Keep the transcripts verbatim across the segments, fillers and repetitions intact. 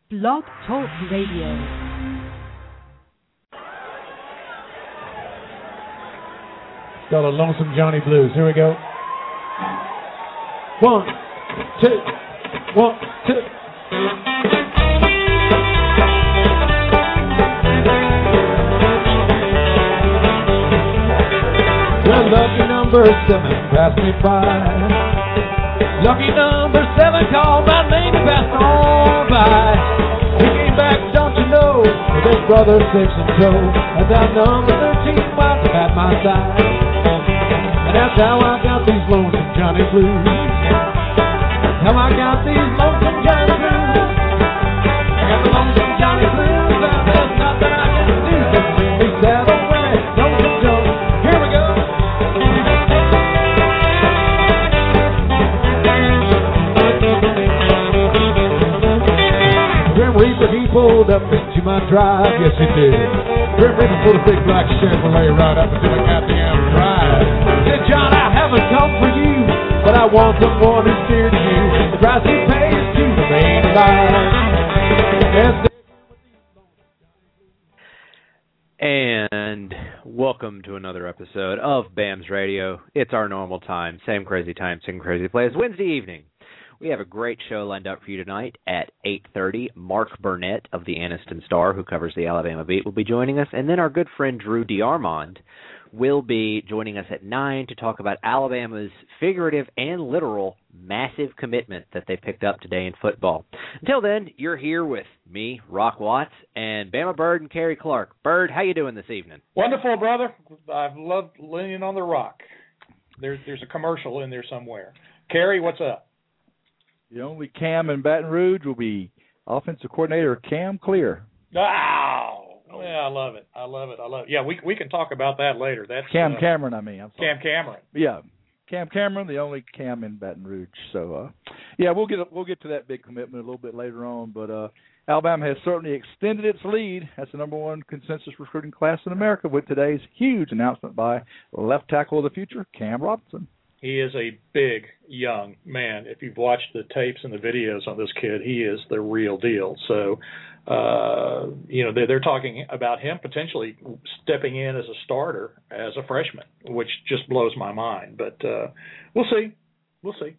Blog Talk Radio. Got a Lonesome Johnny Blues. Here we go. One, two, one, two. Well, lucky number seven passed me by. Lucky number seven called my name and passed on by. He came back, don't you know, with his brother six and Joe. And that number thirteen wound up at my side. And that's how I got these Lonesome Johnny Blues. How I got these Lonesome Johnny Blues. I got the Lonesome Johnny Blues, and there's nothing I can do to make me sad away. Lonesome Joe, here we go. Grim Reaper, he pulled up into my drive, yes he did. Grim Reaper pulled a big black Chevrolet right up into the goddamn drive. Said, John, I haven't come for you, but I want someone who's dear to you. The price he pays to remain alive. And welcome to another episode of BAMS Radio. It's our normal time, same crazy time, same crazy place. Wednesday evening. We have a great show lined up for you tonight at eight thirty. Mark Burnett of the Anniston Star, who covers the Alabama beat, will be joining us. And then our good friend Drew DeArmond will be joining us at nine to talk about Alabama's figurative and literal massive commitment that they picked up today in football. Until then, you're here with me, Rock Watts, and Bama Bird and Kerry Clark. Bird, how you doing this evening? Wonderful, brother. I've loved leaning on the rock. There's there's a commercial in there somewhere. Kerry, what's up? The only Cam in Baton Rouge will be offensive coordinator Cam Clear. Oh, yeah, I love it. I love it. I love it. Yeah, we we can talk about that later. That's Cam uh, Cameron, I mean. I'm sorry. Cam Cameron. Yeah, Cam Cameron, the only Cam in Baton Rouge. So, uh, yeah, we'll get we'll get to that big commitment a little bit later on. But uh, Alabama has certainly extended its lead as the number one consensus recruiting class in America with today's huge announcement by left tackle of the future, Cam Robinson. He is a big, young man. If you've watched the tapes and the videos on this kid, he is the real deal. So, uh, you know, they're, they're talking about him potentially stepping in as a starter as a freshman, which just blows my mind. But uh, we'll see. We'll see.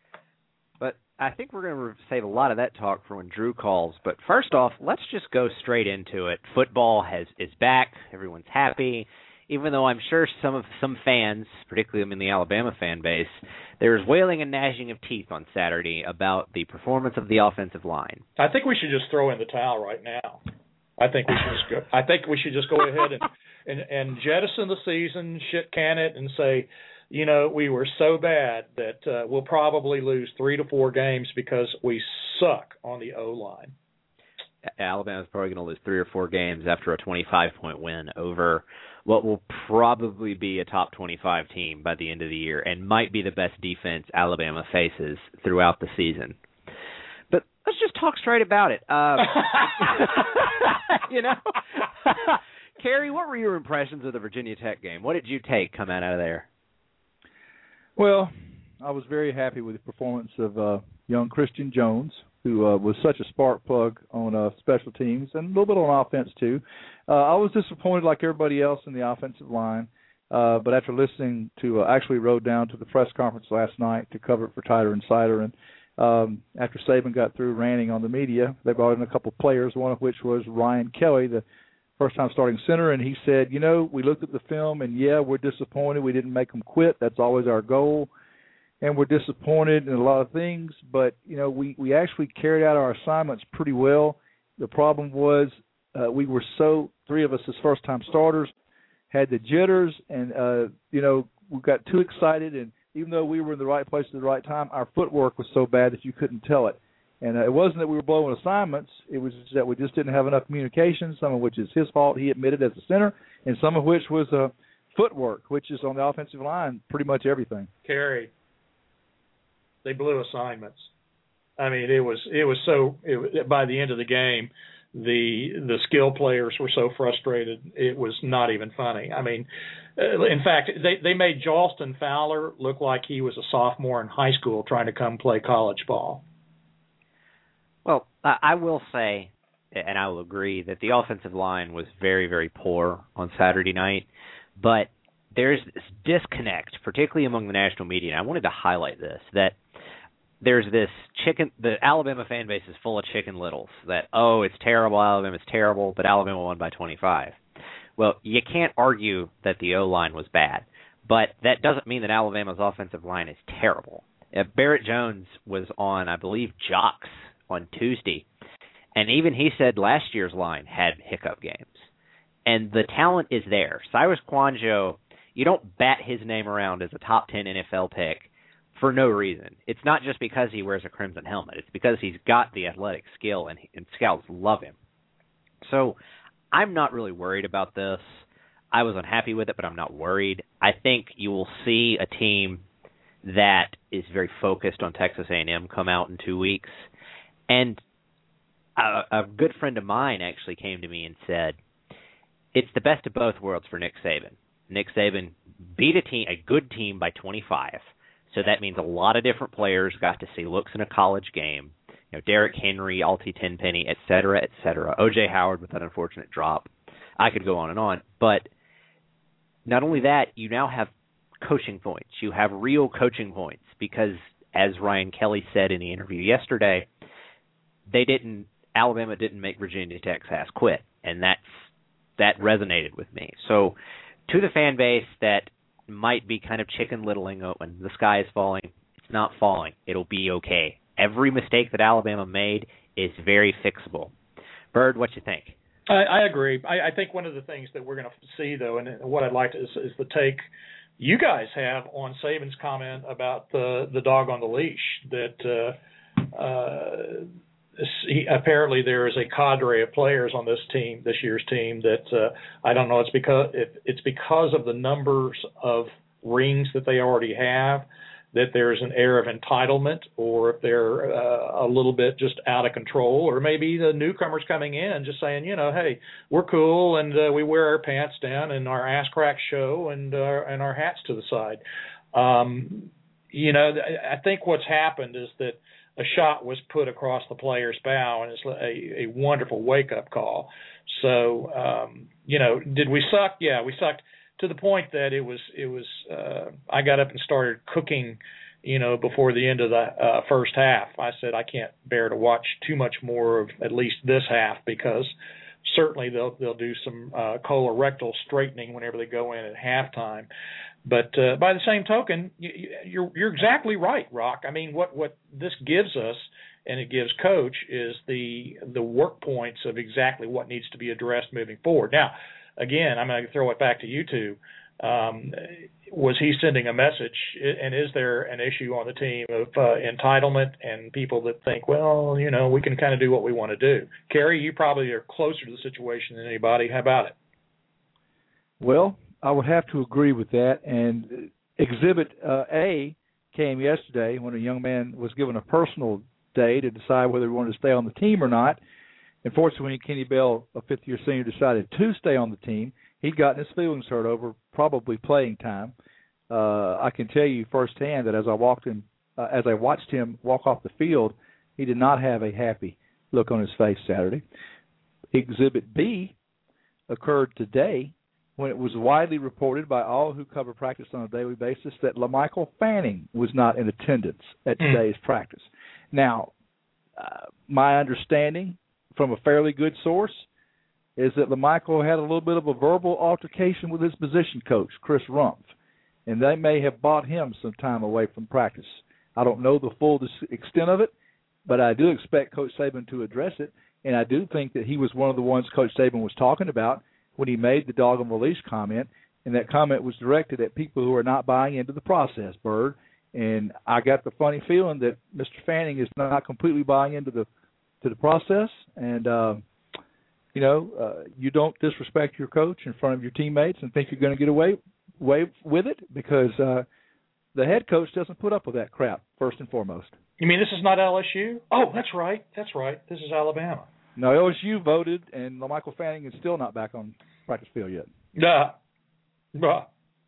But I think we're going to save a lot of that talk for when Drew calls. But first off, let's just go straight into it. Football has is back. Everyone's happy. Even though I'm sure some of some fans, particularly in the Alabama fan base, there was wailing and gnashing of teeth on Saturday about the performance of the offensive line. I think we should just throw in the towel right now. I think we should just go. I think we should just go ahead and, and, and jettison the season, shit can it, and say, you know, we were so bad that uh, we'll probably lose three to four games because we suck on the O-line. Alabama's probably going to lose three or four games after a twenty-five point win over what will probably be a top twenty-five team by the end of the year and might be the best defense Alabama faces throughout the season. But let's just talk straight about it. Um, you know, Kerry, what were your impressions of the Virginia Tech game? What did you take come out of there? Well, I was very happy with the performance of uh, young Christian Jones, who uh, was such a spark plug on uh, special teams and a little bit on offense, too. Uh, I was disappointed like everybody else in the offensive line, uh, but after listening to uh, – actually rode down to the press conference last night to cover it for Titer Insider, and um, after Saban got through ranting on the media, they brought in a couple of players, one of which was Ryan Kelly, the first-time starting center, and he said, you know, we looked at the film, and, yeah, we're disappointed. We didn't make them quit. That's always our goal. And we're disappointed in a lot of things, but, you know, we, we actually carried out our assignments pretty well. The problem was uh, we were so, three of us as first-time starters, had the jitters, and, uh, you know, we got too excited, and even though we were in the right place at the right time, our footwork was so bad that you couldn't tell it. And uh, it wasn't that we were blowing assignments. It was just that we just didn't have enough communication, some of which is his fault, he admitted as a center, and some of which was uh, footwork, which is on the offensive line, pretty much everything. Kerry. They blew assignments. I mean, it was it was so. It, by the end of the game, the the skill players were so frustrated. It was not even funny. I mean, uh, in fact, they they made Jalston Fowler look like he was a sophomore in high school trying to come play college ball. Well, I will say, and I will agree, that the offensive line was very, very poor on Saturday night, but there's this disconnect, particularly among the national media, and I wanted to highlight this, that there's this chicken, the Alabama fan base is full of chicken littles, that, oh, it's terrible, Alabama's terrible, but Alabama won by twenty-five. Well, you can't argue that the O-line was bad, but that doesn't mean that Alabama's offensive line is terrible. Uh, Barrett Jones was on, I believe, Jocks on Tuesday, and even he said last year's line had hiccup games. And the talent is there. Cyrus Kouandjio, you don't bat his name around as a top ten N F L pick for no reason. It's not just because he wears a crimson helmet. It's because he's got the athletic skill, and, and scouts love him. So I'm not really worried about this. I was unhappy with it, but I'm not worried. I think you will see a team that is very focused on Texas A and M come out in two weeks. And a, a good friend of mine actually came to me and said, it's the best of both worlds for Nick Saban. Nick Saban beat a team, a good team by twenty-five. So that means a lot of different players got to see looks in a college game. You know, Derrick Henry, Alti Tenpenny, et cetera, et cetera. O J Howard with that unfortunate drop. I could go on and on. But not only that, you now have coaching points. You have real coaching points because, as Ryan Kelly said in the interview yesterday, they didn't. Alabama didn't make Virginia Tech's ass quit, and that's that resonated with me. So, to the fan base that might be kind of chicken littling, oh, when the sky is falling, it's not falling. It'll be okay. Every mistake that Alabama made is very fixable. Bird, what you think? I, I agree. I, I think one of the things that we're going to see, though, and what I'd like to is, is the take you guys have on Saban's comment about the the dog on the leash. That uh, uh, he, apparently there is a cadre of players on this team, this year's team, that uh, I don't know. It's because it, it's because of the numbers of rings that they already have, that there's an air of entitlement, or if they're uh, a little bit just out of control, or maybe the newcomers coming in just saying, you know, hey, we're cool and uh, we wear our pants down and our ass cracks show and uh, and our hats to the side. Um, you know, I think what's happened is that a shot was put across the player's bow, and it's a, a wonderful wake-up call. So, um, you know, did we suck? Yeah, we sucked. To the point that it was, it was. Uh, I got up and started cooking, you know, before the end of the uh, first half. I said I can't bear to watch too much more of at least this half, because certainly they'll they'll do some uh, colorectal straightening whenever they go in at halftime. But uh, by the same token, you, you're you're exactly right, Rock. I mean, what what this gives us, and it gives Coach, is the the work points of exactly what needs to be addressed moving forward. Now, again, I'm going to throw it back to you two. Um, was he sending a message, and is there an issue on the team of uh, entitlement and people that think, well, you know, we can kind of do what we want to do? Kerry, you probably are closer to the situation than anybody. How about it? Well, I would have to agree with that. And Exhibit uh, A came yesterday when a young man was given a personal day to decide whether he wanted to stay on the team or not. Unfortunately, Kenny Bell, a fifth-year senior, decided to stay on the team. He'd gotten his feelings hurt over probably playing time. Uh, I can tell you firsthand that as I walked him, uh, as I watched him walk off the field, he did not have a happy look on his face Saturday. Exhibit B occurred today when it was widely reported by all who cover practice on a daily basis that LaMichael Fanning was not in attendance at today's practice. Now, uh, my understanding from a fairly good source is that LaMichael had a little bit of a verbal altercation with his position coach, Chris Rumpf, and they may have bought him some time away from practice. I don't know the full extent of it, but I do expect Coach Saban to address it, and I do think that he was one of the ones Coach Saban was talking about when he made the dog on the leash comment, and that comment was directed at people who are not buying into the process, Bird. And I got the funny feeling that Mister Fanning is not completely buying into the to the process, and uh, you know, uh, you don't disrespect your coach in front of your teammates and think you're going to get away, away with it, because uh, the head coach doesn't put up with that crap, first and foremost. You mean this is not L S U? Oh, that's right. That's right. This is Alabama. No, L S U voted, and LaMichael Fanning is still not back on practice field yet. Nah. Nah.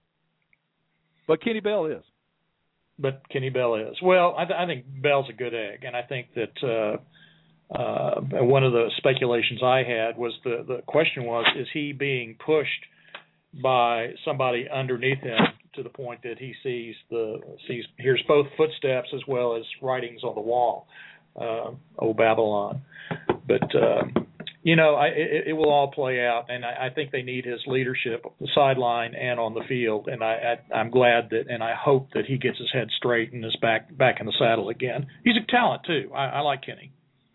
But Kenny Bell is. But Kenny Bell is. Well, I, th- I think Bell's a good egg, and I think that uh, Uh, and one of the speculations I had was the, the question was, is he being pushed by somebody underneath him to the point that he sees the sees hears both footsteps as well as writings on the wall, uh, old Babylon. But uh, you know, I, it, it will all play out, and I, I think they need his leadership, the sideline and on the field. And I, I, I'm glad that, and I hope that he gets his head straight and is back back in the saddle again. He's a talent too. I, I like Kenny.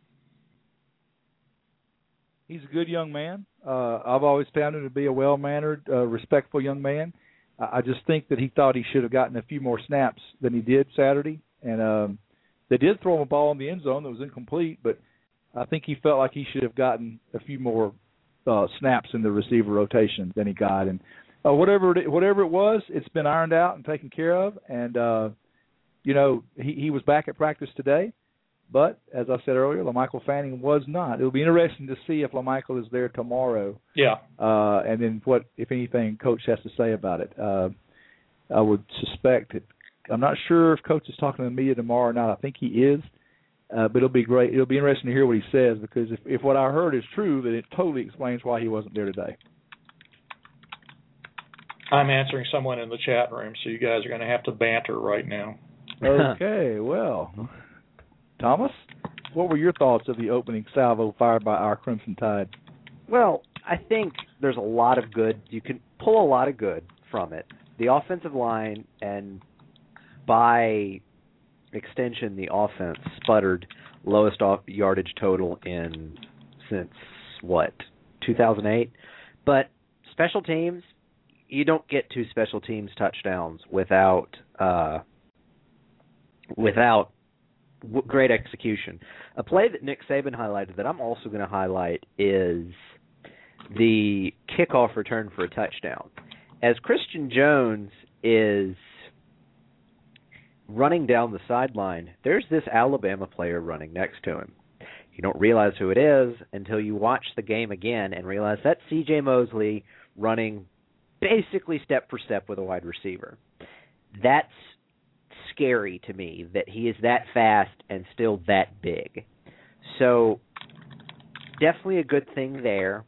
He's a good young man. Uh, I've always found him to be a well-mannered, uh, respectful young man. I, I just think that he thought he should have gotten a few more snaps than he did Saturday. And um, they did throw him a ball in the end zone that was incomplete, but I think he felt like he should have gotten a few more uh, snaps in the receiver rotation than he got. And uh, whatever it, whatever it was, it's been ironed out and taken care of. And, uh, you know, he, he was back at practice today. But, as I said earlier, LaMichael Fanning was not. It will be interesting to see if LaMichael is there tomorrow. Yeah. Uh, and then what, if anything, Coach has to say about it. Uh, I would suspect it. I'm not sure if Coach is talking to the media tomorrow or not. I think he is. Uh, but it'll be great. It'll be interesting to hear what he says, because if, if what I heard is true, then it totally explains why he wasn't there today. I'm answering someone in the chat room, so you guys are going to have to banter right now. Okay, well... Thomas, what were your thoughts of the opening salvo fired by our Crimson Tide? Well, I think there's a lot of good. You can pull a lot of good from it. The offensive line, and by extension, the offense sputtered lowest off yardage total in since, what, two thousand eight? But special teams, you don't get two special teams touchdowns without uh, without great execution. A play that Nick Saban highlighted that I'm also going to highlight is the kickoff return for a touchdown. As Christian Jones is running down the sideline, there's this Alabama player running next to him. You don't realize who it is until you watch the game again and realize that's C J Mosley running basically step for step with a wide receiver. That's scary to me, that he is that fast and still that big. So definitely a good thing there.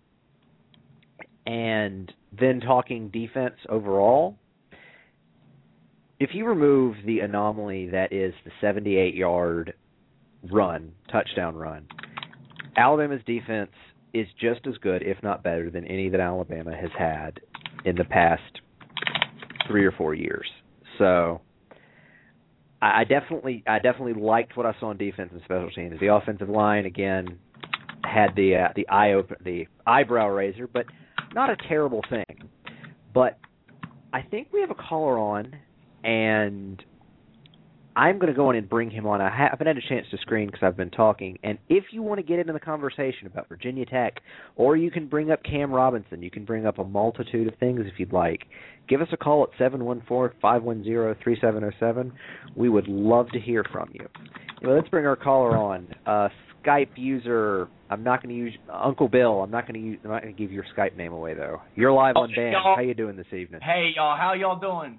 And then talking defense overall, if you remove the anomaly that is the seventy-eight yard run, touchdown run, Alabama's defense is just as good, if not better, than any that Alabama has had in the past three or four years. So I definitely, I definitely liked what I saw on defense and special teams. The offensive line again had the uh, the eye open, the eyebrow raiser, but not a terrible thing. But I think we have a caller on, and I'm going to go in and bring him on. I haven't had a chance to screen because I've been talking. And if you want to get into the conversation about Virginia Tech, or you can bring up Cam Robinson, you can bring up a multitude of things if you'd like. Give us a call at seven one four, five one zero, three seven zero seven. We would love to hear from you. Anyway, let's bring our caller on. Uh, Skype user, I'm not going to use Uncle Bill. I'm not going to use. I'm not going to give your Skype name away though. You're live on Okay, BAM. y'all. How you doing this evening? Hey, y'all. How y'all doing?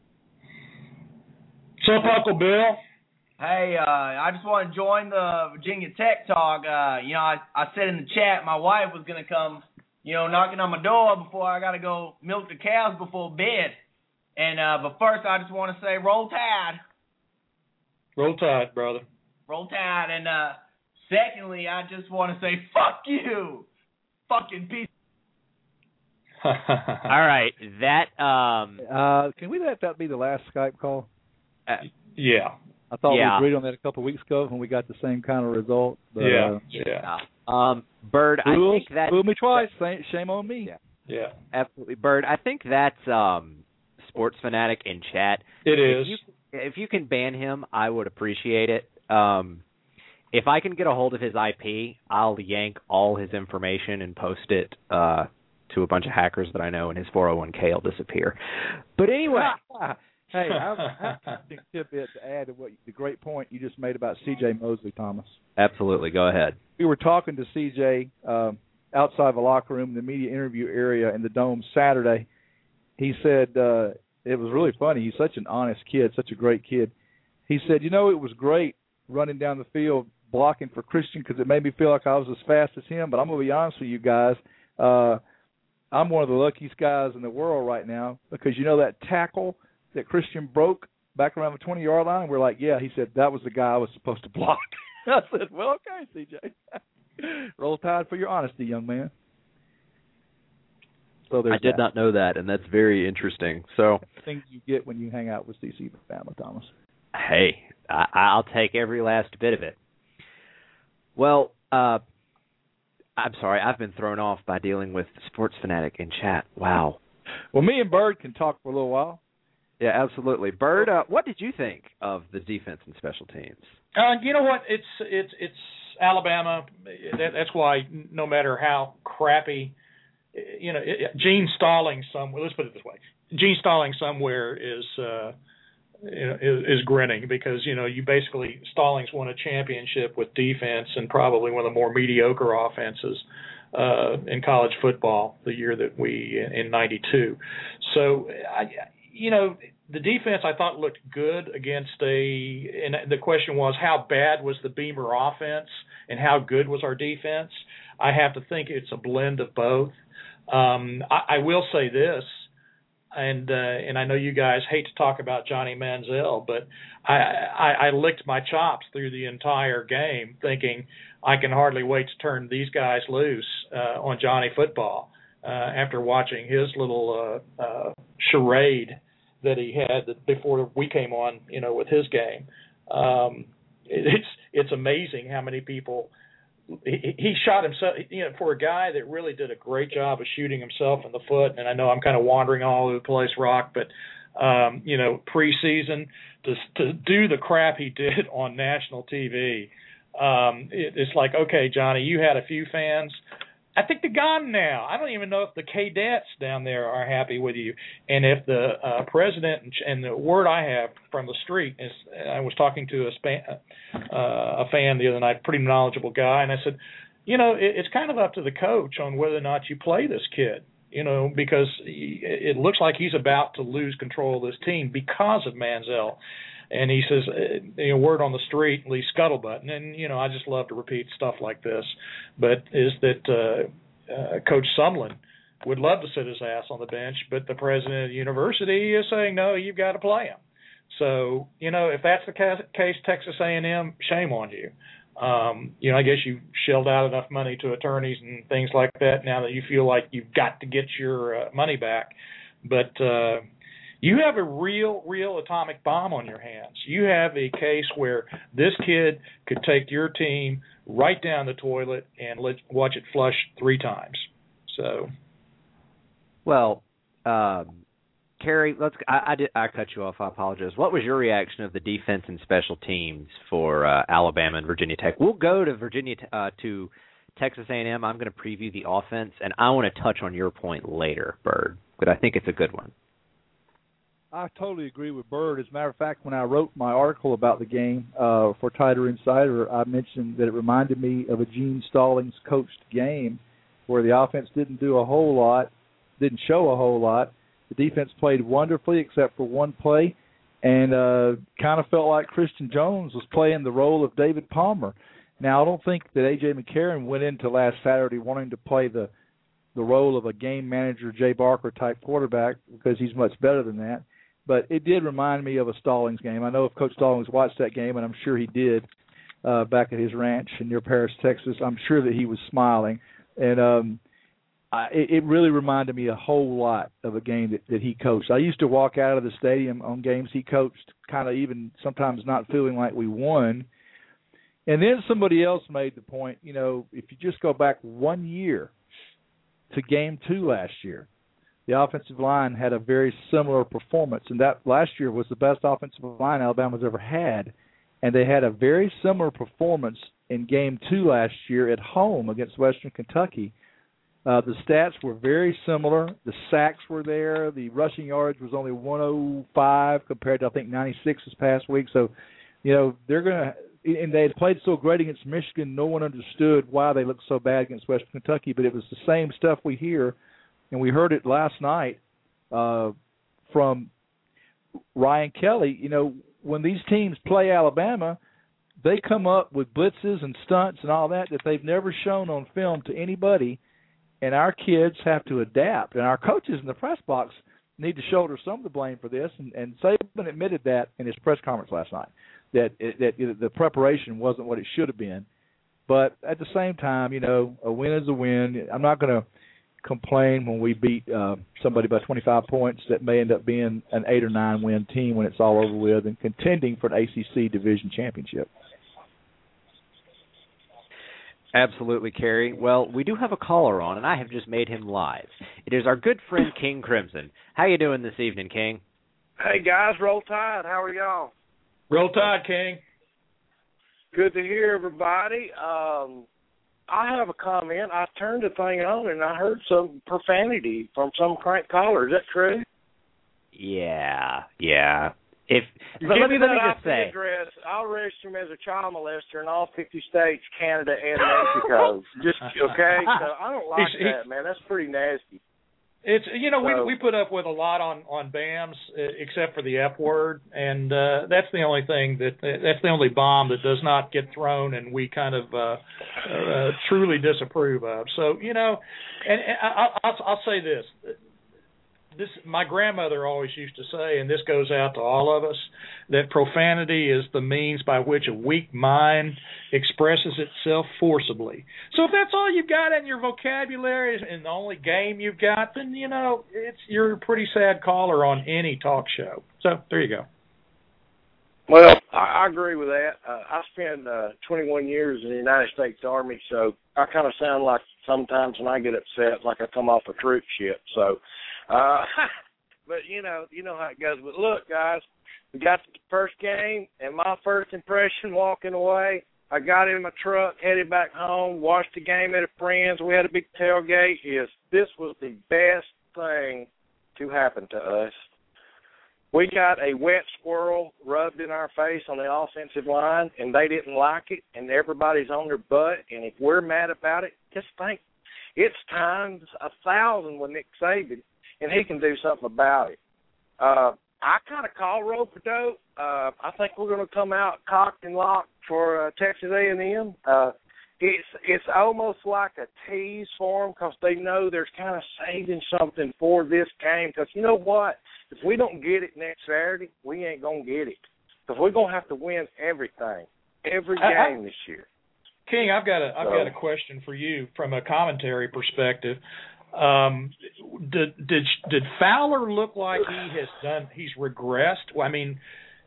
What's up, Uncle Bill? Hey, uh, I just want to join the Virginia Tech talk. Uh, you know, I, I said in the chat my wife was going to come, you know, knocking on my door before I got to go milk the cows before bed. And uh, but first, I just want to say roll tide. Roll Tide, brother. Roll tide. And uh, secondly, I just want to say fuck you. Fucking piece. All right, that um, Uh, can we let that be the last Skype call? uh, Yeah. I thought Yeah. we agreed on that a couple of weeks ago when we got the same kind of result. But, Yeah. Uh, Yeah. um, Bird, I fooled, think that fooled me twice. Shame- Shame on me. Yeah. Yeah. Absolutely, Bird. I think that's um, Sports Fanatic in chat. It If is. you, if you can ban him, I would appreciate it. Um, if I can get a hold of his I P, I'll yank all his information and post it uh, to a bunch of hackers that I know, and his four oh one k will disappear. But anyway, Hey, I have I have an interesting tidbit to add to what the great point you just made about C J Mosley, Thomas. absolutely, go ahead. We were talking to C J um, outside the locker room in the media interview area in the Dome Saturday. He said uh, it was really funny. He's such an honest kid, such a great kid. He said, you know, it was great running down the field blocking for Christian because it made me feel like I was as fast as him. But I'm going to be honest with you guys. Uh, I'm one of the luckiest guys in the world right now because, you know, that tackle that Christian broke back around the twenty-yard line, we're like, yeah, he said that was the guy I was supposed to block. I said, well, okay, C J. Roll Tide for your honesty, young man. So I did that. not know that, and that's very interesting. So things you get when you hang out with C C Bama, Thomas. Hey, I, I'll take every last bit of it. Well, uh, I'm sorry, I've been thrown off by dealing with Sports Fanatic in chat. Wow. Well, me and Bird can talk for a little while. Yeah, absolutely. Bird, uh, what did you think of the defense and special teams? Uh, you know what? It's it's it's Alabama. That, that's why no matter how crappy, you know, it, Gene Stalling somewhere. Let's put it this way: Gene Stalling somewhere is uh, you know is, is grinning because you know you basically Stallings won a championship with defense and probably one of the more mediocre offenses uh, in college football the year that we in ninety-two. So I. You know, the defense I thought looked good against a – and the question was how bad was the Beamer offense and how good was our defense? I have to think it's a blend of both. Um, I, I will say this, and uh, and I know you guys hate to talk about Johnny Manziel, but I, I, I licked my chops through the entire game thinking I can hardly wait to turn these guys loose uh, on Johnny football uh, after watching his little uh, uh, charade that he had before we came on, you know, with his game. Um, it's it's amazing how many people he, he shot himself. You know, for a guy that really did a great job of shooting himself in the foot. And I know I'm kind of wandering all over the place, Rock, but um, you know, preseason to to do the crap he did on national T V. Um, it, it's like, okay, Johnny, you had a few fans. I think they're gone now. I don't even know if the cadets down there are happy with you. And if the uh, president, and the word I have from the street is, I was talking to a, span, uh, a fan the other night, pretty knowledgeable guy, and I said, you know, it, it's kind of up to the coach on whether or not you play this kid, you know, because he, it looks like he's about to lose control of this team because of Manziel. And he says, you know, word on the street, Lee Scuttlebutt, and, and, you know, I just love to repeat stuff like this, but is that uh, uh, Coach Sumlin would love to sit his ass on the bench, but the president of the university is saying, no, you've got to play him. So, you know, if that's the case, Texas A and M, shame on you. Um, you know, I guess you shelled out enough money to attorneys and things like that now that you feel like you've got to get your uh, money back. But uh you have a real, real atomic bomb on your hands. You have a case where this kid could take your team right down the toilet and let, watch it flush three times. So, well, um, Kerry, let's. I, I did. I cut you off. I apologize. What was your reaction of the defense and special teams for uh, Alabama and Virginia Tech? We'll go to Virginia uh, to Texas A and M. I'm going to preview the offense, and I want to touch on your point later, Bird, but I think it's a good one. I totally agree with Bird. As a matter of fact, when I wrote my article about the game uh, for Tider Insider, I mentioned that it reminded me of a Gene Stallings coached game where the offense didn't do a whole lot, didn't show a whole lot. The defense played wonderfully except for one play, and uh, kind of felt like Christian Jones was playing the role of David Palmer. Now, I don't think that A J. McCarron went into last Saturday wanting to play the, the role of a game manager, Jay Barker-type quarterback because he's much better than that. But it did remind me of a Stallings game. I know if Coach Stallings watched that game, and I'm sure he did, uh, back at his ranch in near Paris, Texas, I'm sure that he was smiling. And um, I, it, it really reminded me a whole lot of a game that, that he coached. I used to walk out of the stadium on games he coached, kind of even sometimes not feeling like we won. And then somebody else made the point, you know, if you just go back one year to game two last year, the offensive line had a very similar performance, and that last year was the best offensive line Alabama's ever had. And they had a very similar performance in game two last year at home against Western Kentucky. Uh, the stats were very similar. The sacks were there. The rushing yards was only one oh five compared to, I think, ninety-six this past week. So, you know, they're going to – and they had played so great against Michigan, no one understood why they looked so bad against Western Kentucky, but it was the same stuff we hear. And we heard it last night uh, from Ryan Kelly. You know, when these teams play Alabama, they come up with blitzes and stunts and all that that they've never shown on film to anybody, and our kids have to adapt. And our coaches in the press box need to shoulder some of the blame for this, and, and Saban admitted that in his press conference last night, that, it, that the preparation wasn't what it should have been. But at the same time, you know, a win is a win. I'm not going to complain when we beat uh, somebody by twenty-five points that may end up being an eight or nine win team when it's all over with and contending for an A C C division championship. Absolutely, Kerry. Well, we do have a caller on, and I have just made him live. It is our good friend King Crimson. How you doing this evening, King? Hey, guys, roll tide. How are y'all? Roll tide, King. Good to hear everybody. Um, I have a comment. I turned the thing on, and I heard some profanity from some crank caller. Is that true? Yeah, yeah. If Give but let me me let me that just I P say, address. I'll register him as a child molester in all fifty states, Canada, and Mexico. Just okay. So I don't like He's- that, man. That's pretty nasty. It's you know So- we we put up with a lot on on B A Ms uh, except for the F word, and uh, that's the only thing that that's the only bomb that does not get thrown, and we kind of uh, uh, truly disapprove of. So you know, and, and I, I'll, I'll say this. This my grandmother always used to say, and this goes out to all of us, that profanity is the means by which a weak mind expresses itself forcibly. So if that's all you've got in your vocabulary and the only game you've got, then you know it's you're a pretty sad caller on any talk show. So there you go. Well, I, I agree with that. Uh, I spent uh, twenty-one years in the United States Army, so I kind of sound like sometimes when I get upset, like I come off a troop ship. So, uh, but you know, you know how it goes. But look, guys, we got the first game, and my first impression walking away, I got in my truck, headed back home, watched the game at a friend's. We had a big tailgate. Is this was the best thing to happen to us. We got a wet squirrel rubbed in our face on the offensive line, and they didn't like it, and everybody's on their butt. And if we're mad about it, just think it's times a thousand with Nick Saban, and he can do something about it. Uh, I kind of call rope-a-dope. Uh, I think we're going to come out cocked and locked for uh, Texas A and M. Uh, it's it's almost like a tease for them because they know they're kind of saving something for this game. Because you know what? If we don't get it next Saturday, we ain't going to get it. Because we're going to have to win everything, every game I, this year. King, I've got a I've so, got a question for you from a commentary perspective. Um, did did did Fowler look like he has done? He's regressed. Well, I mean,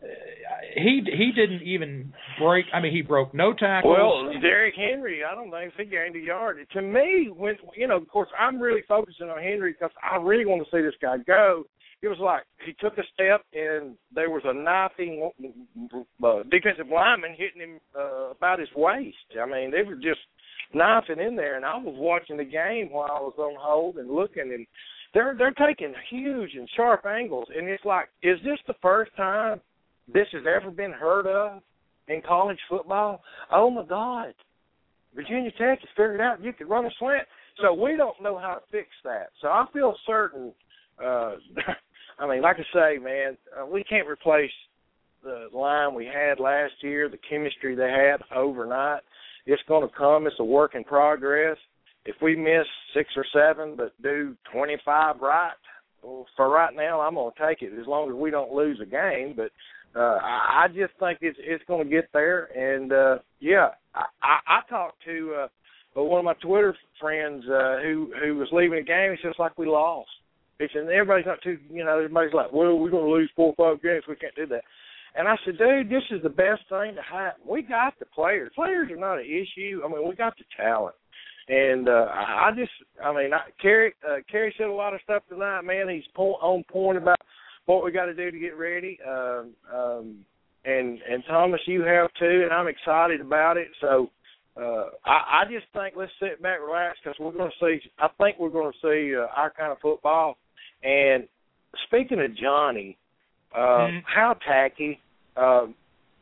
he he didn't even break. I mean, he broke no tackles. Well, Derrick Henry, I don't think he gained a yard. To me, when you know, of course, I'm really focusing on Henry because I really want to see this guy go. It was like he took a step and there was a knifing uh, defensive lineman hitting him uh, about his waist. I mean, they were just knifing in there, and I was watching the game while I was on hold and looking, and they're they're taking huge and sharp angles, and it's like, is this the first time this has ever been heard of in college football? Oh my God, Virginia Tech has figured out you could run a slant, so we don't know how to fix that. So I feel certain. Uh, I mean, like I say, man, uh, we can't replace the line we had last year, the chemistry they had overnight. It's going to come. It's a work in progress. If we miss six or seven but do twenty-five right, well, for right now, I'm going to take it as long as we don't lose a game. But uh, I, I just think it's it's going to get there. And, uh, yeah, I, I, I talked to uh, one of my Twitter friends uh, who, who was leaving the game. He said, it's like we lost. He said, everybody's not too, you know, everybody's like, well, we're going to lose four or five games. We can't do that. And I said, dude, this is the best thing to happen. We got the players. Players are not an issue. I mean, we got the talent. And uh, I just, I mean, I, Kerry, uh, Kerry said a lot of stuff tonight, man. He's po- on point about what we got to do to get ready. Um, um, and, and, Thomas, you have too, and I'm excited about it. So uh, I, I just think let's sit back, relax, because we're going to see, I think we're going to see uh, our kind of football. And speaking of Johnny, uh, mm-hmm. how tacky, um,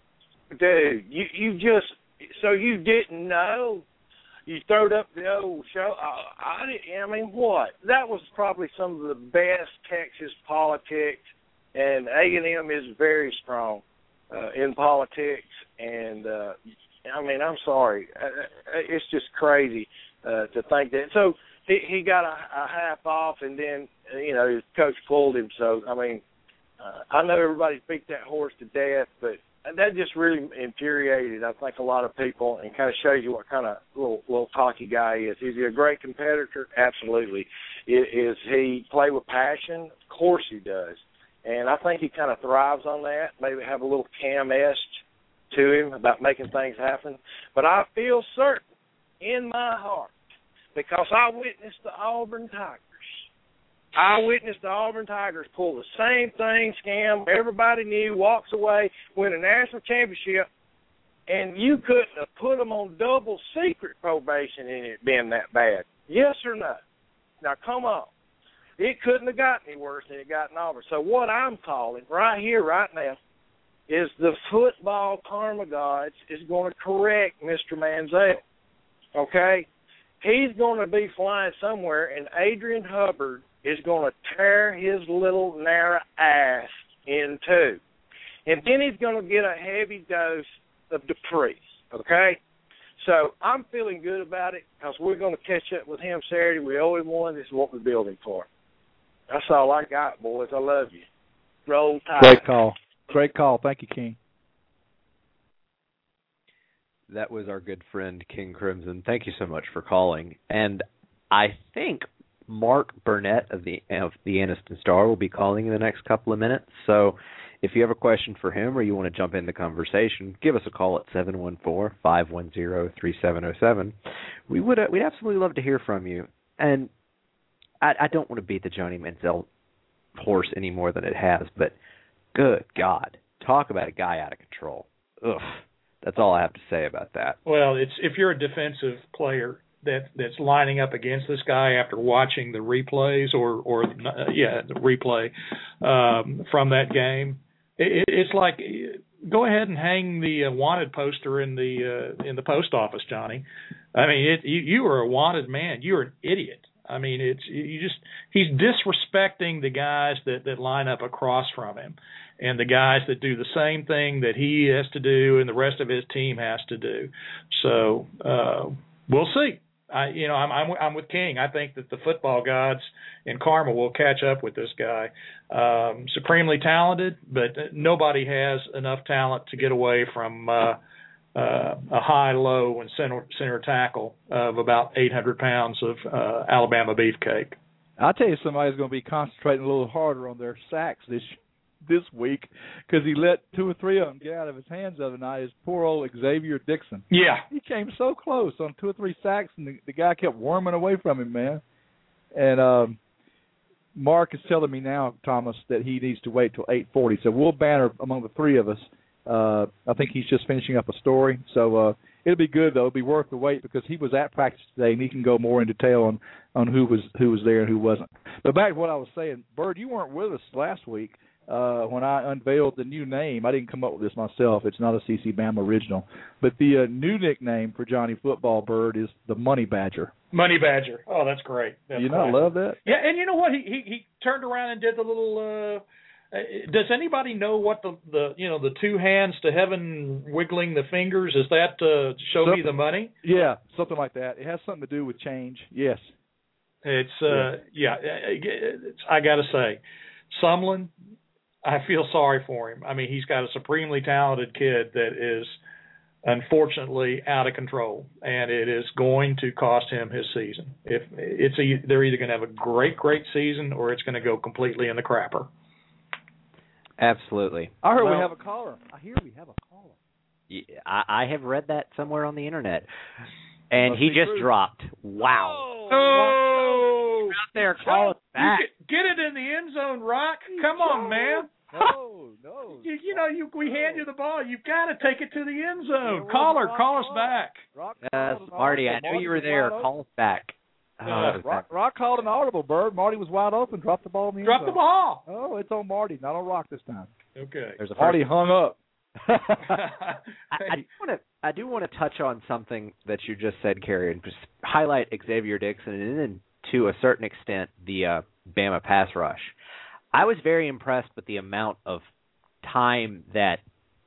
dude, you, you just, so you didn't know, you throwed up the old show, uh, I didn't, I mean, what? That was probably some of the best Texas politics, and A and M is very strong. uh, in politics. And, uh, I mean, I'm sorry. It's just crazy uh, to think that. So he, he got a, a half off, and then, you know, his coach pulled him. So, I mean, uh, I know everybody's beat that horse to death, but that just really infuriated, I think, a lot of people, and kind of shows you what kind of little little cocky guy he is. Is he a great competitor? Absolutely. Is, is he play with passion? Of course he does. And I think he kind of thrives on that, maybe have a little Cam-esque to him about making things happen. But I feel certain in my heart, because I witnessed the Auburn Tigers, I witnessed the Auburn Tigers pull the same thing, scam, everybody knew, walks away, win a national championship, and you couldn't have put them on double secret probation and it been that bad. Yes or no? Now, come on. It couldn't have gotten any worse than it got in Auburn. So what I'm calling right here, right now, is the football karma gods is going to correct Mister Manziel, okay? He's going to be flying somewhere, and Adrian Hubbard is going to tear his little narrow ass in two. And then he's going to get a heavy dose of Dupree, okay? So I'm feeling good about it because we're going to catch up with him Saturday. We owe him one. This is what we're building for. That's all I got, boys. I love you. Roll Tide. Great call. Great call. Thank you, King. That was our good friend, King Crimson. Thank you so much for calling. And I think Mark Burnett of the of the Anniston Star will be calling in the next couple of minutes. So if you have a question for him or you want to jump in the conversation, give us a call at seven one four, five one zero, three seven zero seven. We would uh, we'd absolutely love to hear from you. And I, I don't want to beat the Johnny Manziel horse any more than it has, but good God, talk about a guy out of control. Ugh, that's all I have to say about that. Well, it's if you're a defensive player that that's lining up against this guy after watching the replays or or uh, yeah the replay um, from that game, it, it's like go ahead and hang the uh, wanted poster in the uh, in the post office, Johnny. I mean, it, you, you are a wanted man. You're an idiot. I mean, it's you just he's disrespecting the guys that, that line up across from him and the guys that do the same thing that he has to do and the rest of his team has to do. So uh, we'll see. I, you know, I'm, I'm I'm with King. I think that the football gods in karma will catch up with this guy. Um, supremely talented, but nobody has enough talent to get away from uh, uh, a high-low and center, center tackle of about eight hundred pounds of uh, Alabama beefcake. I'll tell you, somebody's going to be concentrating a little harder on their sacks this this week because he let two or three of them get out of his hands the other night. His poor old Xavier Dixon. Yeah. He came so close on two or three sacks, and the, the guy kept worming away from him, man. And um, Mark is telling me now, Thomas, that he needs to wait till eight forty. So we'll banter among the three of us. Uh, I think he's just finishing up a story. So uh, it'll be good, though. It'll be worth the wait because he was at practice today, and he can go more in detail on, on who was who was there and who wasn't. But back to what I was saying, Bird, you weren't with us last week uh, when I unveiled the new name. I didn't come up with this myself. It's not a C C Bama original. But the uh, new nickname for Johnny Football Bird is the Money Badger. Money Badger. Oh, that's great. That's you not love that? Yeah, and you know what? He he, he turned around and did the little uh, – does anybody know what the, the you know the two hands to heaven wiggling the fingers is that uh, show something, me the money? Yeah, something like that. It has something to do with change. Yes. It's uh yeah. yeah it's, I got to say, Sumlin, I feel sorry for him. I mean, he's got a supremely talented kid that is unfortunately out of control, and it is going to cost him his season. If it's a, they're either going to have a great great season or it's going to go completely in the crapper. Absolutely. I heard well, we have a caller. I hear we have a caller. Yeah, I, I have read that somewhere on the internet, and Must he just true. dropped. Wow. Oh, out there, call us back. Get, get it in the end zone, Rock. Come on, man. No, no. You, you know, you we hand you the ball. You've got to take it to the end zone. Yeah, Caller, Rock call us called. back. Rock Yes, called Marty, I know Marty you were was there. wide Call us back. Oh, Uh, Rock, Rock called an audible, Bird. Marty was wide open. Dropped the ball in the end Drop the zone. ball. Oh, it's on Marty, not on Rock this time. Okay. There's a Marty first. hung up. I, I do want to. I do want to touch on something that you just said, Kerry, and just highlight Xavier Dixon, and then to a certain extent the uh, Bama pass rush. I was very impressed with the amount of time that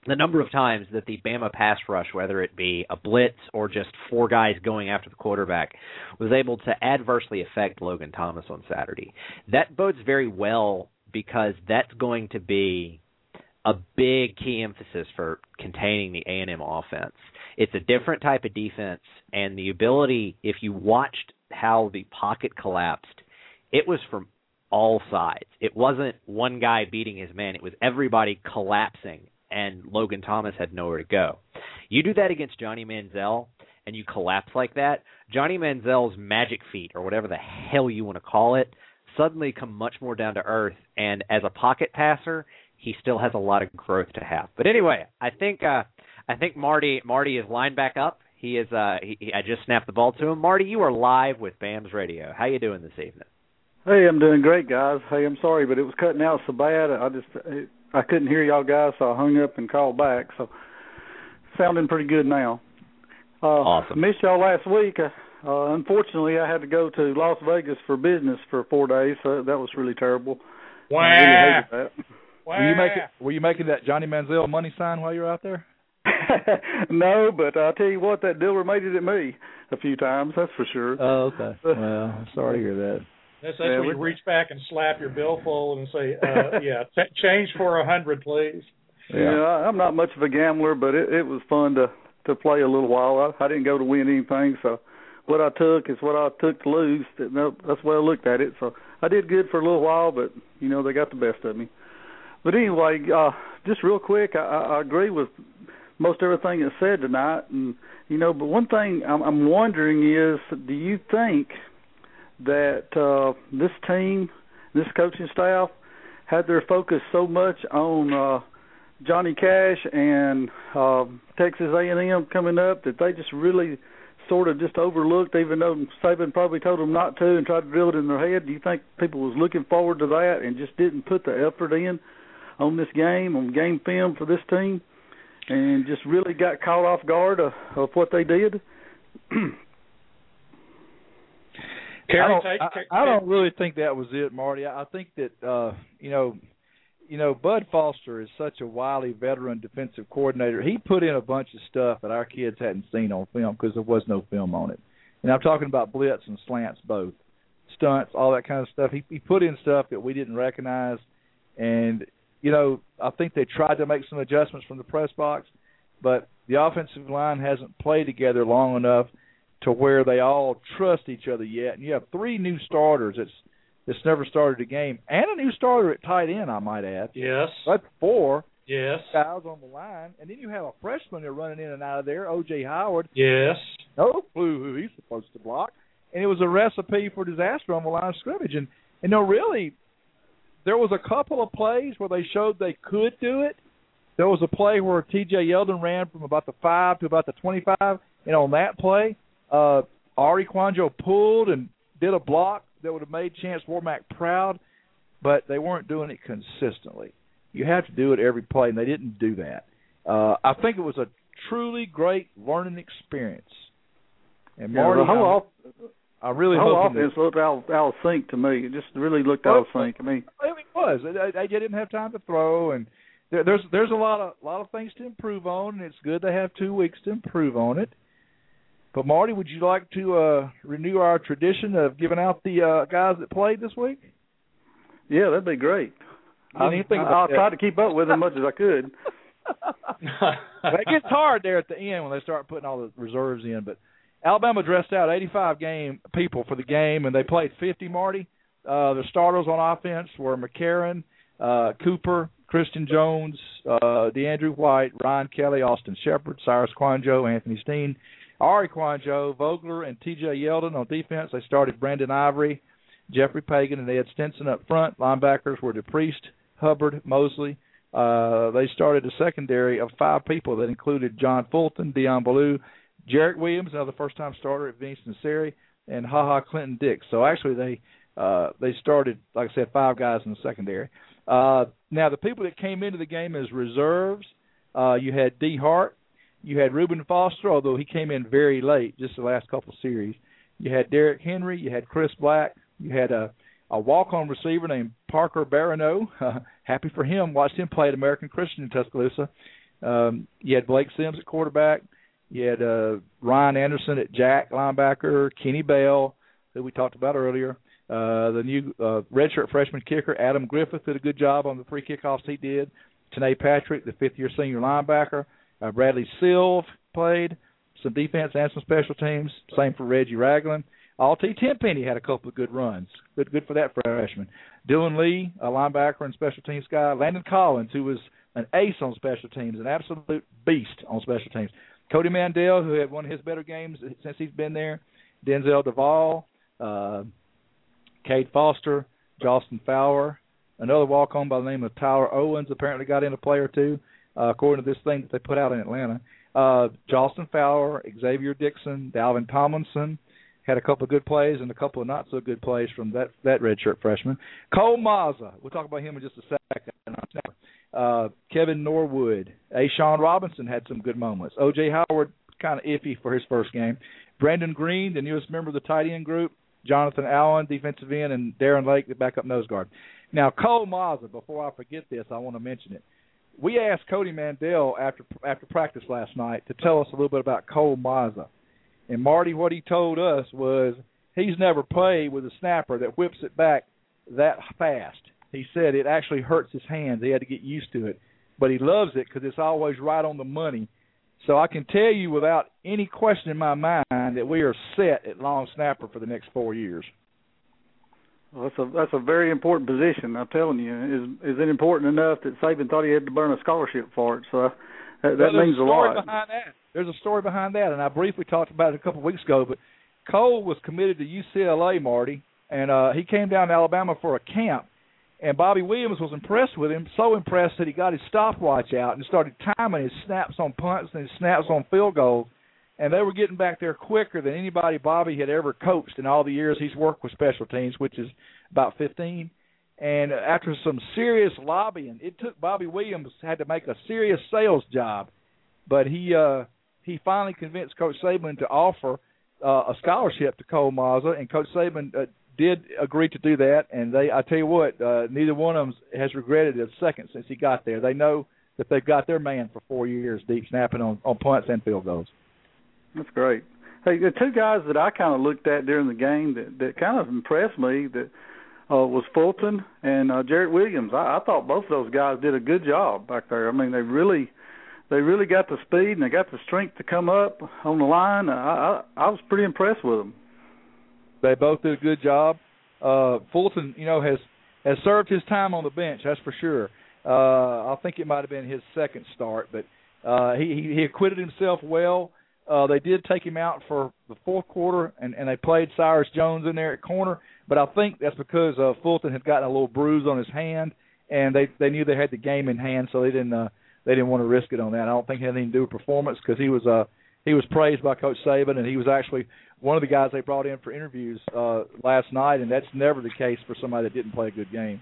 the number of times that the Bama pass rush, whether it be a blitz or just four guys going after the quarterback, was able to adversely affect Logan Thomas on Saturday. That bodes very well because that's going to be a big key emphasis for containing the A and M offense. It's a different type of defense, and the ability, if you watched how the pocket collapsed, it was from all sides. It wasn't one guy beating his man. It was everybody collapsing, and Logan Thomas had nowhere to go. You do that against Johnny Manziel, and you collapse like that, Johnny Manziel's magic feet, or whatever the hell you want to call it, suddenly come much more down to earth, and as a pocket passer, he still has a lot of growth to have. But anyway, I think uh, I think Marty Marty is lined back up. He is. Uh, he, he, I just snapped the ball to him. Marty, you are live with Bams Radio. How you doing this evening? Hey, I'm doing great, guys. Hey, I'm sorry, but it was cutting out so bad. I just I couldn't hear y'all guys, so I hung up and called back. So sounding pretty good now. Uh, awesome. Missed y'all last week. Uh, uh, unfortunately, I had to go to Las Vegas for business for four days, so that was really terrible. Wow. I really hated that. Wow. Were you making Were you making that Johnny Manziel money sign while you were out there? No, but I'll tell you what, that dealer made it at me a few times. That's for sure. Oh, okay. Well, I'm sorry to hear that. That's, that's yeah, where you reach back and slap your billfold and say, uh, "Yeah, t- change for a hundred, please." Yeah, yeah I, I'm not much of a gambler, but it, it was fun to to play a little while. I, I didn't go to win anything, so what I took is what I took to lose. That's the way I looked at it. So I did good for a little while, but you know they got the best of me. But anyway, uh, just real quick, I, I agree with most everything that's said tonight, and you know, but one thing I'm, I'm wondering is, do you think that uh, this team, this coaching staff, had their focus so much on uh, Johnny Cash and uh, Texas A and M coming up that they just really sort of just overlooked, even though Saban probably told them not to and tried to drill it in their head? Do you think people was looking forward to that and just didn't put the effort in on this game, on game film for this team, and just really got caught off guard of, of what they did? I don't, I, I don't really think that was it, Marty. I think that uh, you know, you know, Bud Foster is such a wily veteran defensive coordinator. He put in a bunch of stuff that our kids hadn't seen on film because there was no film on it. And I'm talking about blitz and slants, both stunts, all that kind of stuff. He, he put in stuff that we didn't recognize, and you know, I think they tried to make some adjustments from the press box, but the offensive line hasn't played together long enough to where they all trust each other yet. And you have three new starters that's that's never started a game, and a new starter at tight end, I might add. Yes. That's four. Yes. Guys on the line, and then you have a freshman they're running in and out of there, O J Howard. Yes. No clue who he's supposed to block, and it was a recipe for disaster on the line of scrimmage. And you know, really, there was a couple of plays where they showed they could do it. There was a play where T J Yeldon ran from about the five to about the twenty-five, and on that play, uh, Ari Kwanjo pulled and did a block that would have made Chance Warmack proud, but they weren't doing it consistently. You have to do it every play, and they didn't do that. Uh, I think it was a truly great learning experience. And yeah, Marty, the whole off, I really the whole hope offense looked out out of sync to me. It just really looked out of sync. I mean, it was. They, they didn't have time to throw, and there, there's there's a lot of lot of things to improve on, and it's good to have two weeks to improve on it. But Marty, would you like to uh, renew our tradition of giving out the uh, guys that played this week? Yeah, that'd be great. I, I'll try to keep up with as much as I could. It gets hard there at the end when they start putting all the reserves in. But Alabama dressed out eighty-five game people for the game, and they played fifty, Marty. Uh, the starters on offense were McCarron, uh, Cooper, Christian Jones, uh, DeAndrew White, Ryan Kelly, Austin Shepard, Cyrus Kwanjo, Anthony Steen, Ari Kwanjo, Vogler, and T J Yeldon. On defense, they started Brandon Ivory, Jeffrey Pagan, and Ed Stinson up front. Linebackers were DePriest, Hubbard, Mosley. Uh, they started a secondary of five people that included John Fulton, Deion Ballou, Jarek Williams, another first-time starter at Vince Nasseri, and HaHa Clinton Dix. So actually they uh, they started, like I said, five guys in the secondary. Uh, now, the people that came into the game as reserves, uh, you had D. Hart, you had Reuben Foster, although he came in very late, just the last couple of series. You had Derrick Henry, you had Chris Black, you had a, a walk-on receiver named Parker Barano. Uh, happy for him, watched him play at American Christian in Tuscaloosa. Um, you had Blake Sims at quarterback. You had uh, Ryan Anderson at Jack linebacker, Kenny Bell, who we talked about earlier. Uh, the new uh, redshirt freshman kicker, Adam Griffith, did a good job on the three kickoffs he did. Tanae Patrick, the fifth-year senior linebacker. Uh, Bradley Silv played some defense and some special teams. Same for Reggie Ragland. Alti Tenpenny had a couple of good runs. Good good for that freshman. Dylan Lee, a linebacker and special teams guy. Landon Collins, who was an ace on special teams, an absolute beast on special teams. Cody Mandel, who had one of his better games since he's been there. Denzel Duvall, uh, Cade Foster, Jostin Fowler. Another walk-on by the name of Tyler Owens apparently got in a play or two, uh, according to this thing that they put out in Atlanta. Uh, Jostin Fowler, Xavier Dixon, Dalvin Tomlinson had a couple of good plays and a couple of not-so-good plays from that, that redshirt freshman. Cole Mazza, we'll talk about him in just a second. Uh, Kevin Norwood, Ashawn Robinson had some good moments. O J Howard, kind of iffy for his first game. Brandon Green, the newest member of the tight end group. Jonathan Allen, defensive end, and Darren Lake, the backup nose guard. Now, Cole Mazza, before I forget this, I want to mention it. We asked Cody Mandel after after practice last night to tell us a little bit about Cole Mazza. And Marty, what he told us was he's never played with a snapper that whips it back that fast. He said it actually hurts his hands. He had to get used to it. But he loves it because it's always right on the money. So I can tell you without any question in my mind that we are set at long snapper for the next four years. Well, that's a that's a very important position. I'm telling you, is is it important enough that Saban thought he had to burn a scholarship for it? So that, that well, means a, a lot. Behind that. There's a story behind that, and I briefly talked about it a couple of weeks ago. But Cole was committed to U C L A, Marty, and uh, he came down to Alabama for a camp. And Bobby Williams was impressed with him, so impressed that he got his stopwatch out and started timing his snaps on punts and his snaps on field goals. And they were getting back there quicker than anybody Bobby had ever coached in all the years he's worked with special teams, which is about fifteen. And after some serious lobbying, it took Bobby Williams had to make a serious sales job. But he uh, he finally convinced Coach Saban to offer uh, a scholarship to Cole Mazza, and Coach Saban uh, did agree to do that. And they, I tell you what, uh, neither one of them has regretted it a second since he got there. They know that they've got their man for four years deep snapping on, on punts and field goals. That's great. Hey, the two guys that I kind of looked at during the game that, that kind of impressed me that uh, was Fulton and uh, Jarrett Williams. I, I thought both of those guys did a good job back there. I mean, they really they really got the speed and they got the strength to come up on the line. I, I, I was pretty impressed with them. They both did a good job. Uh, Fulton, you know, has, has served his time on the bench, that's for sure. Uh, I think it might have been his second start, but uh, he, he acquitted himself well. Uh, they did take him out for the fourth quarter, and, and they played Cyrus Jones in there at corner. But I think that's because uh, Fulton had gotten a little bruise on his hand, and they, they knew they had the game in hand, so they didn't uh, they didn't want to risk it on that. I don't think it had anything to do with performance because he was uh, he was praised by Coach Saban, and he was actually one of the guys they brought in for interviews uh, last night, and that's never the case for somebody that didn't play a good game.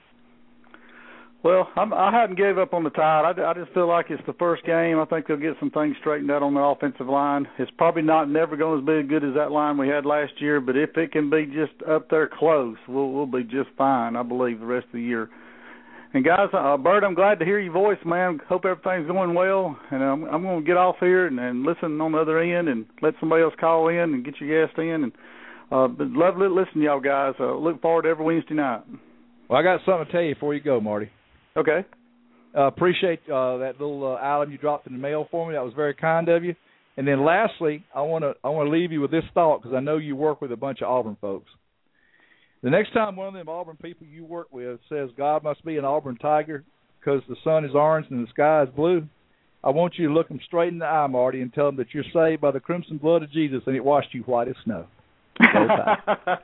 Well, I'm, I hadn't gave up on the Tide. I, I just feel like it's the first game. I think they'll get some things straightened out on the offensive line. It's probably not never going to be as good as that line we had last year, but if it can be just up there close, we'll, we'll be just fine, I believe, the rest of the year. And, guys, uh, Bert, I'm glad to hear your voice, man. Hope everything's going well. And I'm, I'm going to get off here and, and listen on the other end and let somebody else call in and get your guest in. And uh, but love listening to y'all guys. Uh, look forward to every Wednesday night. Well, I got something to tell you before you go, Marty. Okay. Uh, appreciate uh, that little uh, item you dropped in the mail for me. That was very kind of you. And then lastly, I want to I want to leave you with this thought because I know you work with a bunch of Auburn folks. The next time one of them Auburn people you work with says God must be an Auburn Tiger because the sun is orange and the sky is blue, I want you to look them straight in the eye, Marty, and tell them that you're saved by the crimson blood of Jesus and it washed you white as snow. Roll Tide.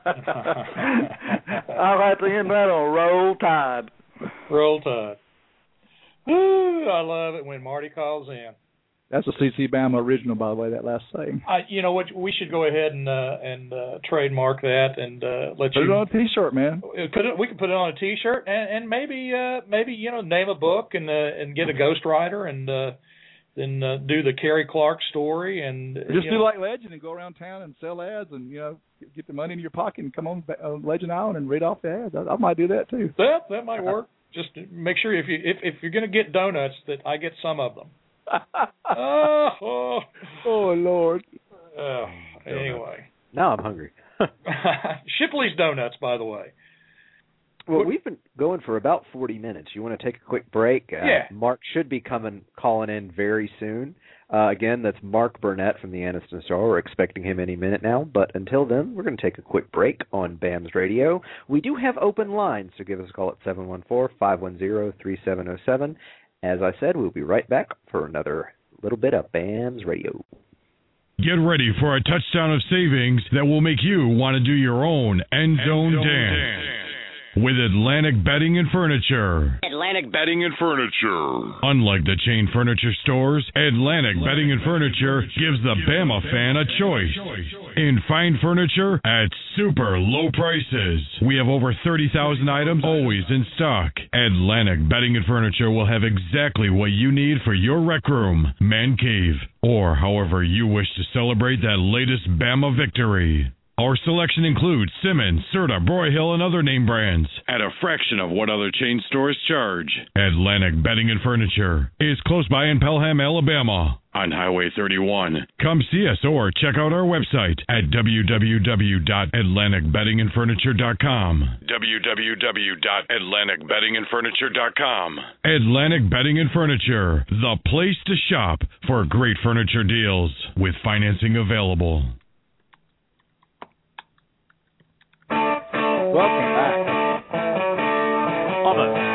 I'll have to end that on Roll Tide. Roll Tide. Ooh, I love it when Marty calls in. That's a C C Bama original, by the way, that last saying. I, you know what? We should go ahead and uh, and uh, trademark that and uh, let put you. Put it on a T-shirt, man. Could it, we could put it on a T-shirt and, and maybe uh, maybe you know name a book and uh, and get a ghostwriter and uh, then uh, do the Kerry Clark story and just do know. like Legend and go around town and sell ads and you know get the money in your pocket and come on uh, Legend Island and read off the ads. I, I might do that too. That that might work. Just make sure if you if, if you're going to get donuts that I get some of them. oh, oh, oh, Lord. Uh, anyway. Now I'm hungry. Shipley's Donuts, by the way. Well, we've been going for about forty minutes. You want to take a quick break? Uh, yeah. Mark should be coming, calling in very soon. Uh, again, that's Mark Burnett from the Anniston Star. We're expecting him any minute now. But until then, we're going to take a quick break on B A M S Radio. We do have open lines, so give us a call at seven one four, five one zero, three seven zero seven. As I said, we'll be right back for another little bit of B A M S Radio. Get ready for a touchdown of savings that will make you want to do your own end zone dance. dance. With Atlantic Bedding and Furniture. Atlantic Bedding and Furniture. Unlike the chain furniture stores, Atlantic Bedding and Furniture gives the Bama fan a choice in fine furniture at super low prices. We have over thirty thousand items always in stock. Atlantic Bedding and Furniture will have exactly what you need for your rec room, man cave, or however you wish to celebrate that latest Bama victory. Our selection includes Simmons, Serta, Broyhill, and other name brands at a fraction of what other chain stores charge. Atlantic Bedding and Furniture is close by in Pelham, Alabama, on Highway thirty-one. Come see us or check out our website at w w w dot atlantic bedding and furniture dot com. w w w dot atlantic bedding and furniture dot com. Atlantic Bedding and Furniture, the place to shop for great furniture deals with financing available. Welcome back. Almost.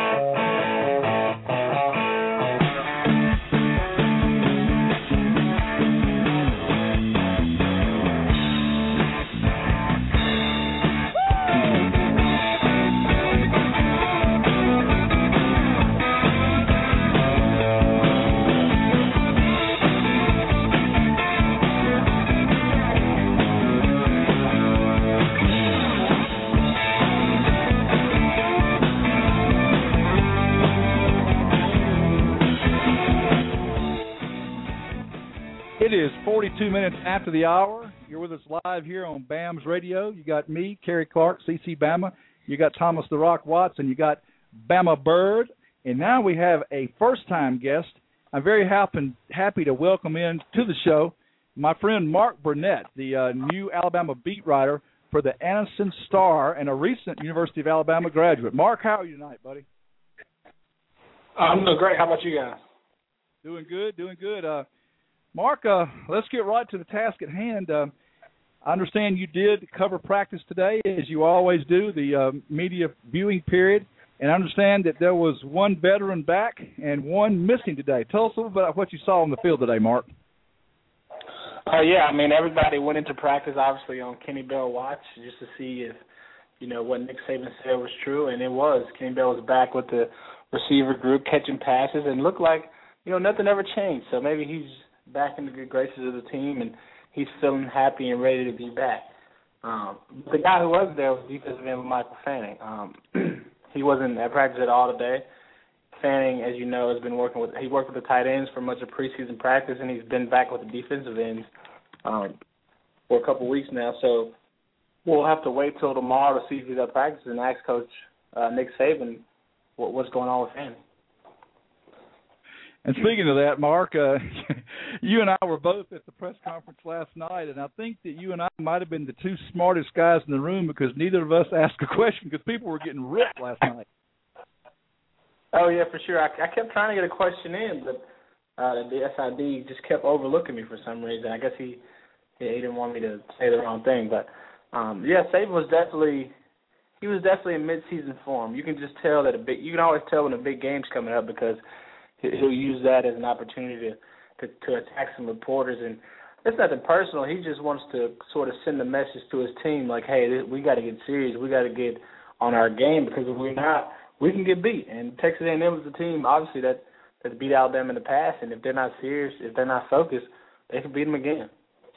It is forty-two minutes after the hour. You're with us live here on B A M S Radio. You got me, Kerry Clark, C C Bama. You got Thomas the Rock Watts, and you got Bama Bird. And now we have a first-time guest. I'm very happy, happy to welcome in to the show my friend Mark Burnett, the uh, new Alabama beat writer for the Anniston Star and a recent University of Alabama graduate. Mark, how are you tonight, buddy? I'm doing great. How about you guys? Doing good, doing good. Uh, Mark, uh, let's get right to the task at hand. Uh, I understand you did cover practice today, as you always do, the uh, media viewing period, and I understand that there was one veteran back and one missing today. Tell us a little bit about what you saw on the field today, Mark. Uh, yeah, I mean, everybody went into practice, obviously, on Kenny Bell watch just to see if, you know, what Nick Saban said was true, and it was. Kenny Bell was back with the receiver group catching passes, and looked like, you know, nothing ever changed. So maybe he's back in the good graces of the team, and he's feeling happy and ready to be back. Um, the guy who was there was defensive end Michael Fanning. Um, he wasn't at practice at all today. Fanning, as you know, has been working with, he worked with the tight ends for much of preseason practice, and he's been back with the defensive ends um, for a couple weeks now. So we'll have to wait till tomorrow to see if he's at practice and ask Coach uh, Nick Saban what, what's going on with Fanning. And speaking of that, Mark, uh, you and I were both at the press conference last night, and I think that you and I might have been the two smartest guys in the room because neither of us asked a question because people were getting ripped last night. Oh, yeah, for sure. I, I kept trying to get a question in, but uh, the S I D just kept overlooking me for some reason. I guess he he didn't want me to say the wrong thing. But, um, yeah, Saban was definitely – he was definitely in mid-season form. You can just tell that a big – you can always tell when a big game's coming up because – he'll use that as an opportunity to, to, to attack some reporters. And it's nothing personal. He just wants to sort of send a message to his team like, hey, we got to get serious. We got to get on our game because if we're not, we can get beat. And Texas A and M is the team, obviously, that, that's beat Alabama in the past. And if they're not serious, if they're not focused, they can beat them again.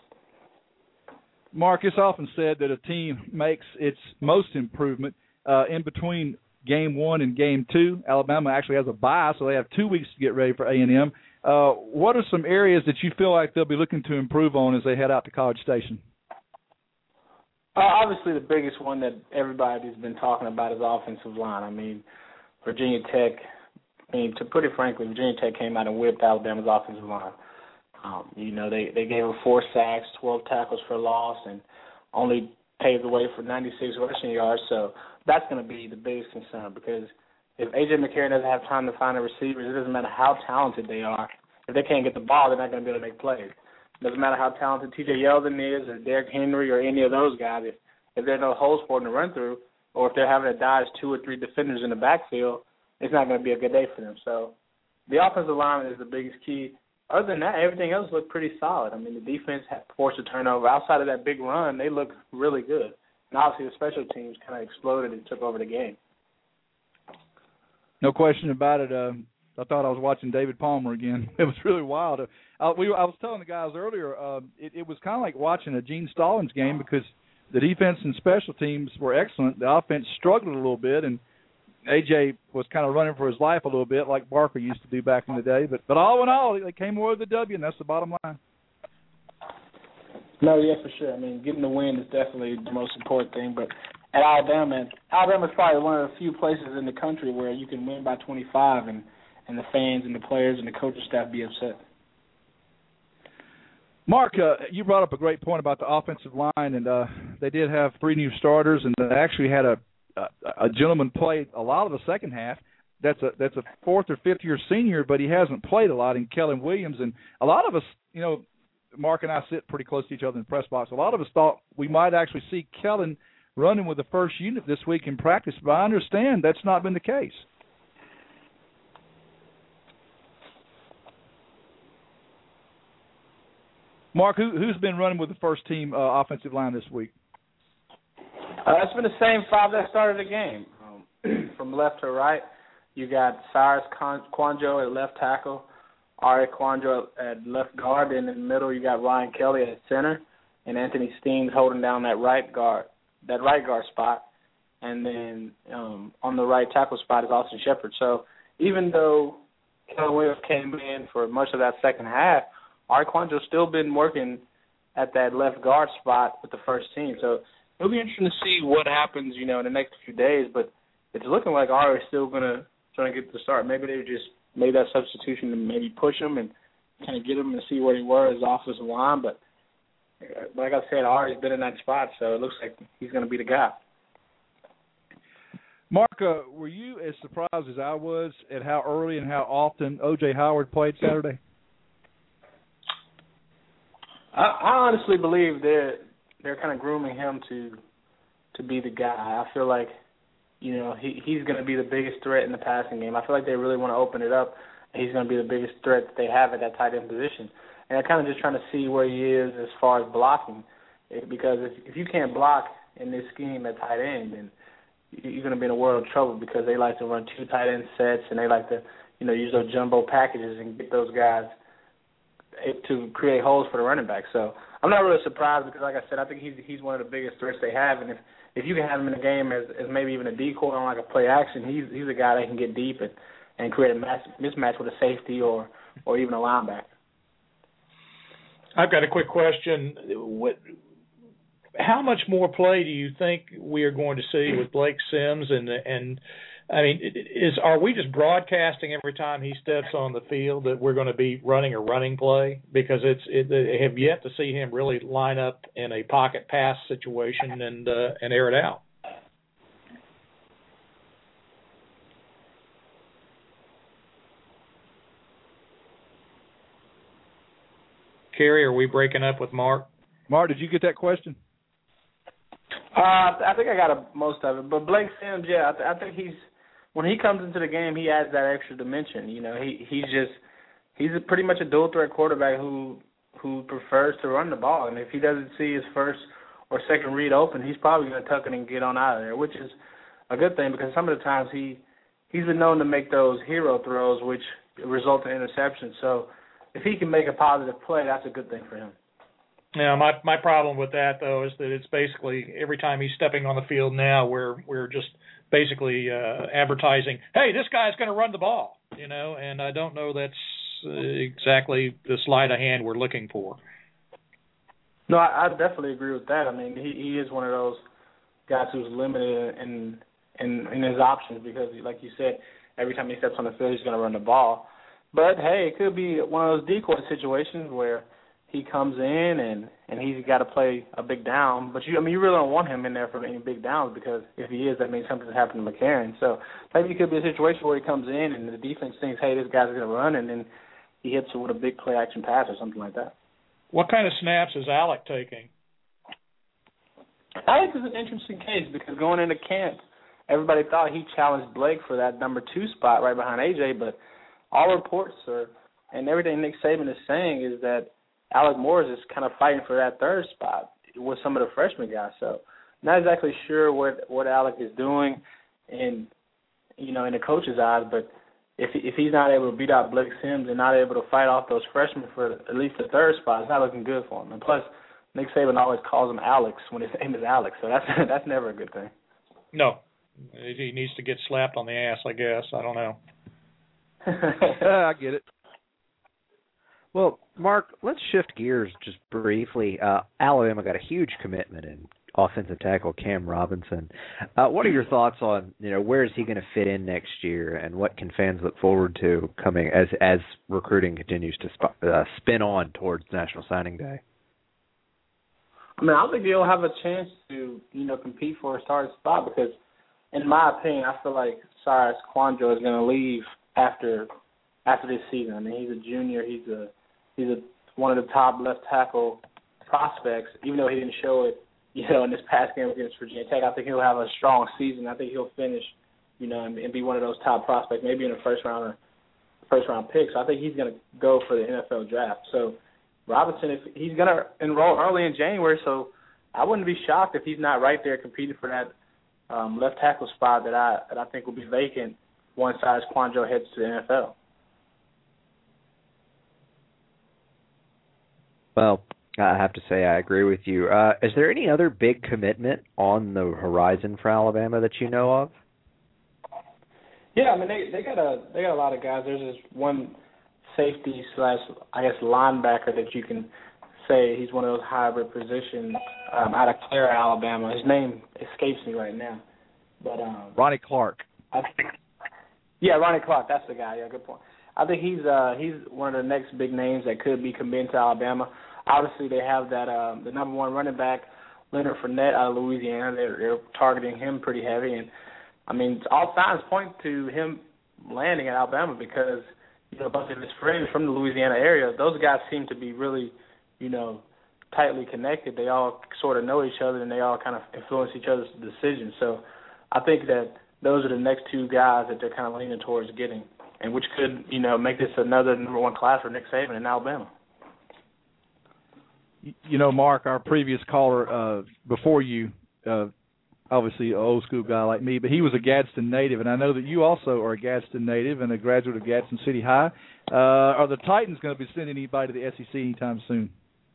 Mark, it's often said that a team makes its most improvement uh, in between game one and game two. Alabama actually has a bye, so they have two weeks to get ready for A and M. Uh, what are some areas that you feel like they'll be looking to improve on as they head out to College Station? Uh, obviously, the biggest one that everybody's been talking about is offensive line. I mean, Virginia Tech, I mean, to put it frankly, Virginia Tech came out and whipped Alabama's offensive line. Um, you know, they, they gave her four sacks, twelve tackles for loss, and only paved the way for ninety-six rushing yards. So that's going to be the biggest concern, because if A J McCarron doesn't have time to find the receivers, it doesn't matter how talented they are. If they can't get the ball, they're not going to be able to make plays. It doesn't matter how talented T J Yeldon is or Derrick Henry or any of those guys. If, if there are no holes for them to run through, or if they're having to dodge two or three defenders in the backfield, it's not going to be a good day for them. So the offensive line is the biggest key. Other than that, everything else looked pretty solid. I mean, the defense had forced a turnover. Outside of that big run, they looked really good. And obviously the special teams kind of exploded and took over the game. No question about it. Uh, I thought I was watching David Palmer again. It was really wild. I, we, I was telling the guys earlier, uh, it, it was kind of like watching a Gene Stallings game, because the defense and special teams were excellent. The offense struggled a little bit, and A J was kind of running for his life a little bit, like Barker used to do back in the day. But but all in all, they came away with the W, and that's the bottom line. No, yeah, for sure. I mean, getting the win is definitely the most important thing. But at Alabama, Alabama's probably one of the few places in the country where you can win by twenty-five, and, and the fans and the players and the coaching staff be upset. Mark, uh, you brought up a great point about the offensive line, and uh, they did have three new starters, and they actually had a a gentleman played a lot of the second half. That's a that's a fourth or fifth year senior, but he hasn't played a lot in Kellen Williams. And a lot of us, you know, Mark and I sit pretty close to each other in the press box. A lot of us thought we might actually see Kellen running with the first unit this week in practice, but I understand that's not been the case. Mark, who, who's been running with the first team uh, offensive line this week? Uh, it's been the same five that started the game. Um, from left to right, you got Cyrus Kouandjio at left tackle, Ari Kouandjio at left guard, and in the middle you got Ryan Kelly at center, and Anthony Steams holding down that right guard, that right guard spot, and then um, on the right tackle spot is Austin Shepard. So even though Kellen Williams came in for much of that second half, Ari Kouandjio's still been working at that left guard spot with the first team. So it'll be interesting to see what happens, you know, in the next few days. But it's looking like Ari is still gonna try to get the start. Maybe they just made that substitution to maybe push him and kind of get him and see where he was as offensive line. But like I said, Ari's been in that spot, so it looks like he's gonna be the guy. Mark, uh, were you as surprised as I was at how early and how often O J Howard played Saturday? I, I honestly believe they're they're kind of grooming him to to be the guy. I feel like, you know, he he's going to be the biggest threat in the passing game. I feel like they really want to open it up. And he's going to be the biggest threat that they have at that tight end position. And they're kind of just trying to see where he is as far as blocking, because if if you can't block in this scheme at tight end, then you're going to be in a world of trouble, because they like to run two tight end sets, and they like to, you know, use those jumbo packages and get those guys to create holes for the running back. So I'm not really surprised, because, like I said, I think he's he's one of the biggest threats they have. And if, if you can have him in the game as, as maybe even a decoy on like a play action, he's he's a guy that can get deep and, and create a mass, mismatch with a safety or, or even a linebacker. I've got a quick question. What, how much more play do you think we are going to see with Blake Sims? And and I mean, is are we just broadcasting every time he steps on the field that we're going to be running a running play? Because it's it, they have yet to see him really line up in a pocket pass situation and uh, and air it out. Kerry, are we breaking up with Mark? Mark, did you get that question? Uh, I think I got a, most of it. But Blake Sims, yeah, I, th- I think he's when he comes into the game, he adds that extra dimension. You know, he he's just he's a, pretty much a dual threat quarterback who who prefers to run the ball. And if he doesn't see his first or second read open, he's probably going to tuck it and get on out of there, which is a good thing, because some of the times he he's been known to make those hero throws, which result in interceptions. So if he can make a positive play, that's a good thing for him. Yeah, my my problem with that though is that it's basically every time he's stepping on the field now, we're we're just basically uh, advertising, hey, this guy's going to run the ball, you know, and I don't know that's uh, exactly the sleight of hand we're looking for. No, I, I definitely agree with that. I mean, he, he is one of those guys who's limited in in, in his options because, like you said, every time he steps on the field, he's going to run the ball. But, hey, it could be one of those decoy situations where he comes in and, and he's got to play a big down. But, you, I mean, you really don't want him in there for any big downs because if he is, that means something's happened to McCarron. So maybe it could be a situation where he comes in and the defense thinks, hey, this guy's going to run, and then he hits it with a big play-action pass or something like that. What kind of snaps is Alec taking? Alex is an interesting case because going into camp, everybody thought he challenged Blake for that number two spot right behind A J, but all reports are, and everything Nick Saban is saying is that Alec Morris is kind of fighting for that third spot with some of the freshman guys. So not exactly sure what, what Alec is doing in, you know, in the coach's eyes, but if if he's not able to beat out Blake Sims and not able to fight off those freshmen for at least the third spot, it's not looking good for him. And plus, Nick Saban always calls him Alex when his name is Alex, so that's that's never a good thing. No. He needs to get slapped on the ass, I guess. I don't know. I get it. Well, Mark, let's shift gears just briefly. Uh, Alabama got a huge commitment in offensive tackle Cam Robinson. Uh, what are your thoughts on, you know, where is he going to fit in next year, and what can fans look forward to coming as as recruiting continues to sp- uh, spin on towards National Signing Day? I mean, I think he'll have a chance to, you know, compete for a starting spot because, in my opinion, I feel like Cyrus Quandro is going to leave after after this season. I mean, he's a junior. He's a he's a one of the top left tackle prospects. Even though he didn't show it, you know, in this past game against Virginia Tech, I think he'll have a strong season. I think he'll finish, you know, and, and be one of those top prospects, maybe in a first round or first round pick. So I think he's going to go for the N F L draft. So Robinson, if he's going to enroll early in January, so I wouldn't be shocked if he's not right there competing for that um, left tackle spot that I that I think will be vacant once Cyrus Quandro heads to the N F L. Well, I have to say I agree with you. Uh, is there any other big commitment on the horizon for Alabama that you know of? Yeah, I mean they they got a they got a lot of guys. There's this one safety slash I guess linebacker that you can say he's one of those hybrid positions um, out of Clara, Alabama. His name escapes me right now, but um, Ronnie Clark. I think, yeah, Ronnie Clark. That's the guy. Yeah, good point. I think he's uh, he's one of the next big names that could be committing to Alabama. Obviously, they have that um, the number one running back, Leonard Fournette out of Louisiana. They're, they're targeting him pretty heavy, and I mean, all signs point to him landing at Alabama because you know a bunch of his friends from the Louisiana area. Those guys seem to be really, you know, tightly connected. They all sort of know each other, and they all kind of influence each other's decisions. So, I think that those are the next two guys that they're kind of leaning towards getting, and which could, you know, make this another number one class for Nick Saban in Alabama. You know, Mark, our previous caller uh, before you, uh, obviously an old school guy like me, but he was a Gadsden native, and I know that you also are a Gadsden native and a graduate of Gadsden City High. Uh, are the Titans going to be sending anybody to the S E C anytime soon?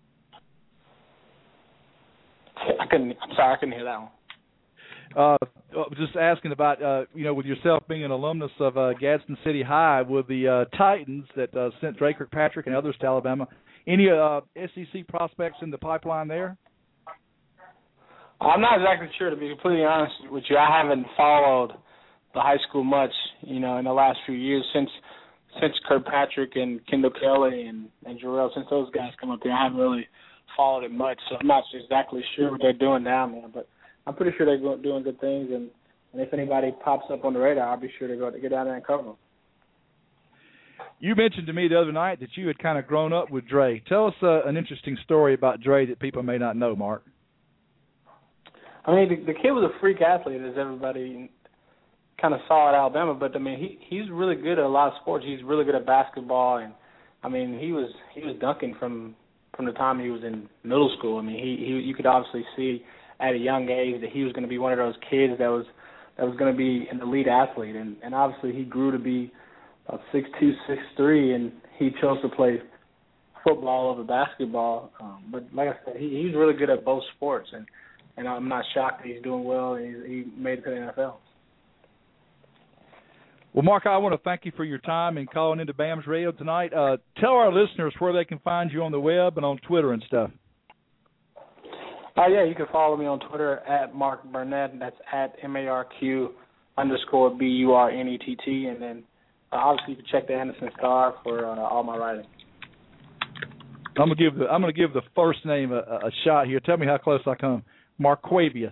I couldn't. I'm sorry, I couldn't hear that one. Uh, just asking about, uh, you know, with yourself being an alumnus of uh, Gadsden City High, with the uh, Titans that uh, sent Drake Kirkpatrick and others to Alabama, any uh, S E C prospects in the pipeline there? I'm not exactly sure, to be completely honest with you. I haven't followed the high school much, you know, in the last few years since since Kirkpatrick and Kendall Kelly and, and Jarrell, since those guys come up there. I haven't really followed it much, so I'm not exactly sure what they're doing down there, but I'm pretty sure they're doing good things, and, and if anybody pops up on the radar, I'll be sure to go to get down there and cover them. You mentioned to me the other night that you had kind of grown up with Dre. Tell us uh, an interesting story about Dre that people may not know, Mark. I mean, the, the kid was a freak athlete, as everybody kind of saw at Alabama, but, I mean, he he's really good at a lot of sports. He's really good at basketball, and, I mean, he was he was dunking from, from the time he was in middle school. I mean, he, he you could obviously see at a young age that he was going to be one of those kids that was that was going to be an elite athlete, and, and obviously he grew to be about six two, six three, and he chose to play football over basketball. Um, but like I said, he, he's really good at both sports, and, and I'm not shocked that he's doing well and he's, he made it to the N F L. Well, Mark, I want to thank you for your time and calling into BAMS Radio tonight. Uh, tell our listeners where they can find you on the web and on Twitter and stuff. Oh, uh, yeah, you can follow me on Twitter at Mark Burnett. That's at M A R Q underscore B U R N E T T, and then uh, obviously you can check the Anderson Star for uh, all my writing. I'm gonna give the I'm gonna give the first name a, a shot here. Tell me how close I come. Marquavius.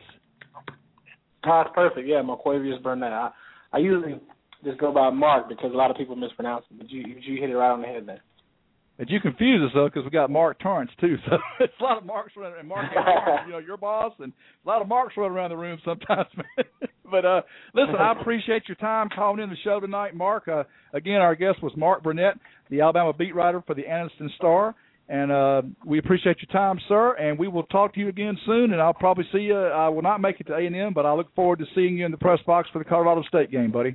Oh, that's perfect. Yeah, Marquavius Burnett. I, I usually just go by Mark because a lot of people mispronounce it, but you you hit it right on the head there. And you confuse us though, because we got Mark Torrance too. So it's a lot of Marks running, and Mark, you know, your boss, and a lot of Marks running around the room sometimes. But uh, listen, I appreciate your time calling in the show tonight, Mark. Uh, again, our guest was Mark Burnett, the Alabama beat writer for the Anniston Star. And uh, we appreciate your time, sir, and we will talk to you again soon, and I'll probably see you. I will not make it to A and M, but I look forward to seeing you in the press box for the Colorado State game, buddy.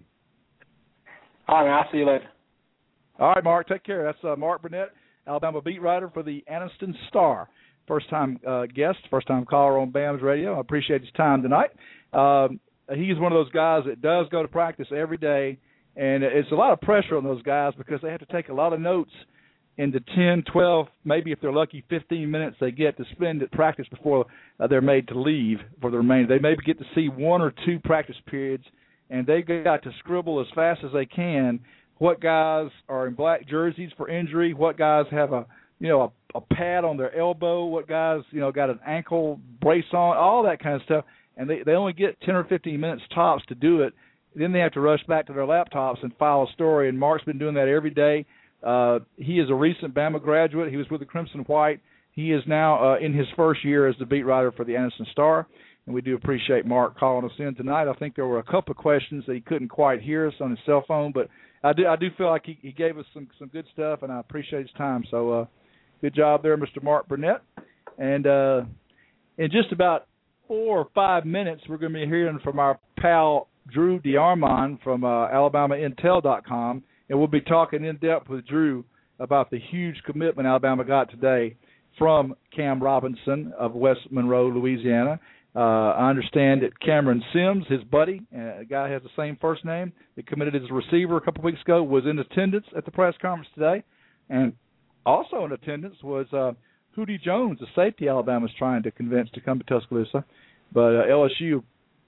All right, I'll see you later. All right, Mark, take care. That's uh, Mark Burnett, Alabama beat writer for the Anniston Star. First-time uh, guest, first-time caller on BAMS Radio. I appreciate his time tonight. Um, he's one of those guys that does go to practice every day, and it's a lot of pressure on those guys because they have to take a lot of notes in the ten, twelve, maybe if they're lucky, fifteen minutes they get to spend at practice before uh, they're made to leave for the remainder. They maybe get to see one or two practice periods, and they got to scribble as fast as they can what guys are in black jerseys for injury, what guys have a you know a, a pad on their elbow, what guys you know got an ankle brace on, all that kind of stuff, and they, they only get ten or fifteen minutes tops to do it. Then they have to rush back to their laptops and file a story, and Mark's been doing that every day. Uh, he is a recent Bama graduate. He was with the Crimson White. He is now uh, in his first year as the beat writer for the Anniston Star, and we do appreciate Mark calling us in tonight. I think there were a couple of questions that he couldn't quite hear us on his cell phone, but I do I do feel like he, he gave us some, some good stuff, and I appreciate his time. So uh, good job there, Mister Mark Burnett. And uh, in just about four or five minutes, we're going to be hearing from our pal Drew DeArmond from uh, Alabama Intel dot com. And we'll be talking in depth with Drew about the huge commitment Alabama got today from Cam Robinson of West Monroe, Louisiana. Uh, I understand that Cameron Sims, his buddy, uh, a guy who has the same first name, that committed as a receiver a couple of weeks ago, was in attendance at the press conference today. And also in attendance was uh, Hootie Jones, the safety Alabama's trying to convince to come to Tuscaloosa. But uh, L S U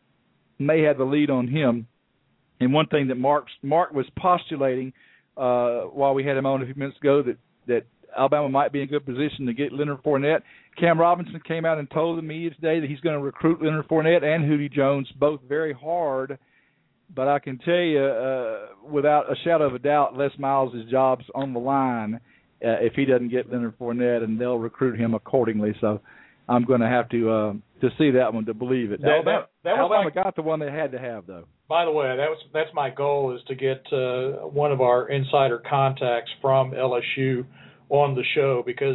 may have the lead on him. And one thing that Mark, Mark was postulating uh, while we had him on a few minutes ago, that, that Alabama might be in a good position to get Leonard Fournette. Cam Robinson came out and told the media today that he's going to recruit Leonard Fournette and Hootie Jones, both very hard. But I can tell you, uh, without a shadow of a doubt, Les Miles' job's on the line uh, if he doesn't get Leonard Fournette, and they'll recruit him accordingly. So I'm going to have to uh, to see that one to believe it. That, Alabama, that, that Alabama my, got the one they had to have, though. By the way, that was that's my goal, is to get uh, one of our insider contacts from L S U on the show, because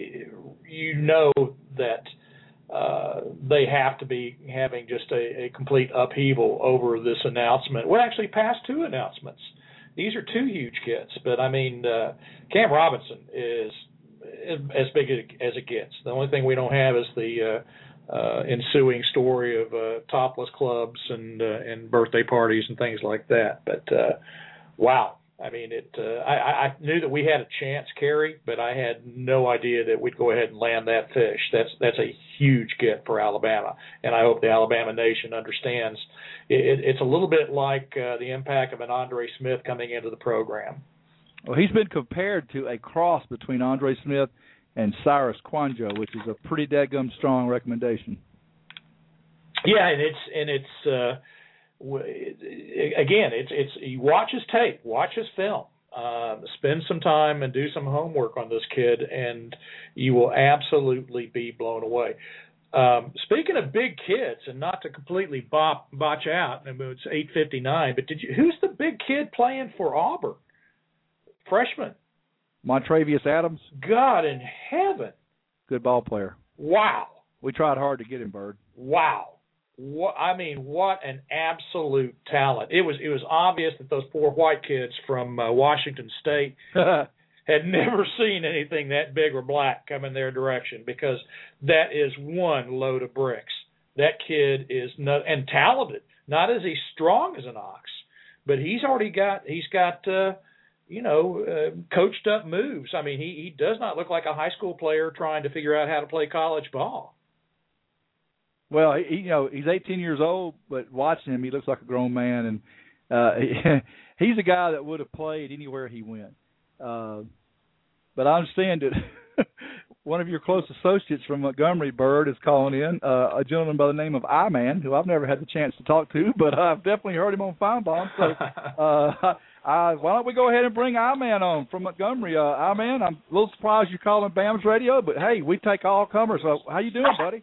you know that uh, they have to be having just a, a complete upheaval over this announcement. Well, actually, past two announcements. These are two huge kids, but I mean, uh, Cam Robinson is as big as it gets. The only thing we don't have is the uh, uh, ensuing story of uh, topless clubs and uh, and birthday parties and things like that. But uh, wow, I mean, it. Uh, I, I knew that we had a chance, Kerry, but I had no idea that we'd go ahead and land that fish. That's that's a huge get for Alabama, and I hope the Alabama nation understands. It, it, it's a little bit like uh, the impact of an Andre Smith coming into the program. Well, he's been compared to a cross between Andre Smith and Cyrus Kwanjo, which is a pretty dadgum strong recommendation. Yeah, and it's and it's uh, again, it's it's you watch his tape, watch his film, uh, spend some time and do some homework on this kid, and you will absolutely be blown away. Um, speaking of big kids, and not to completely bop, botch out, I mean, it's eight fifty-nine, but did you? Who's the big kid playing for Auburn? Freshman. Montravius Adams. God in heaven. Good ball player. Wow. We tried hard to get him, Bird. Wow. What, I mean, what an absolute talent. It was it was obvious that those poor white kids from uh, Washington State had never seen anything that big or black come in their direction, because that is one load of bricks. That kid is no, and talented. Not as he's strong as an ox, but he's already got he's got uh, you know uh, coached up moves. I mean, he he does not look like a high school player trying to figure out how to play college ball. Well, he, you know, he's eighteen years old, but watching him, he looks like a grown man, and uh, he, he's a guy that would have played anywhere he went. Uh, but I understand that one of your close associates from Montgomery, Bird, is calling in, uh, a gentleman by the name of I-Man, who I've never had the chance to talk to, but I've definitely heard him on Feinbaum. So uh, I, why don't we go ahead and bring I-Man on from Montgomery? Uh, I-Man, I'm a little surprised you're calling Bams Radio, but, hey, we take all comers. So how you doing, buddy?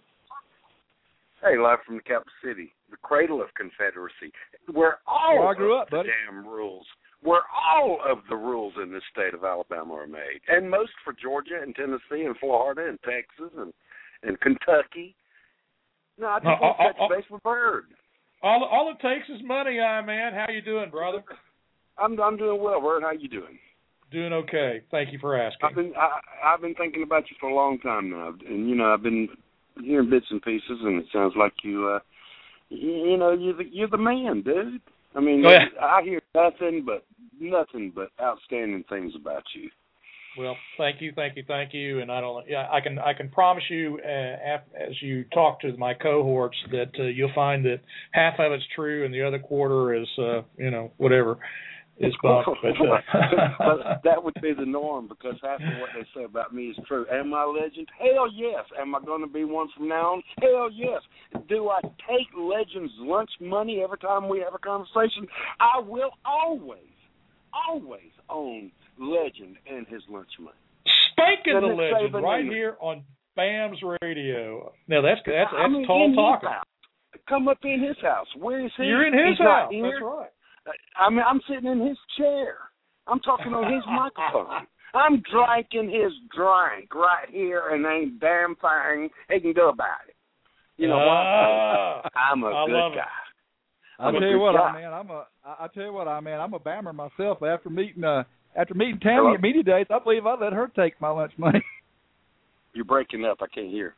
Hey, live from the capital city, the cradle of Confederacy, where all Where I grew of up, the buddy. damn rules, where all of the rules in this state of Alabama are made, and most for Georgia and Tennessee and Florida and Texas and, and Kentucky. No, I just No, want to all- touch all- base with Bird. All all it takes is money, I man. How you doing, brother? I'm I'm doing well, Bird. How you doing? Doing okay. Thank you for asking. I've been I, I've been thinking about you for a long time now, and you know I've been hearing bits and pieces, and it sounds like you uh you, you know you're the you're the man, dude. I mean, Oh, yeah. I hear nothing but nothing but outstanding things about you. Well, thank you, thank you, thank you, and I don't. Yeah, I can I can promise you, uh, as you talk to my cohorts, that uh, you'll find that half of it's true and the other quarter is, uh, you know, whatever is bunk. But, uh, but that would be the norm, because half of what they say about me is true. Am I a legend? Hell yes. Am I going to be one from now on? Hell yes. Do I take legends' lunch money every time we have a conversation? I will always, always own Legend and his lunch money. Spanking the Then let's legend save right another. here on Bam's Radio. Now that's that's that's I mean, tall in his talking. house. Come up in his house. Where is he? You're in his He's not house. here. That's right. I mean, I'm sitting in his chair. I'm talking on his microphone. I'm drinking his drink right here, and ain't damn thing he can do about it. You know Ah, what? I'm a I good love it. guy. I'll I'm a tell you good what, guy. I man, I'm a. I I tell you what, I man, I'm a Bammer myself. After meeting, uh, after meeting Tammy Hello? at media days, I believe I let her take my lunch money. You're breaking up. I can't hear.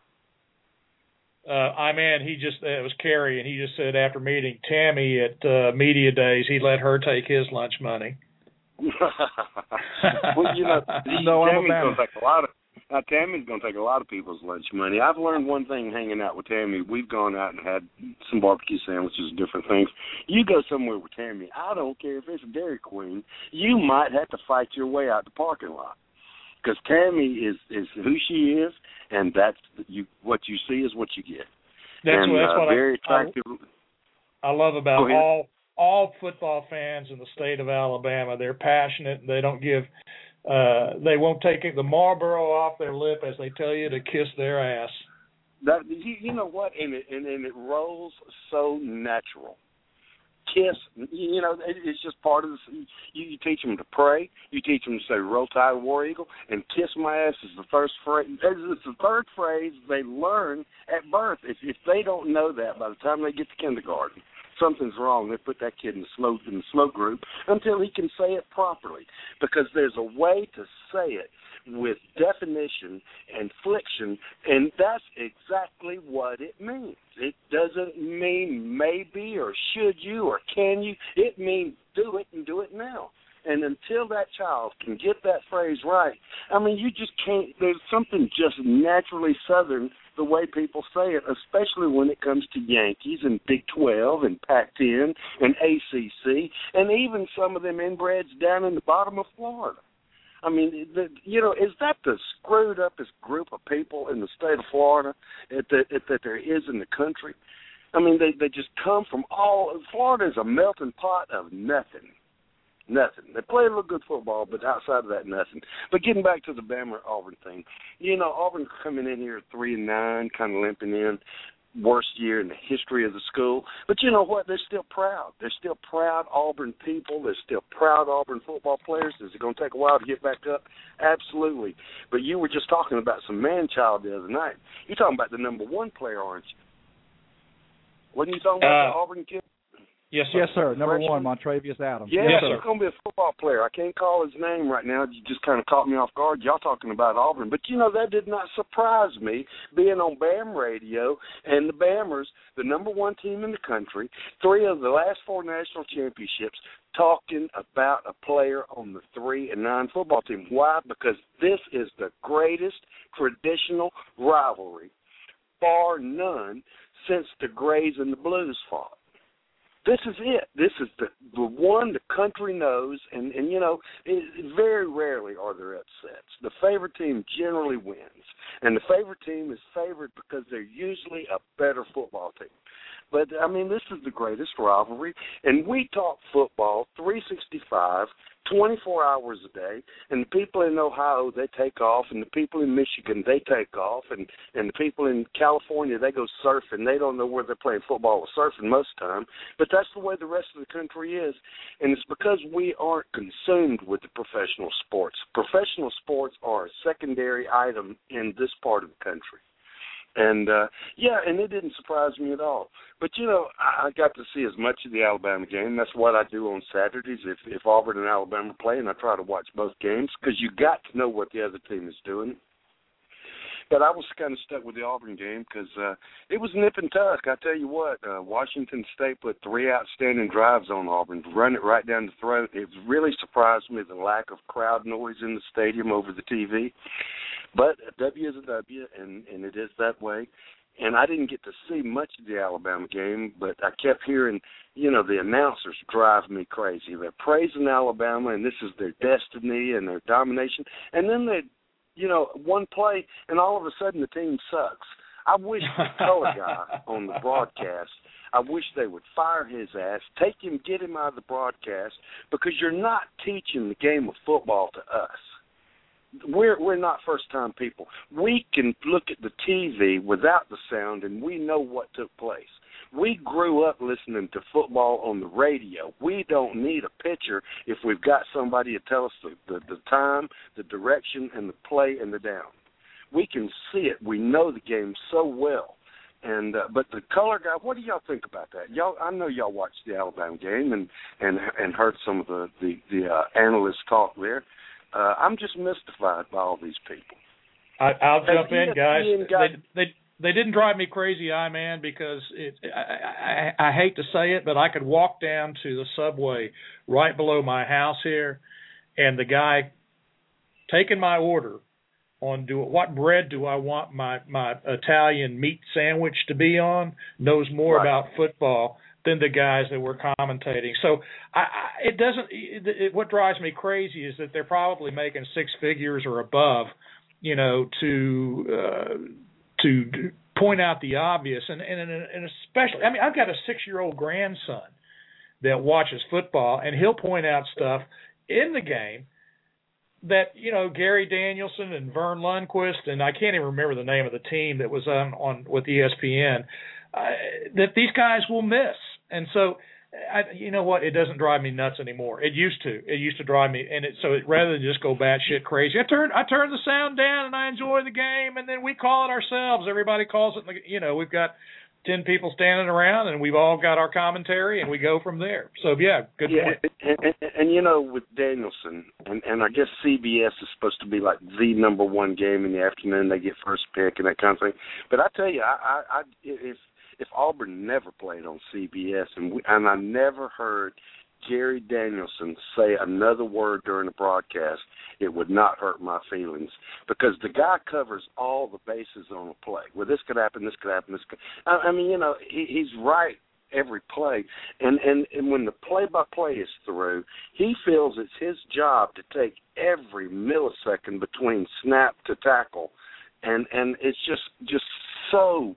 Uh, I man, he just uh, it was Kerry, and he just said after meeting Tammy at uh, media days, he let her take his lunch money. Well, you know, No, I'm a Tammy's Bammer. going to take a lot of. Now, Tammy's going to take a lot of people's lunch money. I've learned one thing hanging out with Tammy. We've gone out and had some barbecue sandwiches and different things. You go somewhere with Tammy, I don't care if it's Dairy Queen, you might have to fight your way out the parking lot. Because Tammy is, is who she is, and that's you. What you see is what you get. That's, and, that's uh, what very I, attractive. I, I love about Go ahead. all all football fans in the state of Alabama. They're passionate. They don't give. Uh, they won't take it, the Marlboro off their lip as they tell you to kiss their ass. That you, you know what, and it and, and it rolls so natural. Kiss, you know, it, it's just part of the. You, you teach them to pray. You teach them to say "Roll Tide, War Eagle," and "Kiss my ass" is the first phrase. It's the third phrase they learn at birth. If if they don't know that by the time they get to kindergarten, something's wrong. They put that kid in the slow in the slow group until he can say it properly, because there's a way to say it with definition and fliction, and that's exactly what it means. It doesn't mean maybe or should you or can you. It means do it and do it now. And until that child can get that phrase right, I mean, you just can't. There's something just naturally Southern the way people say it, especially when it comes to Yankees and Big twelve and Pac ten and A C C, and even some of them inbreds down in the bottom of Florida. I mean, the, you know, is that the screwed uppest group of people in the state of Florida that, that, that there is in the country? I mean, they, they just come from all – Florida is a melting pot of nothing. Nothing. They play a little good football, but outside of that, nothing. But getting back to the Bama-Auburn thing, you know, Auburn coming in here at three and nine, kind of limping in. Worst year in the history of the school. But you know what? They're still proud. They're still proud Auburn people. They're still proud Auburn football players. Is it going to take a while to get back up? Absolutely. But you were just talking about some man-child the other night. You're talking about the number one player, aren't you? Wasn't you talking about Uh, the Auburn kid? Yes, sir. Yes, sir. Number Freshman? one, Montravius Adams. Yeah, Yes, he's sir. going to be a football player. I can't call his name right now. You just kind of caught me off guard. Y'all talking about Auburn. But, you know, that did not surprise me, being on BAM Radio and the Bammers, the number one team in the country, three of the last four national championships, talking about a player on the three and nine football team. Why? Because this is the greatest traditional rivalry, bar none, since the Grays and the Blues fought. This is it. This is the the one the country knows, and, and you know, it, it very rarely are there upsets. The favorite team generally wins, and the favorite team is favored because they're usually a better football team. But, I mean, this is the greatest rivalry, and we talk football three sixty-five, twenty-four hours a day, and the people in Ohio, they take off, and the people in Michigan, they take off, and, and the people in California, they go surfing. They don't know where they're playing football or surfing most of the time, but that's the way the rest of the country is, and it's because we aren't consumed with the professional sports. Professional sports are a secondary item in this part of the country. And, uh, yeah, and it didn't surprise me at all. But, you know, I got to see as much of the Alabama game. That's what I do on Saturdays. If, if Auburn and Alabama play, and I try to watch both games because you got to know what the other team is doing. But I was kind of stuck with the Auburn game because uh, it was nip and tuck. I tell you what, uh, Washington State put three outstanding drives on Auburn, run it right down the throat. It really surprised me, the lack of crowd noise in the stadium over the T V. But a W is a W, and, and it is that way. And I didn't get to see much of the Alabama game, but I kept hearing, you know, the announcers drive me crazy. They're praising Alabama, and this is their destiny and their domination. And then they, you know, one play, and all of a sudden the team sucks. I wish the color guy on the broadcast, I wish they would fire his ass, take him, get him out of the broadcast, because you're not teaching the game of football to us. We're we're not first-time people. We can look at the T V without the sound, and we know what took place. We grew up listening to football on the radio. We don't need a picture if we've got somebody to tell us the, the, the time, the direction, and the play and the down. We can see it. We know the game so well. And uh, but the color guy, what do y'all think about that? Y'all, I know y'all watched the Alabama game and and and heard some of the the, the uh, analysts talk there. Uh, I'm just mystified by all these people. I, I'll jump in, guys. Got, they, they they didn't drive me crazy, I man, because it, I, I, I hate to say it, but I could walk down to the Subway right below my house here, and the guy taking my order on do what bread do I want my, my Italian meat sandwich to be on knows more right. about football than the guys that were commentating. So I, I, it doesn't. It, it, what drives me crazy is that they're probably making six figures or above, you know, to uh, to point out the obvious, and and, and especially, I mean, I've got a six-year-old grandson that watches football, and he'll point out stuff in the game that, you know, Gary Danielson and Vern Lundquist, and I can't even remember the name of the team that was on, on with E S P N, uh, that these guys will miss. And so, I, you know what? It doesn't drive me nuts anymore. It used to. It used to drive me, and it, so it, rather than just go batshit crazy, I turn I turn the sound down and I enjoy the game, and then we call it ourselves. Everybody calls it. You know, we've got ten people standing around, and we've all got our commentary, and we go from there. So yeah, good yeah, point. And, and, and you know, with Danielson, and, and I guess C B S is supposed to be like the number one game in the afternoon. They get first pick and that kind of thing. But I tell you, I, I, I if If Auburn never played on C B S, and we, and I never heard Gary Danielson say another word during the broadcast, it would not hurt my feelings, because the guy covers all the bases on a play. Well, this could happen, this could happen, this could. I, I mean, you know, he, he's right every play, and, and, and when the play-by-play is through, he feels it's his job to take every millisecond between snap to tackle, and and it's just just so.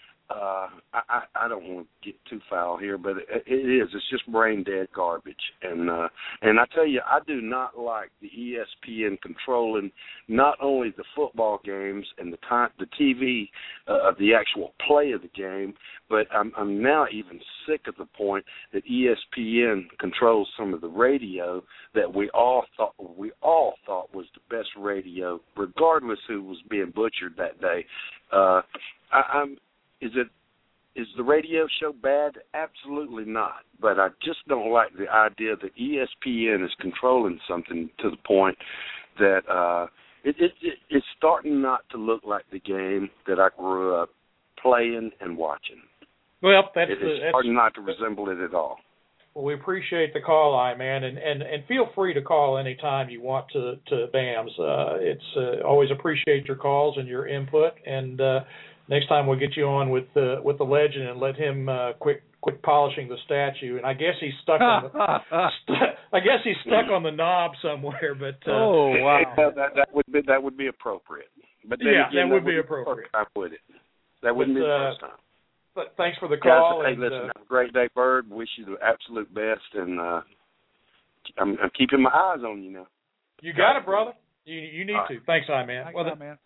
Uh, I, I don't want to get too foul here, but it, it is. It's just brain dead garbage, and uh, and I tell you, I do not like the E S P N controlling not only the football games and the time, the T V uh, of the actual play of the game, but I'm, I'm now even sick of the point that E S P N controls some of the radio that we all thought we all thought was the best radio, regardless who was being butchered that day. Uh, I, I'm. Is it is the radio show bad? Absolutely not. But I just don't like the idea that E S P N is controlling something to the point that uh, it, it, it, it's starting not to look like the game that I grew up playing and watching. Well, that's it, the, it's that's, starting not to resemble it at all. Well, we appreciate the call, I man, and, and, and feel free to call anytime you want to to B A M S. Uh, it's uh, always appreciate your calls and your input, and uh, next time we'll get you on with uh, with the legend and let him uh, quit quit polishing the statue. And I guess he's stuck on the st- I guess he's stuck on the knob somewhere. But uh, oh wow, that, that, that would be that would be appropriate. But then yeah, again, that would that be would appropriate. Be the first time, would it? That wouldn't but, be the uh, first time. But thanks for the call. Guys, hey, and, listen, uh, have a great day, Bird. Wish you the absolute best, and uh, I'm, I'm keeping my eyes on you now. You got it, brother. You you need right. to. Thanks, I man. Thanks, well, the, man.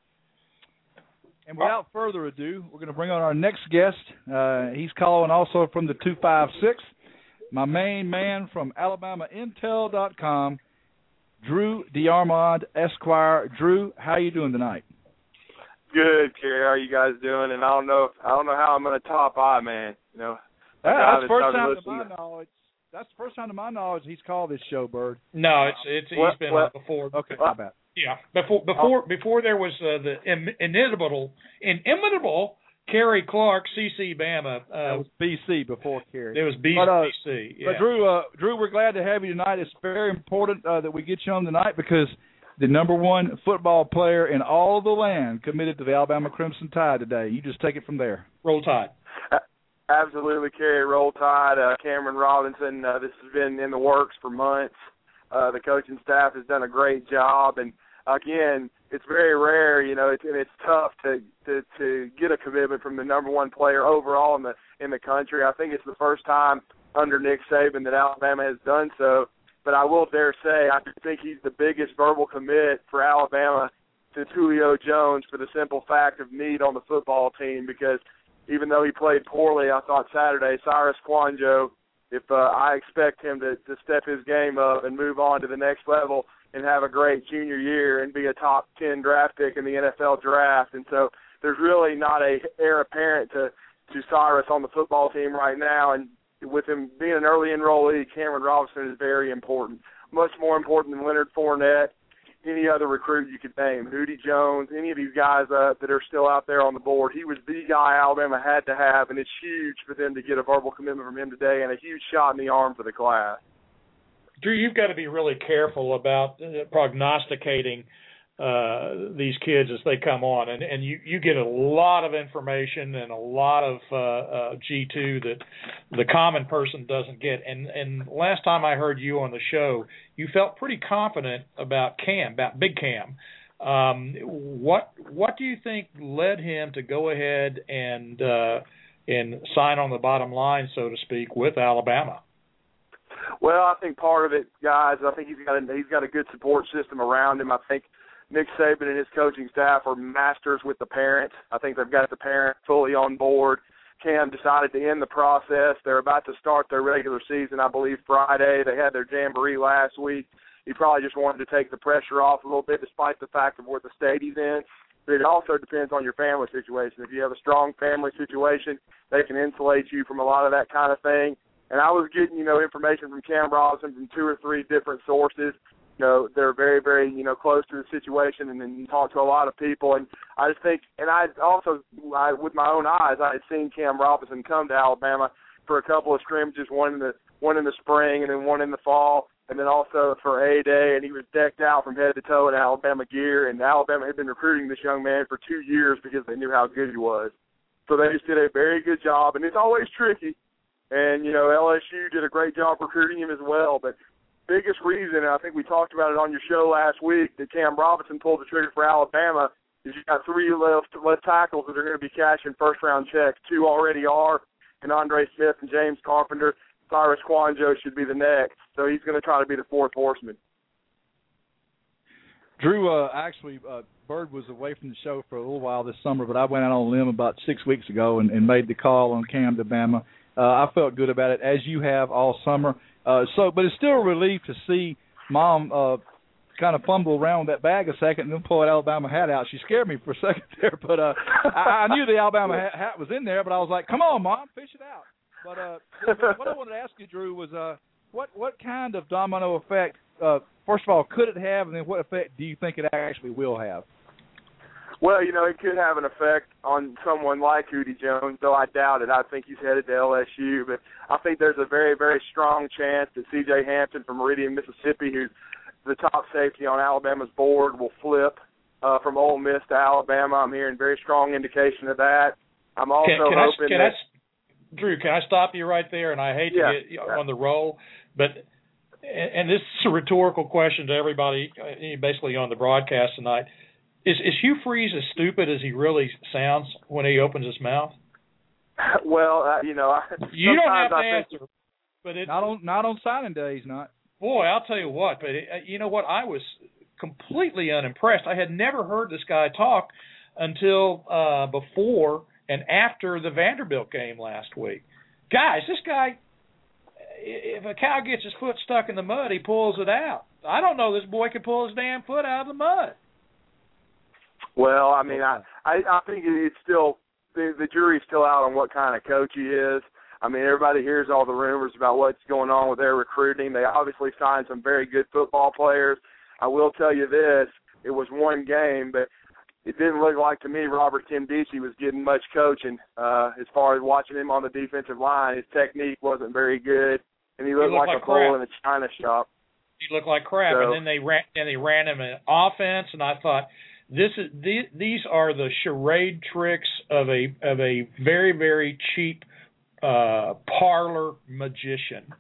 And without further ado, we're going to bring on our next guest. Uh, he's calling also from the two five six. My main man from Alabama Intel dot com, Drew DeArmond, Esquire. Drew, how you doing tonight? Good, Kerry. How are you guys doing? And I don't know, I don't know how I'm going to top I, man. You know, that, that's the first time to my knowledge. That's the first time to my knowledge he's called this show, Bird. No, it's it's what, he's been what? on before. Okay, my bad. Yeah, before before before there was uh, the inimitable inimitable Kerry Clark, C C Bama. Uh, that was B C before Kerry. It was B C. But, uh, yeah. but Drew, uh, Drew, we're glad to have you tonight. It's very important uh, that we get you on tonight because the number one football player in all of the land committed to the Alabama Crimson Tide today. You just take it from there. Roll Tide. Absolutely, Kerry. Roll Tide. Uh, Cameron Robinson. Uh, this has been in the works for months. Uh, the coaching staff has done a great job, and again, it's very rare, you know, it's, and it's tough to, to to get a commitment from the number one player overall in the in the country. I think it's the first time under Nick Saban that Alabama has done so. But I will dare say I think he's the biggest verbal commit for Alabama since Julio Jones for the simple fact of need on the football team, because even though he played poorly, I thought Saturday, Cyrus Kouandjio, if uh, I expect him to, to step his game up and move on to the next level and have a great junior year and be a top ten draft pick in the N F L draft. And so there's really not a heir apparent to, to Cyrus on the football team right now. And with him being an early enrollee, Cameron Robinson is very important, much more important than Leonard Fournette, any other recruit you could name, Hootie Jones, any of these guys uh, that are still out there on the board. He was the guy Alabama had to have, and it's huge for them to get a verbal commitment from him today and a huge shot in the arm for the class. Drew, you've got to be really careful about uh, prognosticating uh, these kids as they come on, and, and you, you get a lot of information and a lot of uh, uh, G two that the common person doesn't get. And, and last time I heard you on the show, you felt pretty confident about Cam, about Big Cam. Um, what what do you think led him to go ahead and uh, and sign on the bottom line, so to speak, with Alabama? Well, I think part of it, guys, I think he's got a, he's got a good support system around him. I think Nick Saban and his coaching staff are masters with the parents. I think they've got the parent fully on board. Cam decided to end the process. They're about to start their regular season, I believe, Friday. They had their jamboree last week. He probably just wanted to take the pressure off a little bit, despite the fact of what the state he's in. But it also depends on your family situation. If you have a strong family situation, they can insulate you from a lot of that kind of thing. And I was getting, you know, information from Cam Robinson from two or three different sources. You know, they're very, very, you know, close to the situation, and then you talk to a lot of people. And I just think, and I also, I, with my own eyes, I had seen Cam Robinson come to Alabama for a couple of scrimmages, one in the one in the spring and then one in the fall, and then also for A-Day, and he was decked out from head to toe in Alabama gear. And Alabama had been recruiting this young man for two years because they knew how good he was. So they just did a very good job, and it's always tricky. And, you know, L S U did a great job recruiting him as well. But biggest reason, and I think we talked about it on your show last week, that Cam Robinson pulled the trigger for Alabama is you got three left, left tackles that are going to be cashing first-round checks. Two already are, and Andre Smith and James Carpenter. Cyrus Kouandjio should be the next. So he's going to try to be the fourth horseman. Drew, uh, actually, uh, Bird was away from the show for a little while this summer, but I went out on a limb about six weeks ago and, and made the call on Cam to Bama. Uh, I felt good about it, as you have all summer. Uh, so, but it's still a relief to see Mom uh, kind of fumble around with that bag a second and then pull that Alabama hat out. She scared me for a second there, but uh, I, I knew the Alabama hat, hat was in there, but I was like, come on, Mom, fish it out. But uh, what I wanted to ask you, Drew, was uh, what, what kind of domino effect, uh, first of all, could it have, and then what effect do you think it actually will have? Well, you know, it could have an effect on someone like Hootie Jones, though I doubt it. I think he's headed to L S U. But I think there's a very, very strong chance that C J Hampton from Meridian, Mississippi, who's the top safety on Alabama's board, will flip uh, from Ole Miss to Alabama. I'm hearing very strong indication of that. I'm also can, can hoping I, can that I, Drew, can I stop you right there? And I hate yeah, to get yeah. on the roll, but and this is a rhetorical question to everybody, basically on the broadcast tonight. Is is Hugh Freeze as stupid as he really sounds when he opens his mouth? Well, uh, you know, I, you don't have to I answer, think, but it, not on not on signing days, not. Boy, I'll tell you what. But it, you know what? I was completely unimpressed. I had never heard this guy talk until uh, before and after the Vanderbilt game last week. Guys, this guy, if a cow gets his foot stuck in the mud, he pulls it out. I don't know this boy can pull his damn foot out of the mud. Well, I mean, I, I, I think it's still, the, the jury's still out on what kind of coach he is. I mean, everybody hears all the rumors about what's going on with their recruiting. They obviously signed some very good football players. I will tell you this, it was one game, but it didn't look like to me Robert Nkemdiche was getting much coaching uh, as far as watching him on the defensive line. His technique wasn't very good, and he looked, he looked like, like a bull in a china shop. He looked like crap, so, and then they ran and they ran him an offense, and I thought, This is these, these are the charade tricks of a of a very very cheap uh, parlor magician.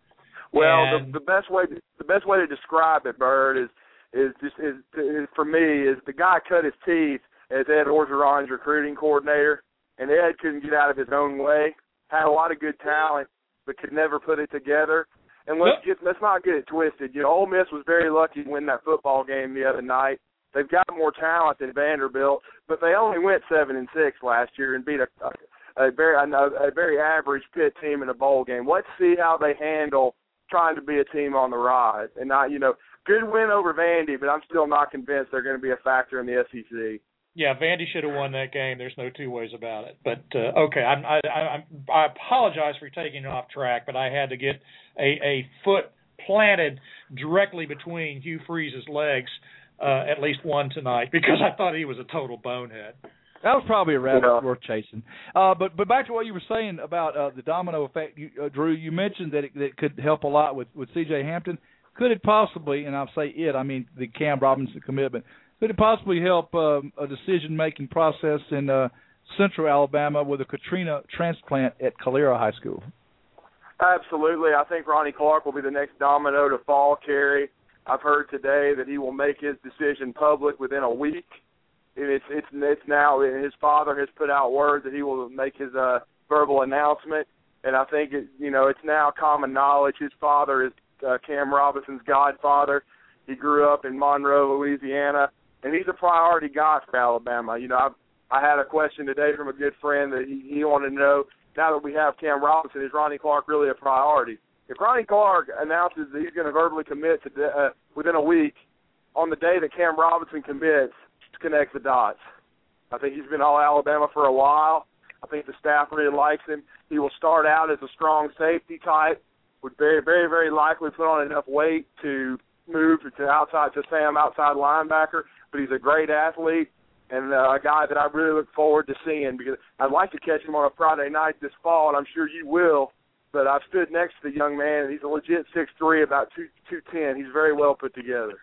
Well, and, the, the best way the best way to describe it, Bird, is is just is, is for me is the guy cut his teeth as Ed Orgeron's recruiting coordinator, and Ed couldn't get out of his own way. Had a lot of good talent, but could never put it together. And let's get let's not get it twisted. You know, Ole Miss was very lucky to win that football game the other night. They've got more talent than Vanderbilt, but they only went seven and six last year and beat a, a, a very a, a very average Pitt team in a bowl game. Let's see how they handle trying to be a team on the rise. And not, you know, good win over Vandy, but I'm still not convinced they're going to be a factor in the S E C. Yeah, Vandy should have won that game. There's no two ways about it. But uh, okay, I'm, I, I I apologize for taking it off track, but I had to get a, a foot planted directly between Hugh Freeze's legs. Uh, at least one tonight, because I thought he was a total bonehead. That was probably a rabbit yeah. worth chasing. Uh, but but back to what you were saying about uh, the domino effect, you, uh, Drew. You mentioned that it, that it could help a lot with, with C J Hampton. Could it possibly, and I'll say it, I mean the Cam Robinson commitment, could it possibly help um, a decision-making process in uh, Central Alabama with a Katrina transplant at Calera High School? Absolutely. I think Ronnie Clark will be the next domino to fall, Kerry. I've heard today that he will make his decision public within a week. It's it's it's now his father has put out word that he will make his uh, verbal announcement, and I think it, you know it's now common knowledge his father is uh, Cam Robinson's godfather. He grew up in Monroe, Louisiana, and he's a priority guy for Alabama. You know, I've, I had a question today from a good friend that he, he wanted to know, now that we have Cam Robinson, is Ronnie Clark really a priority? If Ronnie Clark announces that he's going to verbally commit to uh, within a week, on the day that Cam Robinson commits, connect the dots. I think he's been all Alabama for a while. I think the staff really likes him. He will start out as a strong safety type, would very, very, very likely put on enough weight to move to outside to Sam outside linebacker. But he's a great athlete and uh, a guy that I really look forward to seeing, because I'd like to catch him on a Friday night this fall, and I'm sure you will. But I've stood next to the young man, and he's a legit six three, about two ten. He's very well put together.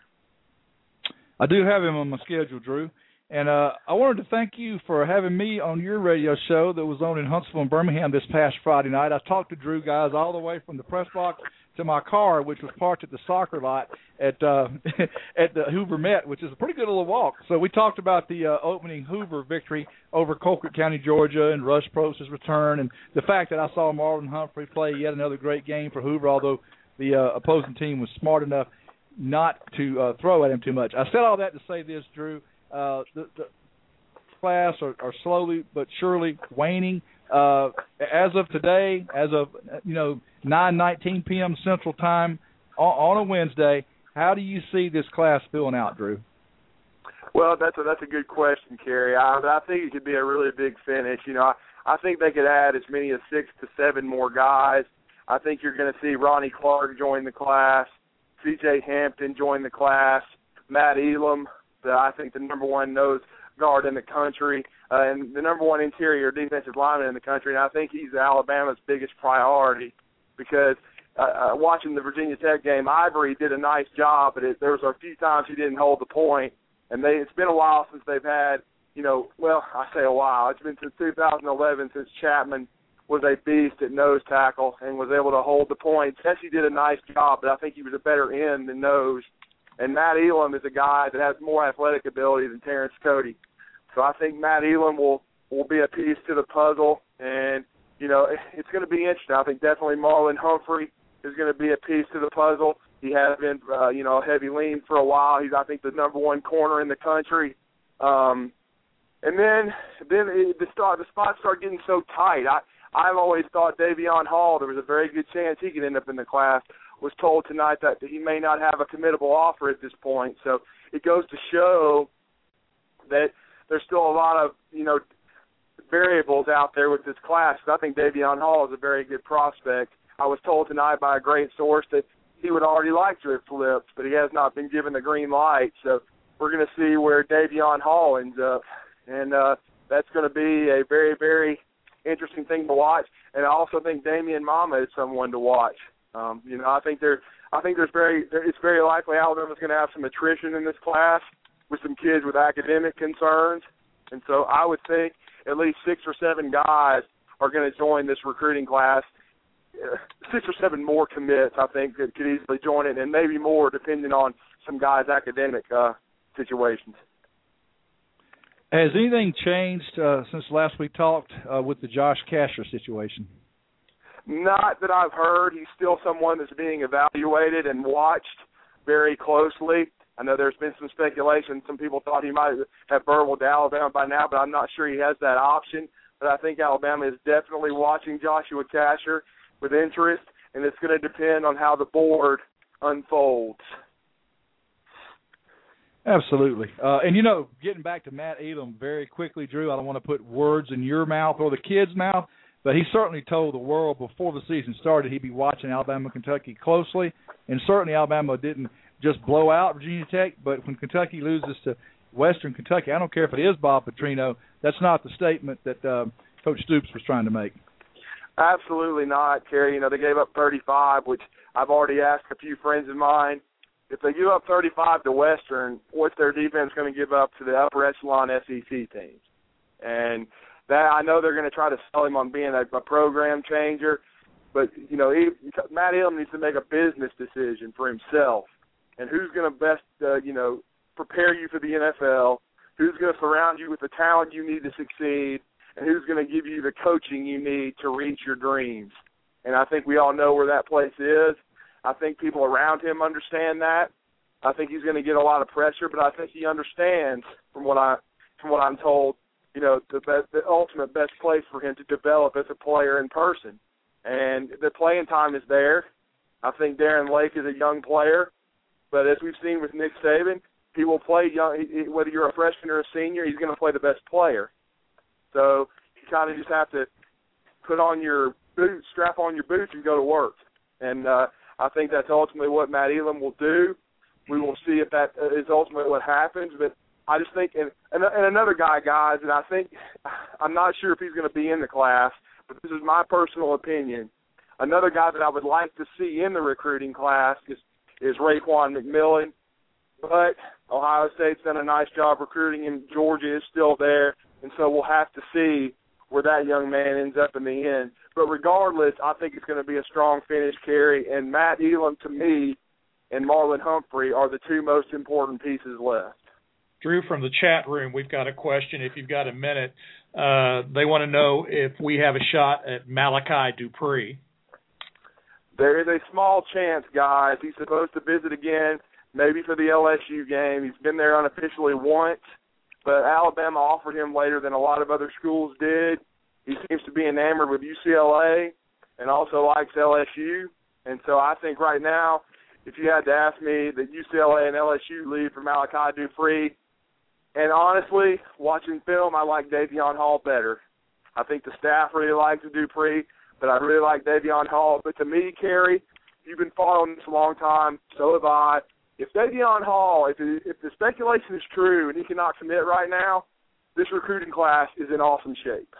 I do have him on my schedule, Drew. And uh, I wanted to thank you for having me on your radio show that was on in Huntsville and Birmingham this past Friday night. I talked to Drew, guys, all the way from the press box to my car, which was parked at the soccer lot at uh, at the Hoover Met, which is a pretty good little walk. So we talked about the uh, opening Hoover victory over Colquitt County, Georgia, and Rush Prost's return, and the fact that I saw Marlon Humphrey play yet another great game for Hoover, although the uh, opposing team was smart enough not to uh, throw at him too much. I said all that to say this, Drew. Uh, the, the class are, are slowly but surely waning. Uh, as of today, as of you know nine nineteen p.m. Central Time on, on a Wednesday, how do you see this class filling out, Drew? Well, that's a, that's a good question, Kerry. I, I think it could be a really big finish. You know, I, I think they could add as many as six to seven more guys. I think you're going to see Ronnie Clark join the class, C J Hampton join the class, Matt Elam, the, I think the number one nose guard in the country, uh, and the number one interior defensive lineman in the country, and I think he's Alabama's biggest priority because uh, uh, watching the Virginia Tech game, Ivory did a nice job, but it, there was a few times he didn't hold the point, And they it's been a while since they've had, you know, well, I say a while. It's been since two thousand eleven since Chapman was a beast at nose tackle and was able to hold the points. Yes, he did a nice job, but I think he was a better end than nose. And Matt Elam is a guy that has more athletic ability than Terrence Cody. So I think Matt Elam will, will be a piece to the puzzle. And, you know, it's going to be interesting. I think definitely Marlon Humphrey is going to be a piece to the puzzle. He has been, uh, you know, heavy lean for a while. He's, I think, the number one corner in the country. Um, and then then it, the, start, the spots start getting so tight. I, I've always thought Davion Hall, there was a very good chance he could end up in the class. Was told tonight that he may not have a committable offer at this point. So it goes to show that there's still a lot of, you know, variables out there with this class. I think Davion Hall is a very good prospect. I was told tonight by a great source that he would already like to have flipped, but he has not been given the green light. So we're going to see where Davion Hall ends up. And uh, that's going to be a very, very interesting thing to watch. And I also think Damian Mama is someone to watch. Um, you know, I think there, I think there's very, there, it's very likely Alabama's going to have some attrition in this class with some kids with academic concerns, and so I would think at least six or seven guys are going to join this recruiting class. Uh, six or seven more commits, I think, that could easily join it, and maybe more depending on some guys' academic uh, situations. Has anything changed uh, since last we talked uh, with the Josh Casher situation? Not that I've heard. He's still someone that's being evaluated and watched very closely. I know there's been some speculation. Some people thought he might have burbled to Alabama by now, but I'm not sure he has that option. But I think Alabama is definitely watching Joshua Casher with interest, and it's going to depend on how the board unfolds. Absolutely. Uh, and, you know, getting back to Matt Elam very quickly, Drew, I don't want to put words in your mouth or the kid's mouth, but he certainly told the world before the season started he'd be watching Alabama, Kentucky closely, and certainly Alabama didn't just blow out Virginia Tech, but when Kentucky loses to Western Kentucky, I don't care if it is Bob Petrino, that's not the statement that uh, Coach Stoops was trying to make. Absolutely not, Kerry. You know, they gave up thirty-five, which I've already asked a few friends of mine. If they give up thirty-five to Western, what's their defense going to give up to the upper echelon S E C teams? And that I know they're going to try to sell him on being a, a program changer, but, you know, he, Matt Elam needs to make a business decision for himself. And who's going to best, uh, you know, prepare you for the N F L, who's going to surround you with the talent you need to succeed, and who's going to give you the coaching you need to reach your dreams. And I think we all know where that place is. I think people around him understand that. I think he's going to get a lot of pressure, but I think he understands, from what I, from what I'm told, you know, the best, the ultimate best place for him to develop as a player in person. And the playing time is there. I think Darren Lake is a young player, but as we've seen with Nick Saban, he will play young. He, whether you're a freshman or a senior, he's going to play the best player. So you kind of just have to put on your boots, strap on your boots, and go to work. And uh, I think that's ultimately what Matt Elam will do. We will see if that is ultimately what happens. But I just think, and, and, and another guy, guys, and I think, I'm not sure if he's going to be in the class, but this is my personal opinion. Another guy that I would like to see in the recruiting class is, is Raekwon McMillan. But Ohio State's done a nice job recruiting him. Georgia is still there, and so we'll have to see where that young man ends up in the end. But regardless, I think it's going to be a strong finish, Kerry, and Matt Elam, to me, and Marlon Humphrey are the two most important pieces left. Drew, from the chat room, we've got a question. If you've got a minute, uh, they want to know if we have a shot at Malachi Dupree. There is a small chance, guys. He's supposed to visit again, maybe for the L S U game. He's been there unofficially once, but Alabama offered him later than a lot of other schools did. He seems to be enamored with U C L A and also likes L S U. And so I think right now, if you had to ask me, that U C L A and L S U lead for Malachi Dupree. And honestly, watching film, I like Davion Hall better. I think the staff really likes Dupree, but I really like Davion Hall. But to me, Kerry, you've been following this a long time, so have I. If Davion Hall, if, it, if the speculation is true and he cannot commit right now, this recruiting class is in awesome shape.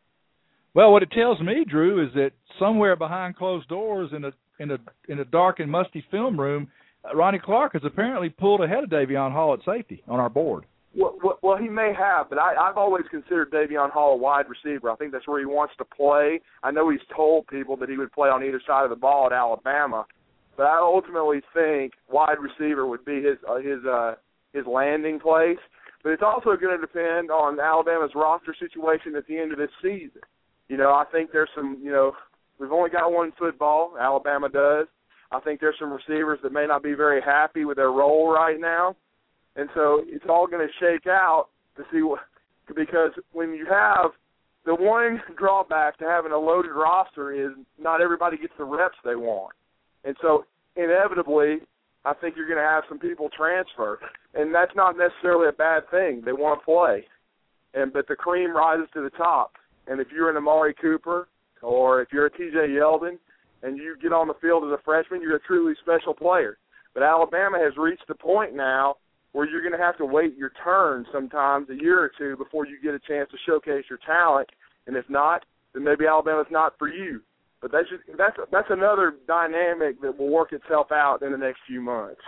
Well, what it tells me, Drew, is that somewhere behind closed doors in a in a in a dark and musty film room, Ronnie Clark has apparently pulled ahead of Davion Hall at safety on our board. Well, well, well he may have, but I, I've always considered Davion Hall a wide receiver. I think that's where he wants to play. I know he's told people that he would play on either side of the ball at Alabama, but I ultimately think wide receiver would be his uh, his uh, his landing place. But it's also going to depend on Alabama's roster situation at the end of this season. You know, I think there's some, you know, we've only got one football, Alabama does. I think there's some receivers that may not be very happy with their role right now. And so it's all going to shake out to see what, because when you have the one drawback to having a loaded roster is not everybody gets the reps they want. And so inevitably, I think you're going to have some people transfer. And that's not necessarily a bad thing. They want to play. And but the cream rises to the top. And if you're an Amari Cooper or if you're a T J Yeldon and you get on the field as a freshman, you're a truly special player. But Alabama has reached the point now where you're going to have to wait your turn sometimes a year or two before you get a chance to showcase your talent. And if not, then maybe Alabama's not for you. But that's just, that's that's another dynamic that will work itself out in the next few months.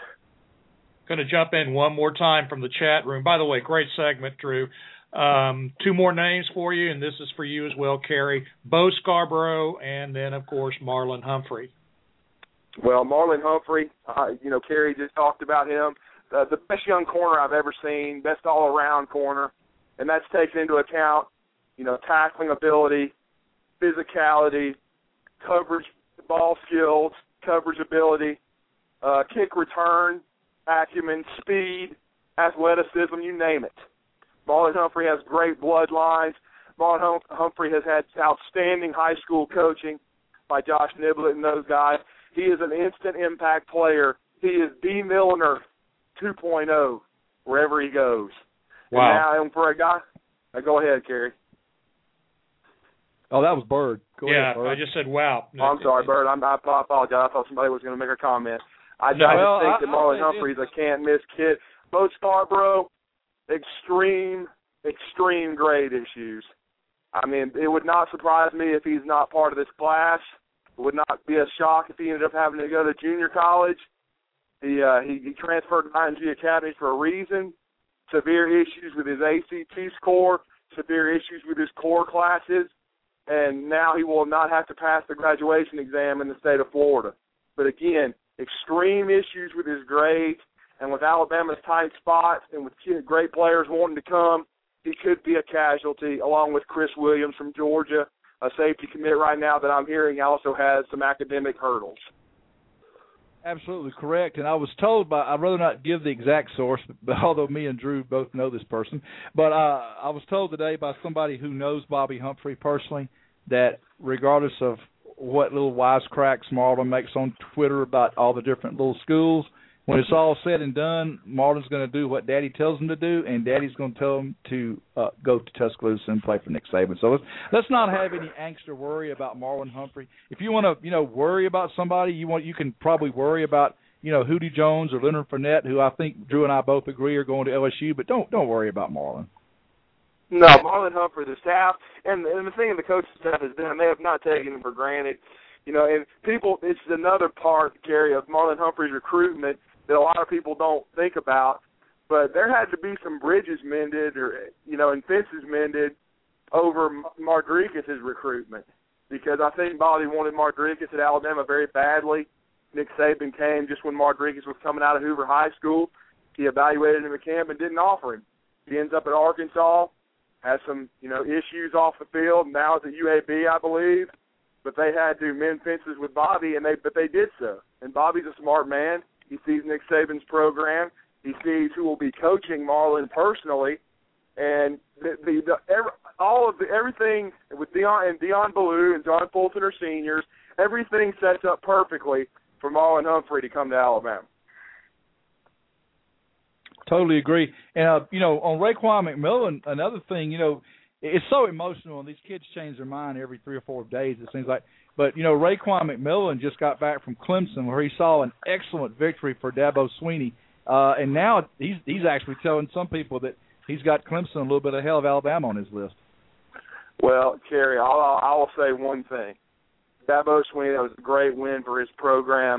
Going to jump in one more time from the chat room. By the way, great segment, Drew. Um, two more names for you, and this is for you as well, Kerry. Bo Scarborough, and then, of course, Marlon Humphrey. Well, Marlon Humphrey, uh, you know, Kerry just talked about him. Uh, the best young corner I've ever seen, best all-around corner, and that's taken into account, you know, tackling ability, physicality, coverage, ball skills, coverage ability, uh, kick return, acumen, speed, athleticism, you name it. Marlon Humphrey has great bloodlines. Marlon hum- Humphrey has had outstanding high school coaching by Josh Niblett and those guys. He is an instant impact player. He is B. Milner two point oh wherever he goes. Wow. And now, and for a guy, uh, go ahead, Kerry. Oh, that was Bird. Go yeah, ahead, Bird. I just said wow. Oh, I'm sorry, Bird. I'm, I apologize. I thought somebody was going to make a comment. I, No, I well, just think I- that I Marlon think Humphrey's a can't-miss kid. Bo Scarborough, extreme, extreme grade issues. I mean, it would not surprise me if he's not part of this class. It would not be a shock if he ended up having to go to junior college. He uh, he, he transferred to I M G Academy for a reason. Severe issues with his A C T score, severe issues with his core classes, and now he will not have to pass the graduation exam in the state of Florida. But again, extreme issues with his grades, and with Alabama's tight spots and with great players wanting to come, he could be a casualty, along with Chris Williams from Georgia, a safety commit right now that I'm hearing also has some academic hurdles. Absolutely correct. And I was told by, I'd rather not give the exact source, but although me and Drew both know this person, but uh, I was told today by somebody who knows Bobby Humphrey personally that regardless of what little wisecracks Marlon makes on Twitter about all the different little schools, when it's all said and done, Marlon's going to do what Daddy tells him to do, and Daddy's going to tell him to uh, go to Tuscaloosa and play for Nick Saban. So let's, let's not have any angst or worry about Marlon Humphrey. If you want to, you know, worry about somebody, you want you can probably worry about, you know, Hootie Jones or Leonard Fournette, who I think Drew and I both agree are going to L S U. But don't don't worry about Marlon. No, Marlon Humphrey, the staff, and, and the thing the coaching staff has done, they have not taken him for granted. You know, and people, it's another part, Gary, of Marlon Humphrey's recruitment that a lot of people don't think about, but there had to be some bridges mended or, you know, and fences mended over Rodriguez's recruitment, because I think Bobby wanted Rodriguez at Alabama very badly. Nick Saban came just when Rodriguez was coming out of Hoover High School. He evaluated him at camp and didn't offer him. He ends up at Arkansas, has some, you know, issues off the field. Now it's at U A B, I believe, but they had to mend fences with Bobby, and they but they did so. And Bobby's a smart man. He sees Nick Saban's program. He sees who will be coaching Marlon personally, and the, the, the every, all of the everything with Deion and Deion Ballou and John Fulton are seniors. Everything sets up perfectly for Marlon Humphrey to come to Alabama. Totally agree. And uh, you know, on Raekwon McMillan, another thing, you know, it's so emotional, and these kids change their mind every three or four days, it seems like. But, you know, Raekwon McMillan just got back from Clemson where he saw an excellent victory for Dabo Swinney. Uh, and now he's he's actually telling some people that he's got Clemson a little bit ahead of Alabama on his list. Well, Kerry, I'll, I will say one thing. Dabo Swinney, that was a great win for his program.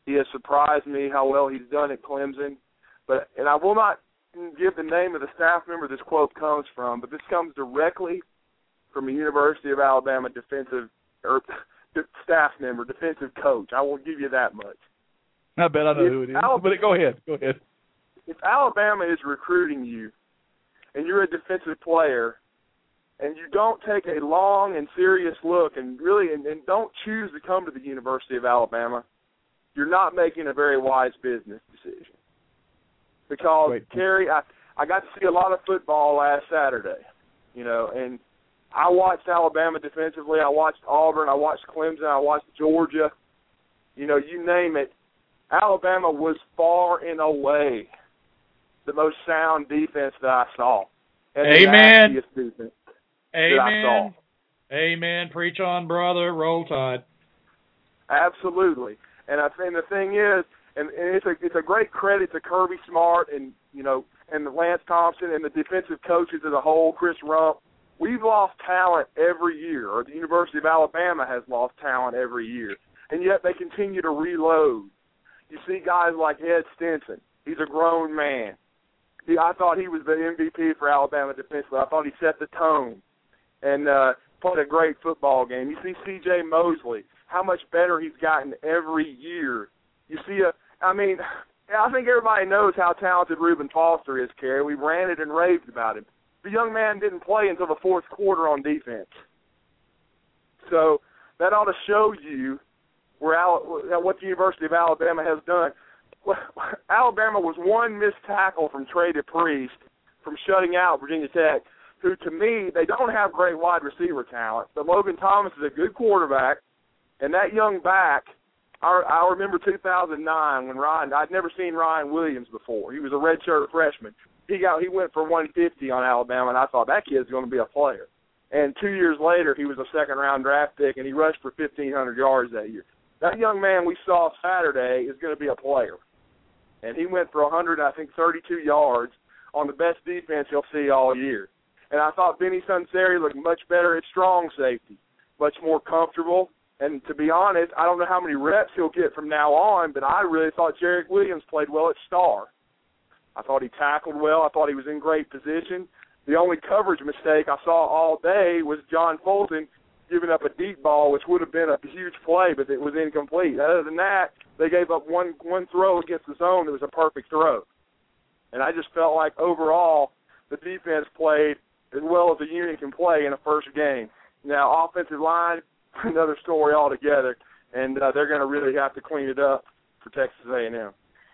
He has surprised me how well he's done at Clemson. But and I will not give the name of the staff member this quote comes from, but this comes directly from a University of Alabama defensive or staff member, defensive coach. I won't give you that much. I bet I know if who it is. Al- but go ahead. Go ahead. If Alabama is recruiting you and you're a defensive player and you don't take a long and serious look and really and, and don't choose to come to the University of Alabama, you're not making a very wise business decision. Because, Wait. Kerry, I, I got to see a lot of football last Saturday, you know, and I watched Alabama defensively. I watched Auburn. I watched Clemson. I watched Georgia. You know, you name it. Alabama was far and away the most sound defense that I saw. And Amen. The nastiest defense Amen. that I saw. Amen. Preach on, brother. Roll Tide. Absolutely. And I think the thing is, and, and it's a it's a great credit to Kirby Smart and you know and Lance Thompson and the defensive coaches as a whole, Chris Rump. We've lost talent every year, or the University of Alabama has lost talent every year, and yet they continue to reload. You see guys like Ed Stinson. He's a grown man. He, I thought he was the M V P for Alabama defensively. I thought he set the tone and uh, played a great football game. You see C J Mosley, how much better he's gotten every year. You see, a, I mean, I think everybody knows how talented Reuben Foster is, Kerry. We ranted and raved about him. The young man didn't play until the fourth quarter on defense. So that ought to show you where Al, what the University of Alabama has done. Alabama was one missed tackle from Trey DePriest from shutting out Virginia Tech, who, to me, they don't have great wide receiver talent. But Logan Thomas is a good quarterback, and that young back, I, I remember two thousand nine when Ryan, I'd never seen Ryan Williams before. He was a redshirt freshman. He got he went for one fifty on Alabama, and I thought that kid's going to be a player. And two years later, he was a second-round draft pick, and he rushed for fifteen hundred yards that year. That young man we saw Saturday is going to be a player. And he went for one hundred, I think, thirty-two yards on the best defense he'll see all year. And I thought Benny Sunseri looked much better at strong safety, much more comfortable. And to be honest, I don't know how many reps he'll get from now on, but I really thought Jarek Williams played well at star. I thought he tackled well. I thought he was in great position. The only coverage mistake I saw all day was John Fulton giving up a deep ball, which would have been a huge play, but it was incomplete. Other than that, they gave up one one throw against the zone that was a perfect throw. And I just felt like overall the defense played as well as a unit can play in a first game. Now, offensive line, another story altogether, and uh, they're going to really have to clean it up for Texas A and M.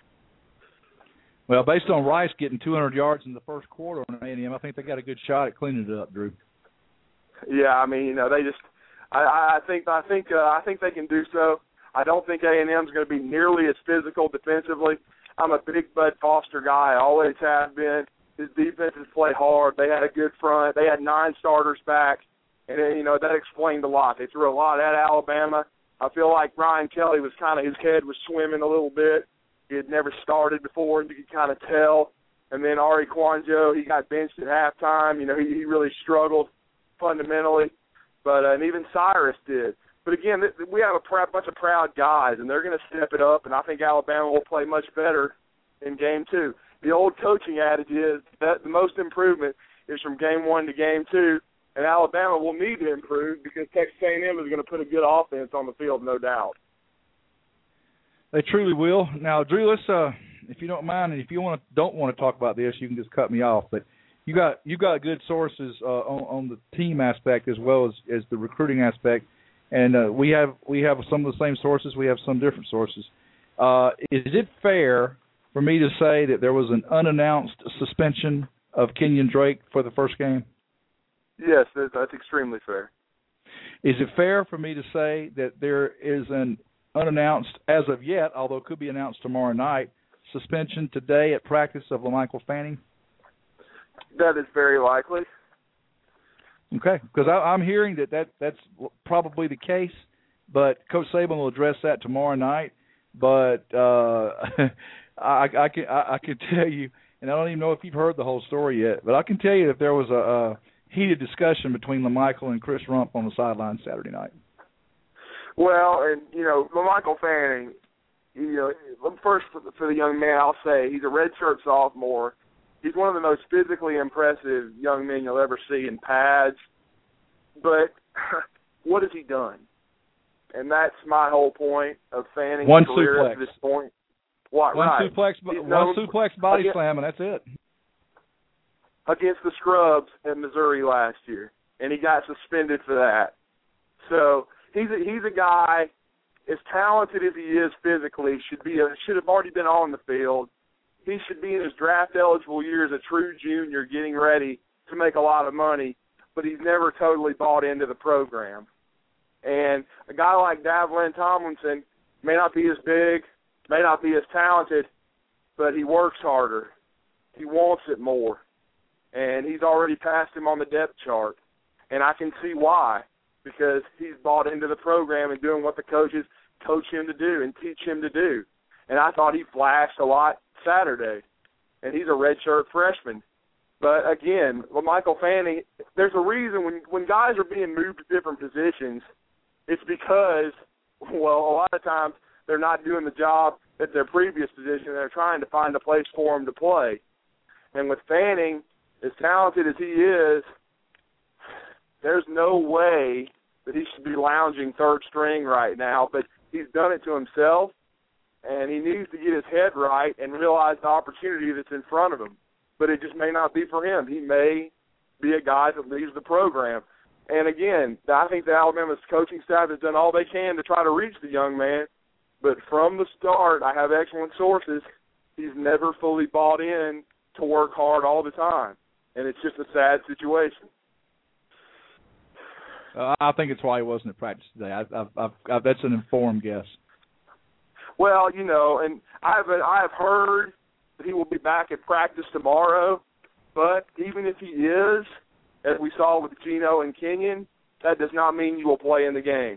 Well, based on Rice getting two hundred yards in the first quarter on A and M, I think they got a good shot at cleaning it up, Drew. Yeah, I mean, you know, they just, I, I think, I think, uh, I think they can do so. I don't think A and M is going to be nearly as physical defensively. I'm a big Bud Foster guy. I always have been. His defenses play hard. They had a good front. They had nine starters back, and you know that explained a lot. They threw a lot at Alabama. I feel like Ryan Kelly was kind of his head was swimming a little bit. He had never started before, and you could kind of tell. And then Ari Kwanjo, he got benched at halftime. You know, he, he really struggled fundamentally, but uh, and even Cyrus did. But again, th- we have a pr- bunch of proud guys, and they're going to step it up. And I think Alabama will play much better in game two. The old coaching adage is that the most improvement is from game one to game two, and Alabama will need to improve because Texas A and M is going to put a good offense on the field, no doubt. They truly will. Now, Drew, let's, uh, if you don't mind, and if you want to, don't want to talk about this, you can just cut me off. But you got you got good sources uh, on, on the team aspect as well as, as the recruiting aspect, and uh, we have we have some of the same sources. We have some different sources. Uh, is it fair for me to say that there was an unannounced suspension of Kenyon Drake for the first game? Yes, that's extremely fair. Is it fair for me to say that there is an unannounced, as of yet, although it could be announced tomorrow night, suspension today at practice of LaMichael Fanning? That is very likely. Okay, because I'm hearing that, that that's probably the case, but Coach Saban will address that tomorrow night. But uh, I, I can I, I can tell you, and I don't even know if you've heard the whole story yet, but I can tell you that there was a, a heated discussion between LaMichael and Chris Rump on the sideline Saturday night. Well, and, you know, LaMichael Fanning, you know, first for the, for the young man, I'll say he's a redshirt sophomore. He's one of the most physically impressive young men you'll ever see in pads. But what has he done? And that's my whole point of Fanning's one career suplex. at this point. What, one right. suplex, He's one suplex body against, slam, and that's it. Against the Scrubs in Missouri last year, and he got suspended for that. So he's a, he's a guy, as talented as he is physically, should be a, should have already been on the field. He should be in his draft-eligible year as a true junior getting ready to make a lot of money, but he's never totally bought into the program. And a guy like Davlin Tomlinson may not be as big, may not be as talented, but he works harder. He wants it more. And he's already passed him on the depth chart. And I can see why, because he's bought into the program and doing what the coaches coach him to do and teach him to do. And I thought he flashed a lot Saturday, and he's a redshirt freshman. But again, well, Michael Fanning, there's a reason when when guys are being moved to different positions, it's because, well, a lot of times they're not doing the job at their previous position. They're trying to find a place for them to play. And with Fanning, as talented as he is, there's no way that he should be lounging third string right now, but he's done it to himself. And he needs to get his head right and realize the opportunity that's in front of him. But it just may not be for him. He may be a guy that leaves the program. And, again, I think the Alabama's coaching staff has done all they can to try to reach the young man. But from the start, I have excellent sources, he's never fully bought in to work hard all the time. And it's just a sad situation. Uh, I think it's why he wasn't at practice today. I've, I've, I've, I've, that's an informed guess. Well, you know, and I've I've heard that he will be back at practice tomorrow, but even if he is, as we saw with Geno and Kenyon, that does not mean you will play in the game.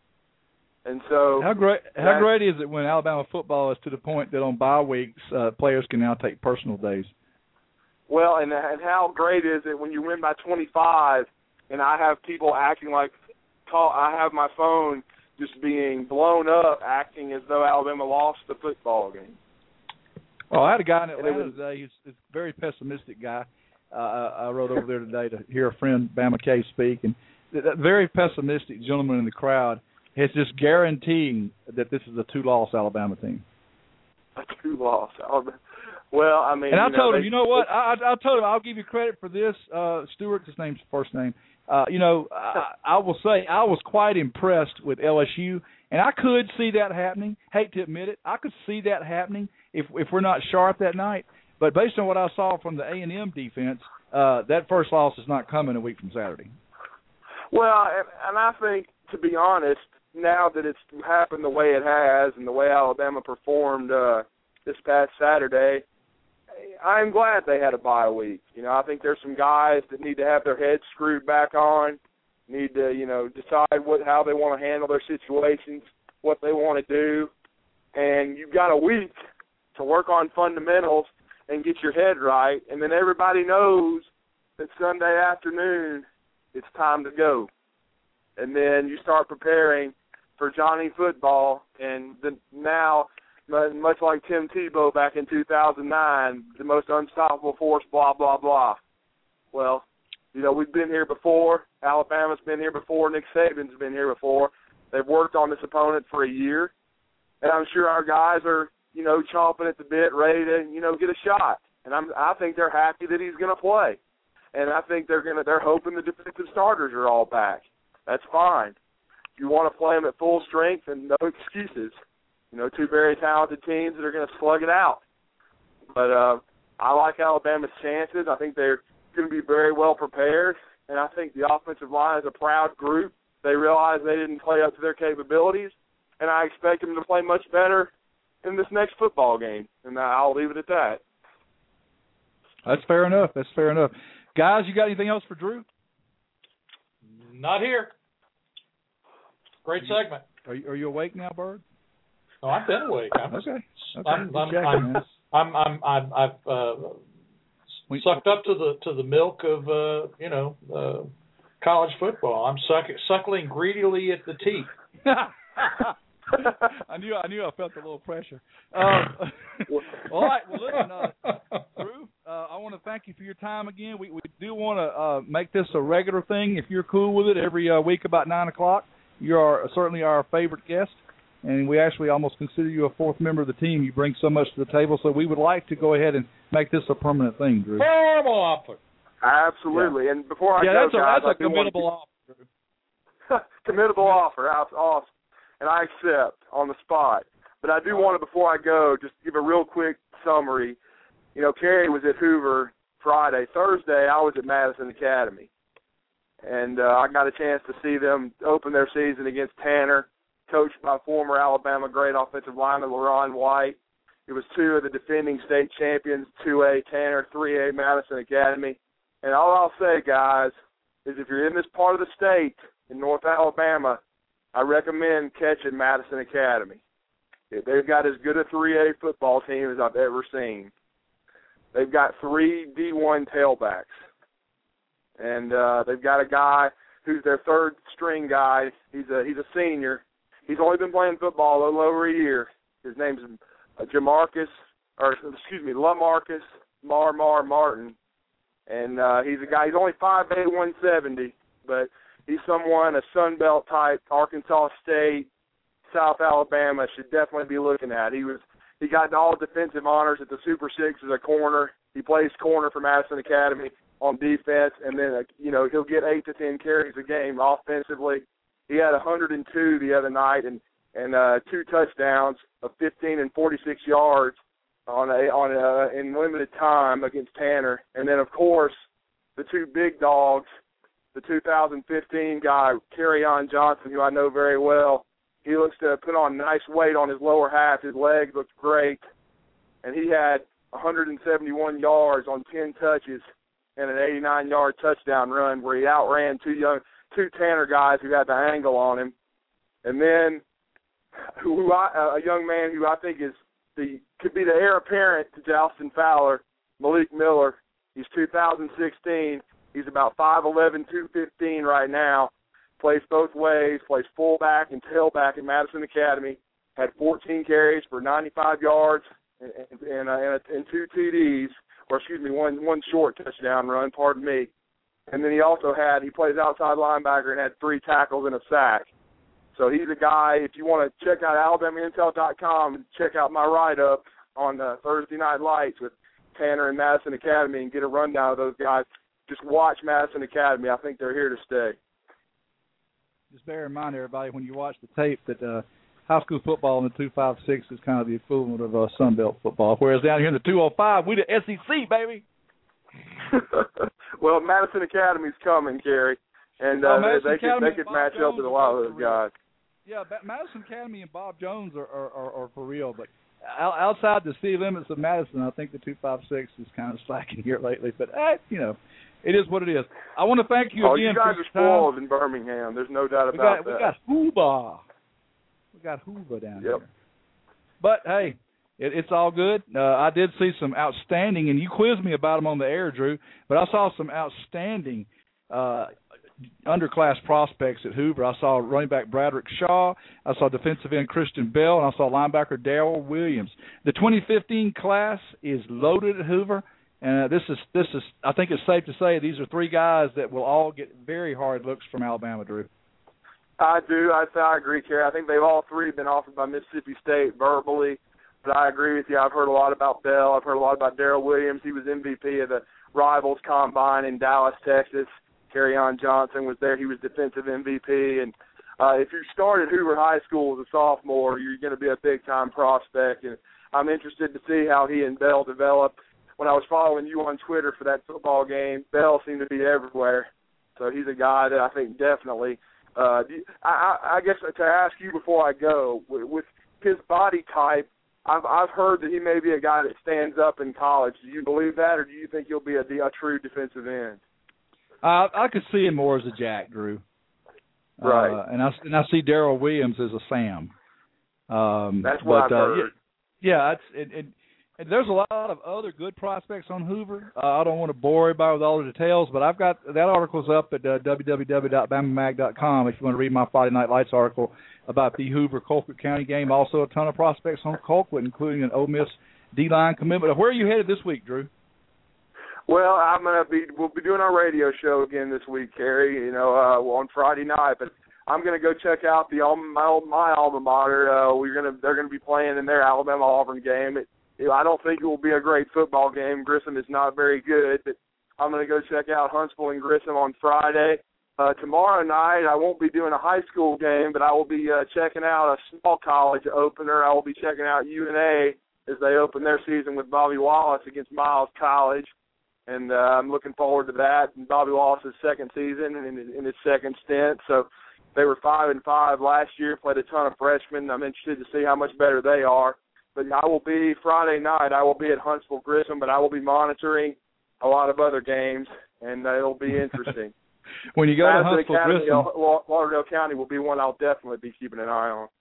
And so, how great how great is it when Alabama football is to the point that on bye weeks uh, players can now take personal days? Well, and and how great is it when you win by twenty-five, and I have people acting like call I have my phone just being blown up, acting as though Alabama lost the football game. Well, I had a guy in Atlanta today. He's, he's a very pessimistic guy. Uh, I rode over there today to hear a friend, Bama K, speak, and that very pessimistic gentleman in the crowd is just guaranteeing that this is a two-loss Alabama team. A two-loss Alabama. Well, I mean, and I you know, told they, him, you know what? I, I told him I'll give you credit for this. Uh, Stewart's his name's first name. Uh, you know, I, I will say I was quite impressed with L S U, and I could see that happening. Hate to admit it, I could see that happening if if we're not sharp that night. But based on what I saw from the A and M defense, uh, that first loss is not coming a week from Saturday. Well, and, and I think, to be honest, now that it's happened the way it has and the way Alabama performed uh, this past Saturday, I'm glad they had a bye week. You know, I think there's some guys that need to have their heads screwed back on, need to, you know, decide what how they want to handle their situations, what they want to do. And you've got a week to work on fundamentals and get your head right, and then everybody knows that Sunday afternoon it's time to go. And then you start preparing for Johnny football, and the, now, much like Tim Tebow back in two thousand nine, the most unstoppable force, blah, blah, blah. Well, you know, we've been here before. Alabama's been here before. Nick Saban's been here before. They've worked on this opponent for a year, and I'm sure our guys are, you know, chomping at the bit, ready to, you know, get a shot. And I'm, I think they're happy that he's going to play. And I think they're going to, they're hoping the defensive starters are all back. That's fine. You want to play them at full strength and no excuses. You know, two very talented teams that are going to slug it out. But uh, I like Alabama's chances. I think they're going to be very well prepared. And I think the offensive line is a proud group. They realize they didn't play up to their capabilities. And I expect them to play much better in this next football game. And I'll leave it at that. That's fair enough. That's fair enough. Guys, you got anything else for Drew? Not here. Great segment. Are you, are you awake now, Bird? No, I've been awake. I'm, okay. okay. I'm, I'm, I'm, I'm, I'm, I'm, I've uh, sucked up to the to the milk of uh, you know uh, college football. I'm suck, suckling greedily at the teat. I knew I knew I felt a little pressure. Um, all right, well listen, uh, Drew, uh, I want to thank you for your time again. We we do want to uh, make this a regular thing. If you're cool with it, every uh, week about nine o'clock, you are certainly our favorite guest, and we actually almost consider you a fourth member of the team. You bring so much to the table, so we would like to go ahead and make this a permanent thing, Drew. Formal offer. Absolutely. Yeah. And before I yeah, go, that's a, guys, that's a I do committable want offer. to... committable offer. That's awesome. And I accept on the spot. But I do want to, before I go, just give a real quick summary. You know, Kerry was at Hoover Friday. Thursday, I was at Madison Academy. And uh, I got a chance to see them open their season against Tanner, coached by former Alabama great offensive lineman LaRon White. It was two of the defending state champions, two A Tanner, three A Madison Academy. And all I'll say, guys, is if you're in this part of the state, in North Alabama, I recommend catching Madison Academy. They've got as good a three A football team as I've ever seen. They've got three D one tailbacks. And uh, they've got a guy who's their third string guy. He's a he's a senior. He's only been playing football a little over a year. His name's uh, Jamarcus, or excuse me, LaMarcus Mar Mar Martin. And uh, he's a guy, he's only five eight, one seventy, but he's someone, a Sun Belt type, Arkansas State, South Alabama should definitely be looking at. He was he got all defensive honors at the Super Six as a corner. He plays corner for Madison Academy on defense, and then uh, you know he'll get eight to ten carries a game offensively. He had one hundred two the other night and and uh, two touchdowns of fifteen and forty-six yards on a on a, in limited time against Tanner, and then of course the two big dogs. The two thousand fifteen guy, Kerryon Johnson, who I know very well, he looks to put on nice weight on his lower half. His legs looked great. And he had one hundred seventy-one yards on ten touches and an eighty-nine-yard touchdown run where he outran two young, two Tanner guys who had the angle on him. And then who I, a young man who I think is the could be the heir apparent to Jalston Fowler, Malik Miller. He's two thousand sixteen. He's about five eleven, two fifteen right now. Plays both ways, plays fullback and tailback at Madison Academy. Had fourteen carries for ninety-five yards and, and, uh, and two T Ds, or excuse me, one one short touchdown run, pardon me. And then he also had, he plays outside linebacker and had three tackles and a sack. So he's a guy, if you want to check out Alabama Intel dot com and check out my write-up on uh, Thursday Night Lights with Tanner and Madison Academy and get a rundown of those guys, just watch Madison Academy. I think they're here to stay. Just bear in mind, everybody, when you watch the tape, that uh, high school football in the two five six is kind of the equivalent of uh, Sun Belt football, whereas down here in the two oh five, we the S E C, baby. Well, Madison Academy's coming, Gary, and uh, well, they, they could, they could match Jones up with a lot of those guys. Yeah, Madison Academy and Bob Jones are, are, are, are for real, but outside the city limits of Madison, I think the two five six is kind of slacking here lately. But, eh, you know, it is what it is. I want to thank you oh, again. Oh, you guys for are spoiled time. in Birmingham. There's no doubt we about got, that. We got Hoover. We got Hoover down yep. here. But, hey, it, it's all good. Uh, I did see some outstanding, and you quizzed me about them on the air, Drew, but I saw some outstanding uh, underclass prospects at Hoover. I saw running back Bradrick Shaw. I saw defensive end Christian Bell, and I saw linebacker Darrell Williams. The twenty fifteen class is loaded at Hoover. And uh, this is this is I think it's safe to say these are three guys that will all get very hard looks from Alabama, Drew. I do. I, I agree, Kerry. I think they've all three been offered by Mississippi State verbally. But I agree with you. I've heard a lot about Bell. I've heard a lot about Darrell Williams. He was M V P of the Rivals Combine in Dallas, Texas. Kerryon Johnson was there. He was defensive M V P. And uh, if you started Hoover High School as a sophomore, you're going to be a big-time prospect. And I'm interested to see how he and Bell develop. When I was following you on Twitter for that football game, Bell seemed to be everywhere. So he's a guy that I think definitely uh, – I, I, I guess to ask you before I go, with, with his body type, I've, I've heard that he may be a guy that stands up in college. Do you believe that, or do you think he'll be a, a true defensive end? Uh, I could see him more as a Jack, Drew. Right. Uh, and I and I see Darrell Williams as a Sam. Um, That's what but, I've uh, heard. Yeah, yeah it's, it, it, there's a lot of other good prospects on Hoover. Uh, I don't want to bore everybody with all the details, but I've got that article's up at uh, w w w dot bama mag dot com if you want to read my Friday Night Lights article about the Hoover-Colquitt County game. Also a ton of prospects on Colquitt, including an Ole Miss D-line commitment. Where are you headed this week, Drew? Well, I'm gonna be. We'll be doing our radio show again this week, Kerry. You know, uh, on Friday night. But I'm gonna go check out the my my alma mater. Uh, we're gonna they're gonna be playing in their Alabama Auburn game. It, you know, I don't think it will be a great football game. Grissom is not very good, but I'm gonna go check out Huntsville and Grissom on Friday. Uh, tomorrow night, I won't be doing a high school game, but I will be uh, checking out a small college opener. I will be checking out U N A as they open their season with Bobby Wallace against Miles College. And uh, I'm looking forward to that. And Bobby Wallace's second season and in, in his second stint. So they were five and five last year. Played a ton of freshmen. I'm interested to see how much better they are. But I will be Friday night. I will be at Huntsville Grissom, but I will be monitoring a lot of other games, and uh, it'll be interesting. When you go Madison to Huntsville Academy, Grissom, Lauderdale County will be one I'll definitely be keeping an eye on.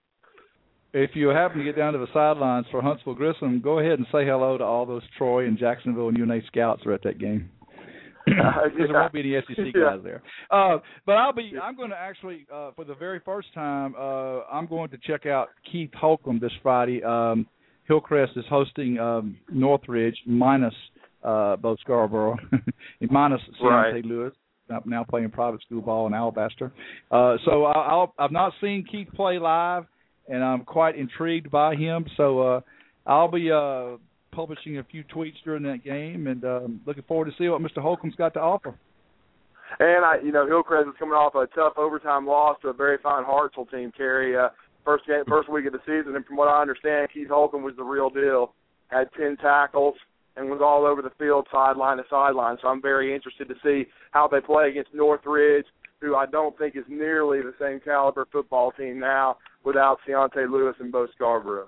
if you happen to get down to the sidelines for Huntsville Grissom, go ahead and say hello to all those Troy and Jacksonville and U N A scouts who are at that game. Because uh, yeah. there won't be any S E C guys there. Uh, but I'll be. I'm going to actually, uh, for the very first time, uh, I'm going to check out Keith Holcomb this Friday. Um, Hillcrest is hosting um, Northridge minus uh, both Scarborough, minus right. Saint Louis. I'm now playing private school ball in Alabaster. Uh, so I, I'll, I've not seen Keith play live, and I'm quite intrigued by him. So uh, I'll be uh, publishing a few tweets during that game, and um, looking forward to see what Mister Holcomb's got to offer. And, I, you know, Hillcrest is coming off a tough overtime loss to a very fine Hartsville team, Kerry. Uh, first game, first week of the season, and from what I understand, Keith Holcomb was the real deal. Had ten tackles and was all over the field, sideline to sideline. So I'm very interested to see how they play against Northridge, who I don't think is nearly the same caliber football team now without Keontae Lewis and Bo Scarborough.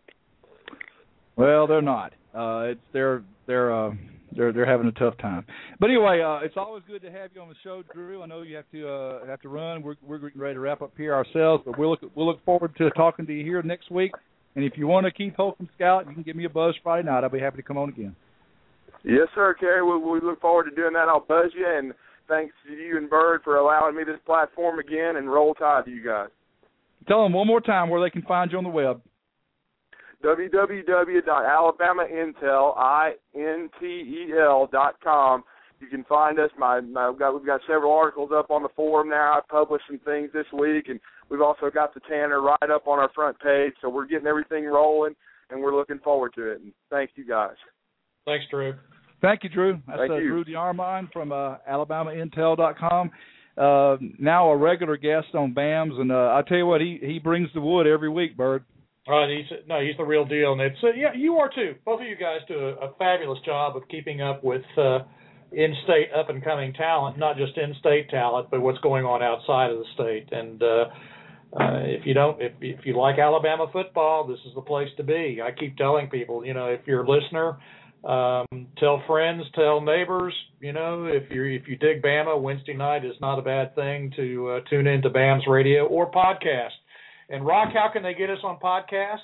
Well, they're not. Uh, it's they're they're uh, they're they're having a tough time. But anyway, uh, it's always good to have you on the show, Drew. I know you have to uh, have to run. We're we're getting ready to wrap up here ourselves, but we'll look we'll look forward to talking to you here next week. And if you want a Keith Holcomb scout, you can give me a buzz Friday night. I'll be happy to come on again. Yes, sir, Kerry. We, we look forward to doing that. I'll buzz you, and thanks to you and Bird for allowing me this platform again, and roll tide to you guys. Tell them one more time where they can find you on the web. w w w dot alabama intel dot com. You can find us. My, my we've, got, we've got several articles up on the forum now. I've published some things this week, and we've also got the Tanner right up on our front page. So we're getting everything rolling, and we're looking forward to it. And thank you, guys. Thanks, Drew. Thank you, Drew. That's Thank uh, you. Drew DeArmond from uh, alabama intel dot com. Uh, now a regular guest on B A M S, and uh, I tell you what, he, he brings the wood every week, Bird. Uh, he's no, he's the real deal, and it's uh, yeah, you are too. Both of you guys do a, a fabulous job of keeping up with uh, in-state up-and-coming talent, not just in-state talent, but what's going on outside of the state. And uh, uh, if you don't, if if you like Alabama football, this is the place to be. I keep telling people, you know, if you're a listener. Um, tell friends, tell neighbors. You know, if you if you dig Bama, Wednesday night is not a bad thing to uh, tune into B A M S radio or podcast. And Rock, how can they get us on podcast?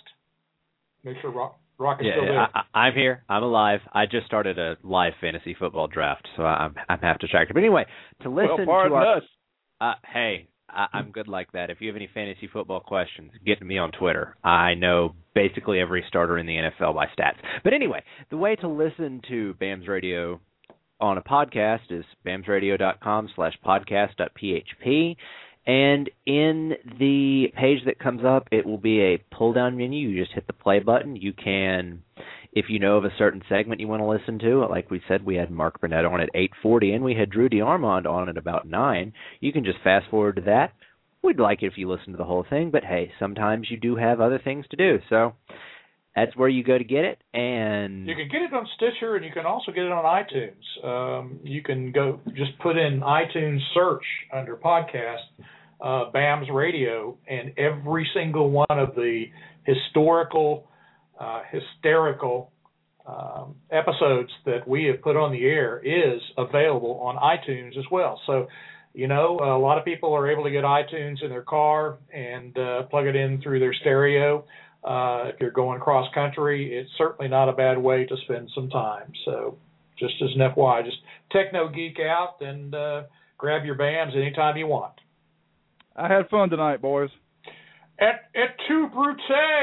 Make sure Rock, Rock is yeah, still there. I, I'm here. I'm alive. I just started a live fantasy football draft, so I'm I'm half distracted. But anyway, to listen well, to our us. Uh, hey. I, I'm good like that. If you have any fantasy football questions, get to me on Twitter. I know basically every starter in the N F L by stats. But anyway, the way to listen to B A M S Radio on a podcast is bamsradio.com slash podcast.php. And in the page that comes up, it will be a pull-down menu. You just hit the play button. You can, if you know of a certain segment you want to listen to, like we said, we had Mark Burnett on at eight forty, and we had Drew DeArmond on at about nine. You can just fast-forward to that. We'd like it if you listen to the whole thing, but, hey, sometimes you do have other things to do. So that's where you go to get it. And you can get it on Stitcher, and you can also get it on iTunes. Um, you can go just put in iTunes search under podcast, uh, B A M S Radio, and every single one of the historical, uh, hysterical um, episodes that we have put on the air is available on iTunes as well. So, you know, a lot of people are able to get iTunes in their car and uh, plug it in through their stereo. Uh, if you're going cross country, it's certainly not a bad way to spend some time. So just as an F Y I, just techno geek out and uh, grab your B A Ms anytime you want. I had fun tonight, boys. Et, et tu, Brute?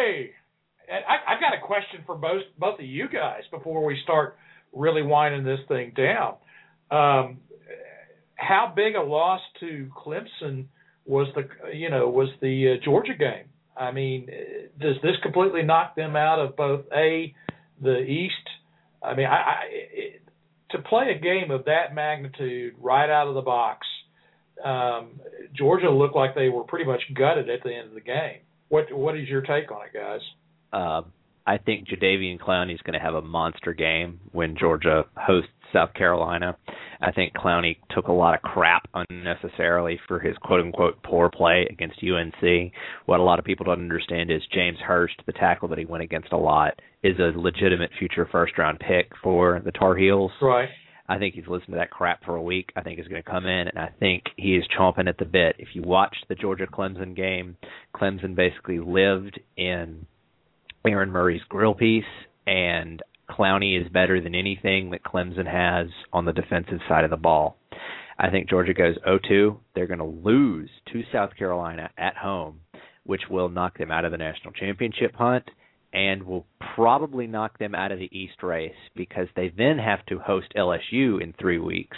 I, I've got a question for both both of you guys before we start really winding this thing down. Um, how big a loss to Clemson was the you know was the uh, Georgia game? I mean, does this completely knock them out of both A, the East? I mean, I, I it, to play a game of that magnitude right out of the box, um, Georgia looked like they were pretty much gutted at the end of the game. What what is your take on it, guys? Uh, I think Jadeveon Clowney is going to have a monster game when Georgia hosts South Carolina. I think Clowney took a lot of crap unnecessarily for his quote-unquote poor play against U N C. What a lot of people don't understand is James Hurst, the tackle that he went against a lot, is a legitimate future first-round pick for the Tar Heels. Right. I think he's listened to that crap for a week. I think he's going to come in, and I think he is chomping at the bit. If you watch the Georgia-Clemson game, Clemson basically lived in Aaron Murray's grill piece, and Clowney is better than anything that Clemson has on the defensive side of the ball. I think Georgia goes oh two. They're going to lose to South Carolina at home, which will knock them out of the national championship hunt and will probably knock them out of the East race because they then have to host L S U in three weeks,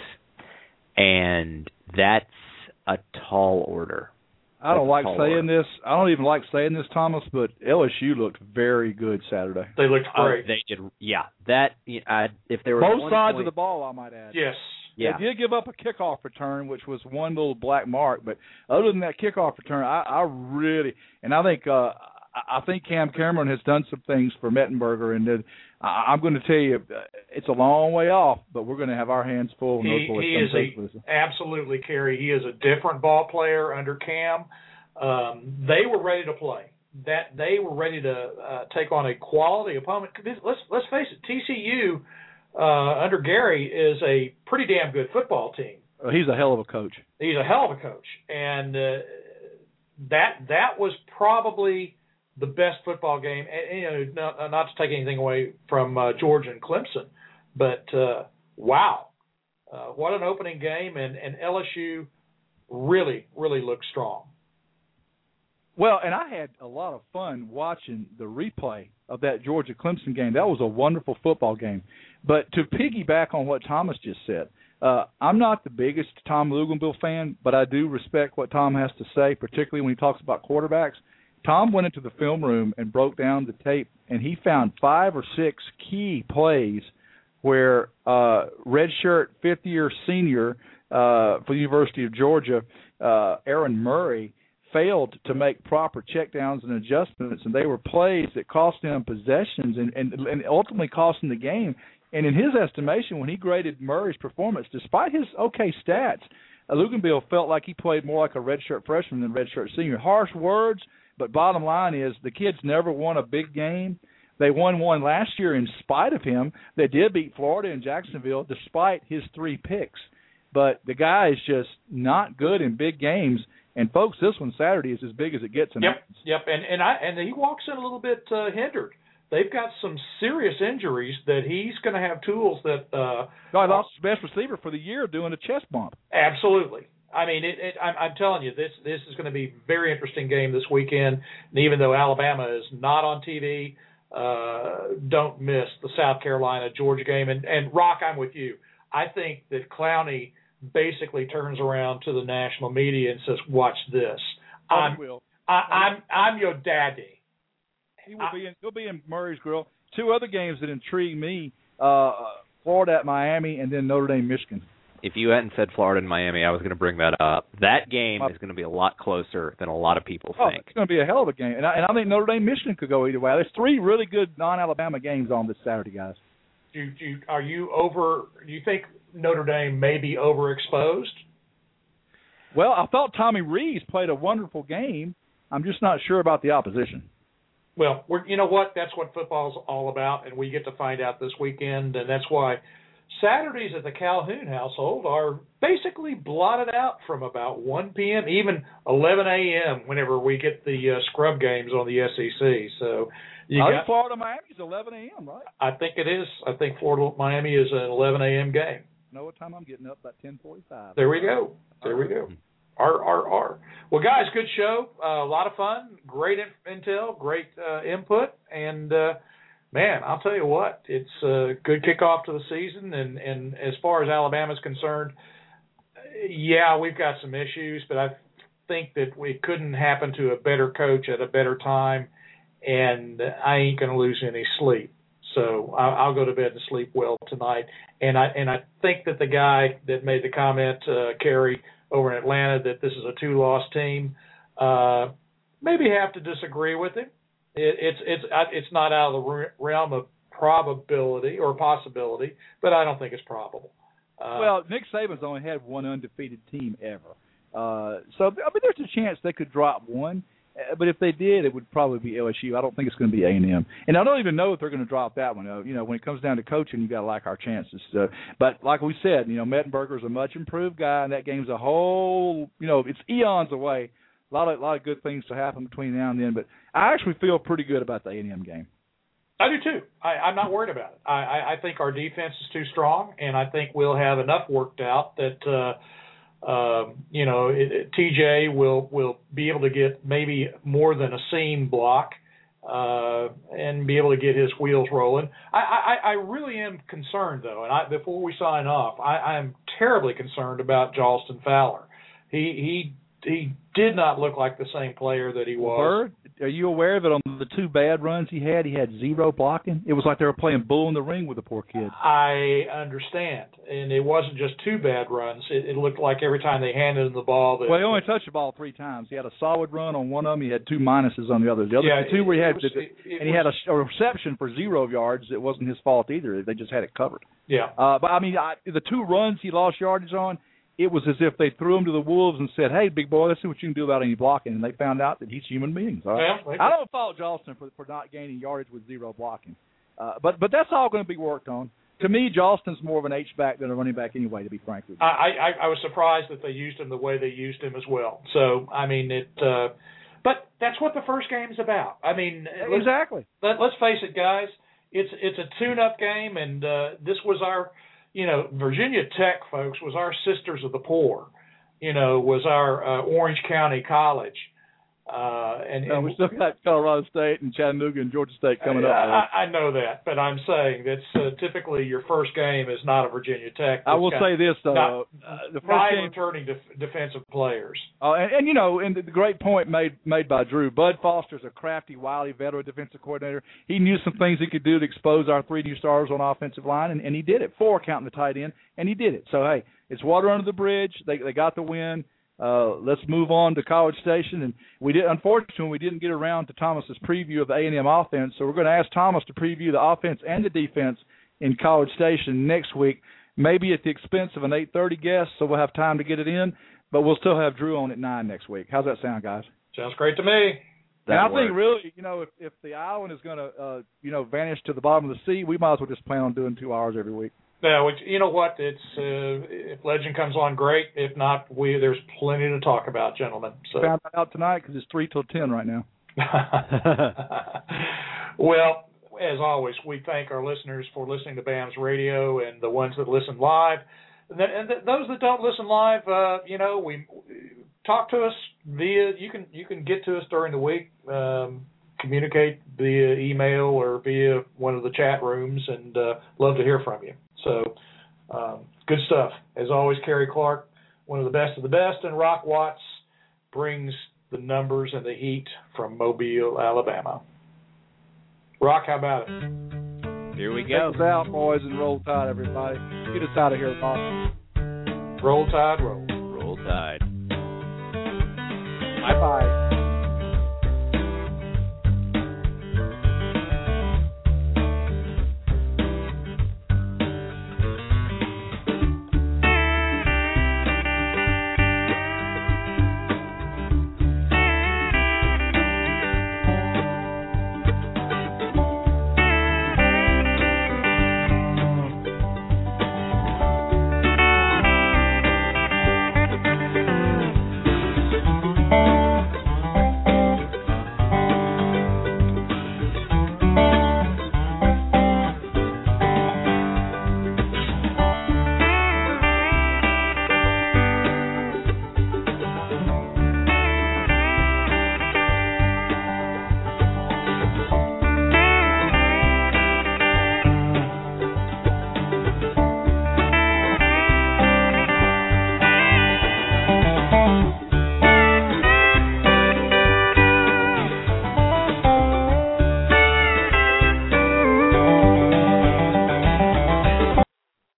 and that's a tall order. I don't like saying this. I don't even like saying this, Thomas, but L S U looked very good Saturday. They looked great. Uh, they did, yeah. That I, if there were both sides point, of the ball, I might add. Yes. Yeah. They did give up a kickoff return, which was one little black mark, but other than that kickoff return, I, I really and I think uh, I think Cam Cameron has done some things for Mettenberger, and uh, I'm going to tell you, it's a long way off, but we're going to have our hands full. He, he is a, absolutely, Kerry. He is a different ball player under Cam. Um, they were ready to play. That they were ready to uh, take on a quality opponent. Let's let's face it, T C U uh, under Gary is a pretty damn good football team. Oh, he's a hell of a coach. He's a hell of a coach, and uh, that that was probably the best football game. And, you know, not, not to take anything away from uh, Georgia and Clemson, but uh, wow, uh, what an opening game! And, and L S U really, really looked strong. Well, and I had a lot of fun watching the replay of that Georgia-Clemson game. That was a wonderful football game. But to piggyback on what Thomas just said, uh, I'm not the biggest Tom Luganville fan, but I do respect what Tom has to say, particularly when he talks about quarterbacks. Tom went into the film room and broke down the tape, and he found five or six key plays where uh, redshirt fifth-year senior uh, for the University of Georgia, uh, Aaron Murray, failed to make proper checkdowns and adjustments, and they were plays that cost him possessions and, and, and ultimately cost him the game. And in his estimation, when he graded Murray's performance, despite his okay stats, uh, Luganville felt like he played more like a redshirt freshman than redshirt senior. Harsh words, but bottom line is the kids never won a big game. They won one last year in spite of him. They did beat Florida and Jacksonville despite his three picks. But the guy is just not good in big games. And folks, this one Saturday is as big as it gets. In yep, Athens. yep, and and I and he walks in a little bit uh, hindered. They've got some serious injuries that he's going to have tools that. Uh, no, I lost his best receiver for the year doing a chest bump. Absolutely. I mean, it, it, I'm, I'm telling you, this this is going to be a very interesting game this weekend. And even though Alabama is not on T V, uh, don't miss the South Carolina Georgia game. And and Rock, I'm with you. I think that Clowney basically turns around to the national media and says, "Watch this. I'm, will. I, I'm I'm your daddy." He will I, be in. He'll be in Murray's Grill. Two other games that intrigue me: uh, Florida at Miami, and then Notre Dame, Michigan. If you hadn't said Florida and Miami, I was going to bring that up. That game is going to be a lot closer than a lot of people oh, think. It's going to be a hell of a game, and I, and I think Notre Dame, Michigan could go either way. There's three really good non-Alabama games on this Saturday, guys. Do, do, are you over? Do you think Notre Dame may be overexposed? Well, I thought Tommy Rees played a wonderful game. I'm just not sure about the opposition. Well, we're, you know what? That's what football's all about, and we get to find out this weekend, and that's why Saturdays at the Calhoun household are basically blotted out from about one p.m., even eleven a.m. whenever we get the uh, scrub games on the S E C. So you I got, think Florida Miami is eleven a.m., right? I think it is. I think Florida Miami is an eleven a.m. game. You know what time I'm getting up? About ten forty-five. There we go. There we go. R, R, R. Well, guys, good show. Uh, a lot of fun. Great in- intel. Great uh, input. And, uh, man, I'll tell you what, it's a good kickoff to the season. And, and as far as Alabama's concerned, yeah, we've got some issues, but I think that we couldn't happen to a better coach at a better time, and I ain't going to lose any sleep. So I'll, I'll go to bed and sleep well tonight. And I and I think that the guy that made the comment, uh, Kerry, over in Atlanta, that this is a two-loss team, uh, maybe have to disagree with him. It, it's it's it's not out of the realm of probability or possibility, but I don't think it's probable. Uh, well, Nick Saban's only had one undefeated team ever. Uh, so, I mean, there's a chance they could drop one. But if they did, it would probably be L S U. I don't think it's going to be A and M. And I don't even know if they're going to drop that one. Uh, you know, when it comes down to coaching, you got to like our chances. Uh, but like we said, you know, Mettenberger's a much improved guy, and that game's a whole, you know, it's eons away. A lot of a lot of good things to happen between now and then. But I actually feel pretty good about the A and M game. I do too. I, I'm not worried about it. I, I, I think our defense is too strong, and I think we'll have enough worked out that. Uh, Um, you know, it, it, T J will will be able to get maybe more than a seam block uh, and be able to get his wheels rolling. I, I, I really am concerned, though, and I, before we sign off, I, I am terribly concerned about Jalston Fowler. He he he did not look like the same player that he was. Bird, are you aware that on the two bad runs he had, he had zero blocking? It was like they were playing bull in the ring with the poor kid. I understand, and it wasn't just two bad runs. It, it looked like every time they handed him the ball. That, well, he only touched the ball three times. He had a solid run on one of them. He had two minuses on the other. The other yeah, two where he had, was, it, it and he was, had a, a reception for zero yards. It wasn't his fault either. They just had it covered. Yeah. Uh, but I mean, I, the two runs he lost yardage on, it was as if they threw him to the wolves and said, "Hey, big boy, let's see what you can do about any blocking." And they found out that he's human beings. All right? Yeah, I don't fault Jalston for for not gaining yardage with zero blocking, uh, but but that's all going to be worked on. To me, Jalston's more of an H-back than a running back anyway, to be frank with you. I, I, I was surprised that they used him the way they used him as well. So, I mean, it. Uh, but that's what the first game's about. I mean, exactly. Let, let's face it, guys. It's it's a tune-up game, and uh, this was our, you know, Virginia Tech, folks, was our Sisters of the Poor. You know, was our uh, Orange County College. Uh, and, no, and we still got Colorado State and Chattanooga and Georgia State coming I, up. I, I know that, but I'm saying that's uh, typically your first game is not a Virginia Tech. I will say this, though. Not, uh, the first nine game, returning def- defensive players. Oh, and, and, you know, and the, the great point made made by Drew. Bud Foster's a crafty, wily veteran defensive coordinator. He knew some things he could do to expose our three new stars on offensive line, and, and he did it. Four counting the tight end, and he did it. So, hey, it's water under the bridge. They they got the win. Uh, let's move on to College Station, and we did. Unfortunately, we didn't get around to Thomas's preview of the A and M offense, so we're going to ask Thomas to preview the offense and the defense in College Station next week, maybe at the expense of an eight thirty guest, so we'll have time to get it in, but we'll still have Drew on at nine next week. How's that sound, guys? Sounds great to me. That and I works. think really, you know, if, if the island is going to, uh, you know, vanish to the bottom of the sea, we might as well just plan on doing two hours every week. Yeah, which, you know what? It's uh, if Legend comes on, great. If not, we there's plenty to talk about, gentlemen. So found out tonight because it's three till ten right now. Well, as always, we thank our listeners for listening to B A M S Radio and the ones that listen live. And, th- and th- those that don't listen live, uh, you know, we talk to us via. You can you can get to us during the week. Um, communicate via email or via one of the chat rooms, and uh, love to hear from you. So, um, good stuff. As always, Kerry Clark, one of the best of the best, and Rock Watts brings the numbers and the heat from Mobile, Alabama. Rock, how about it? Here we go. Take us out, boys, and roll tide, everybody. Get us out of here, Rock. Roll Tide, roll. Roll Tide. Bye-bye.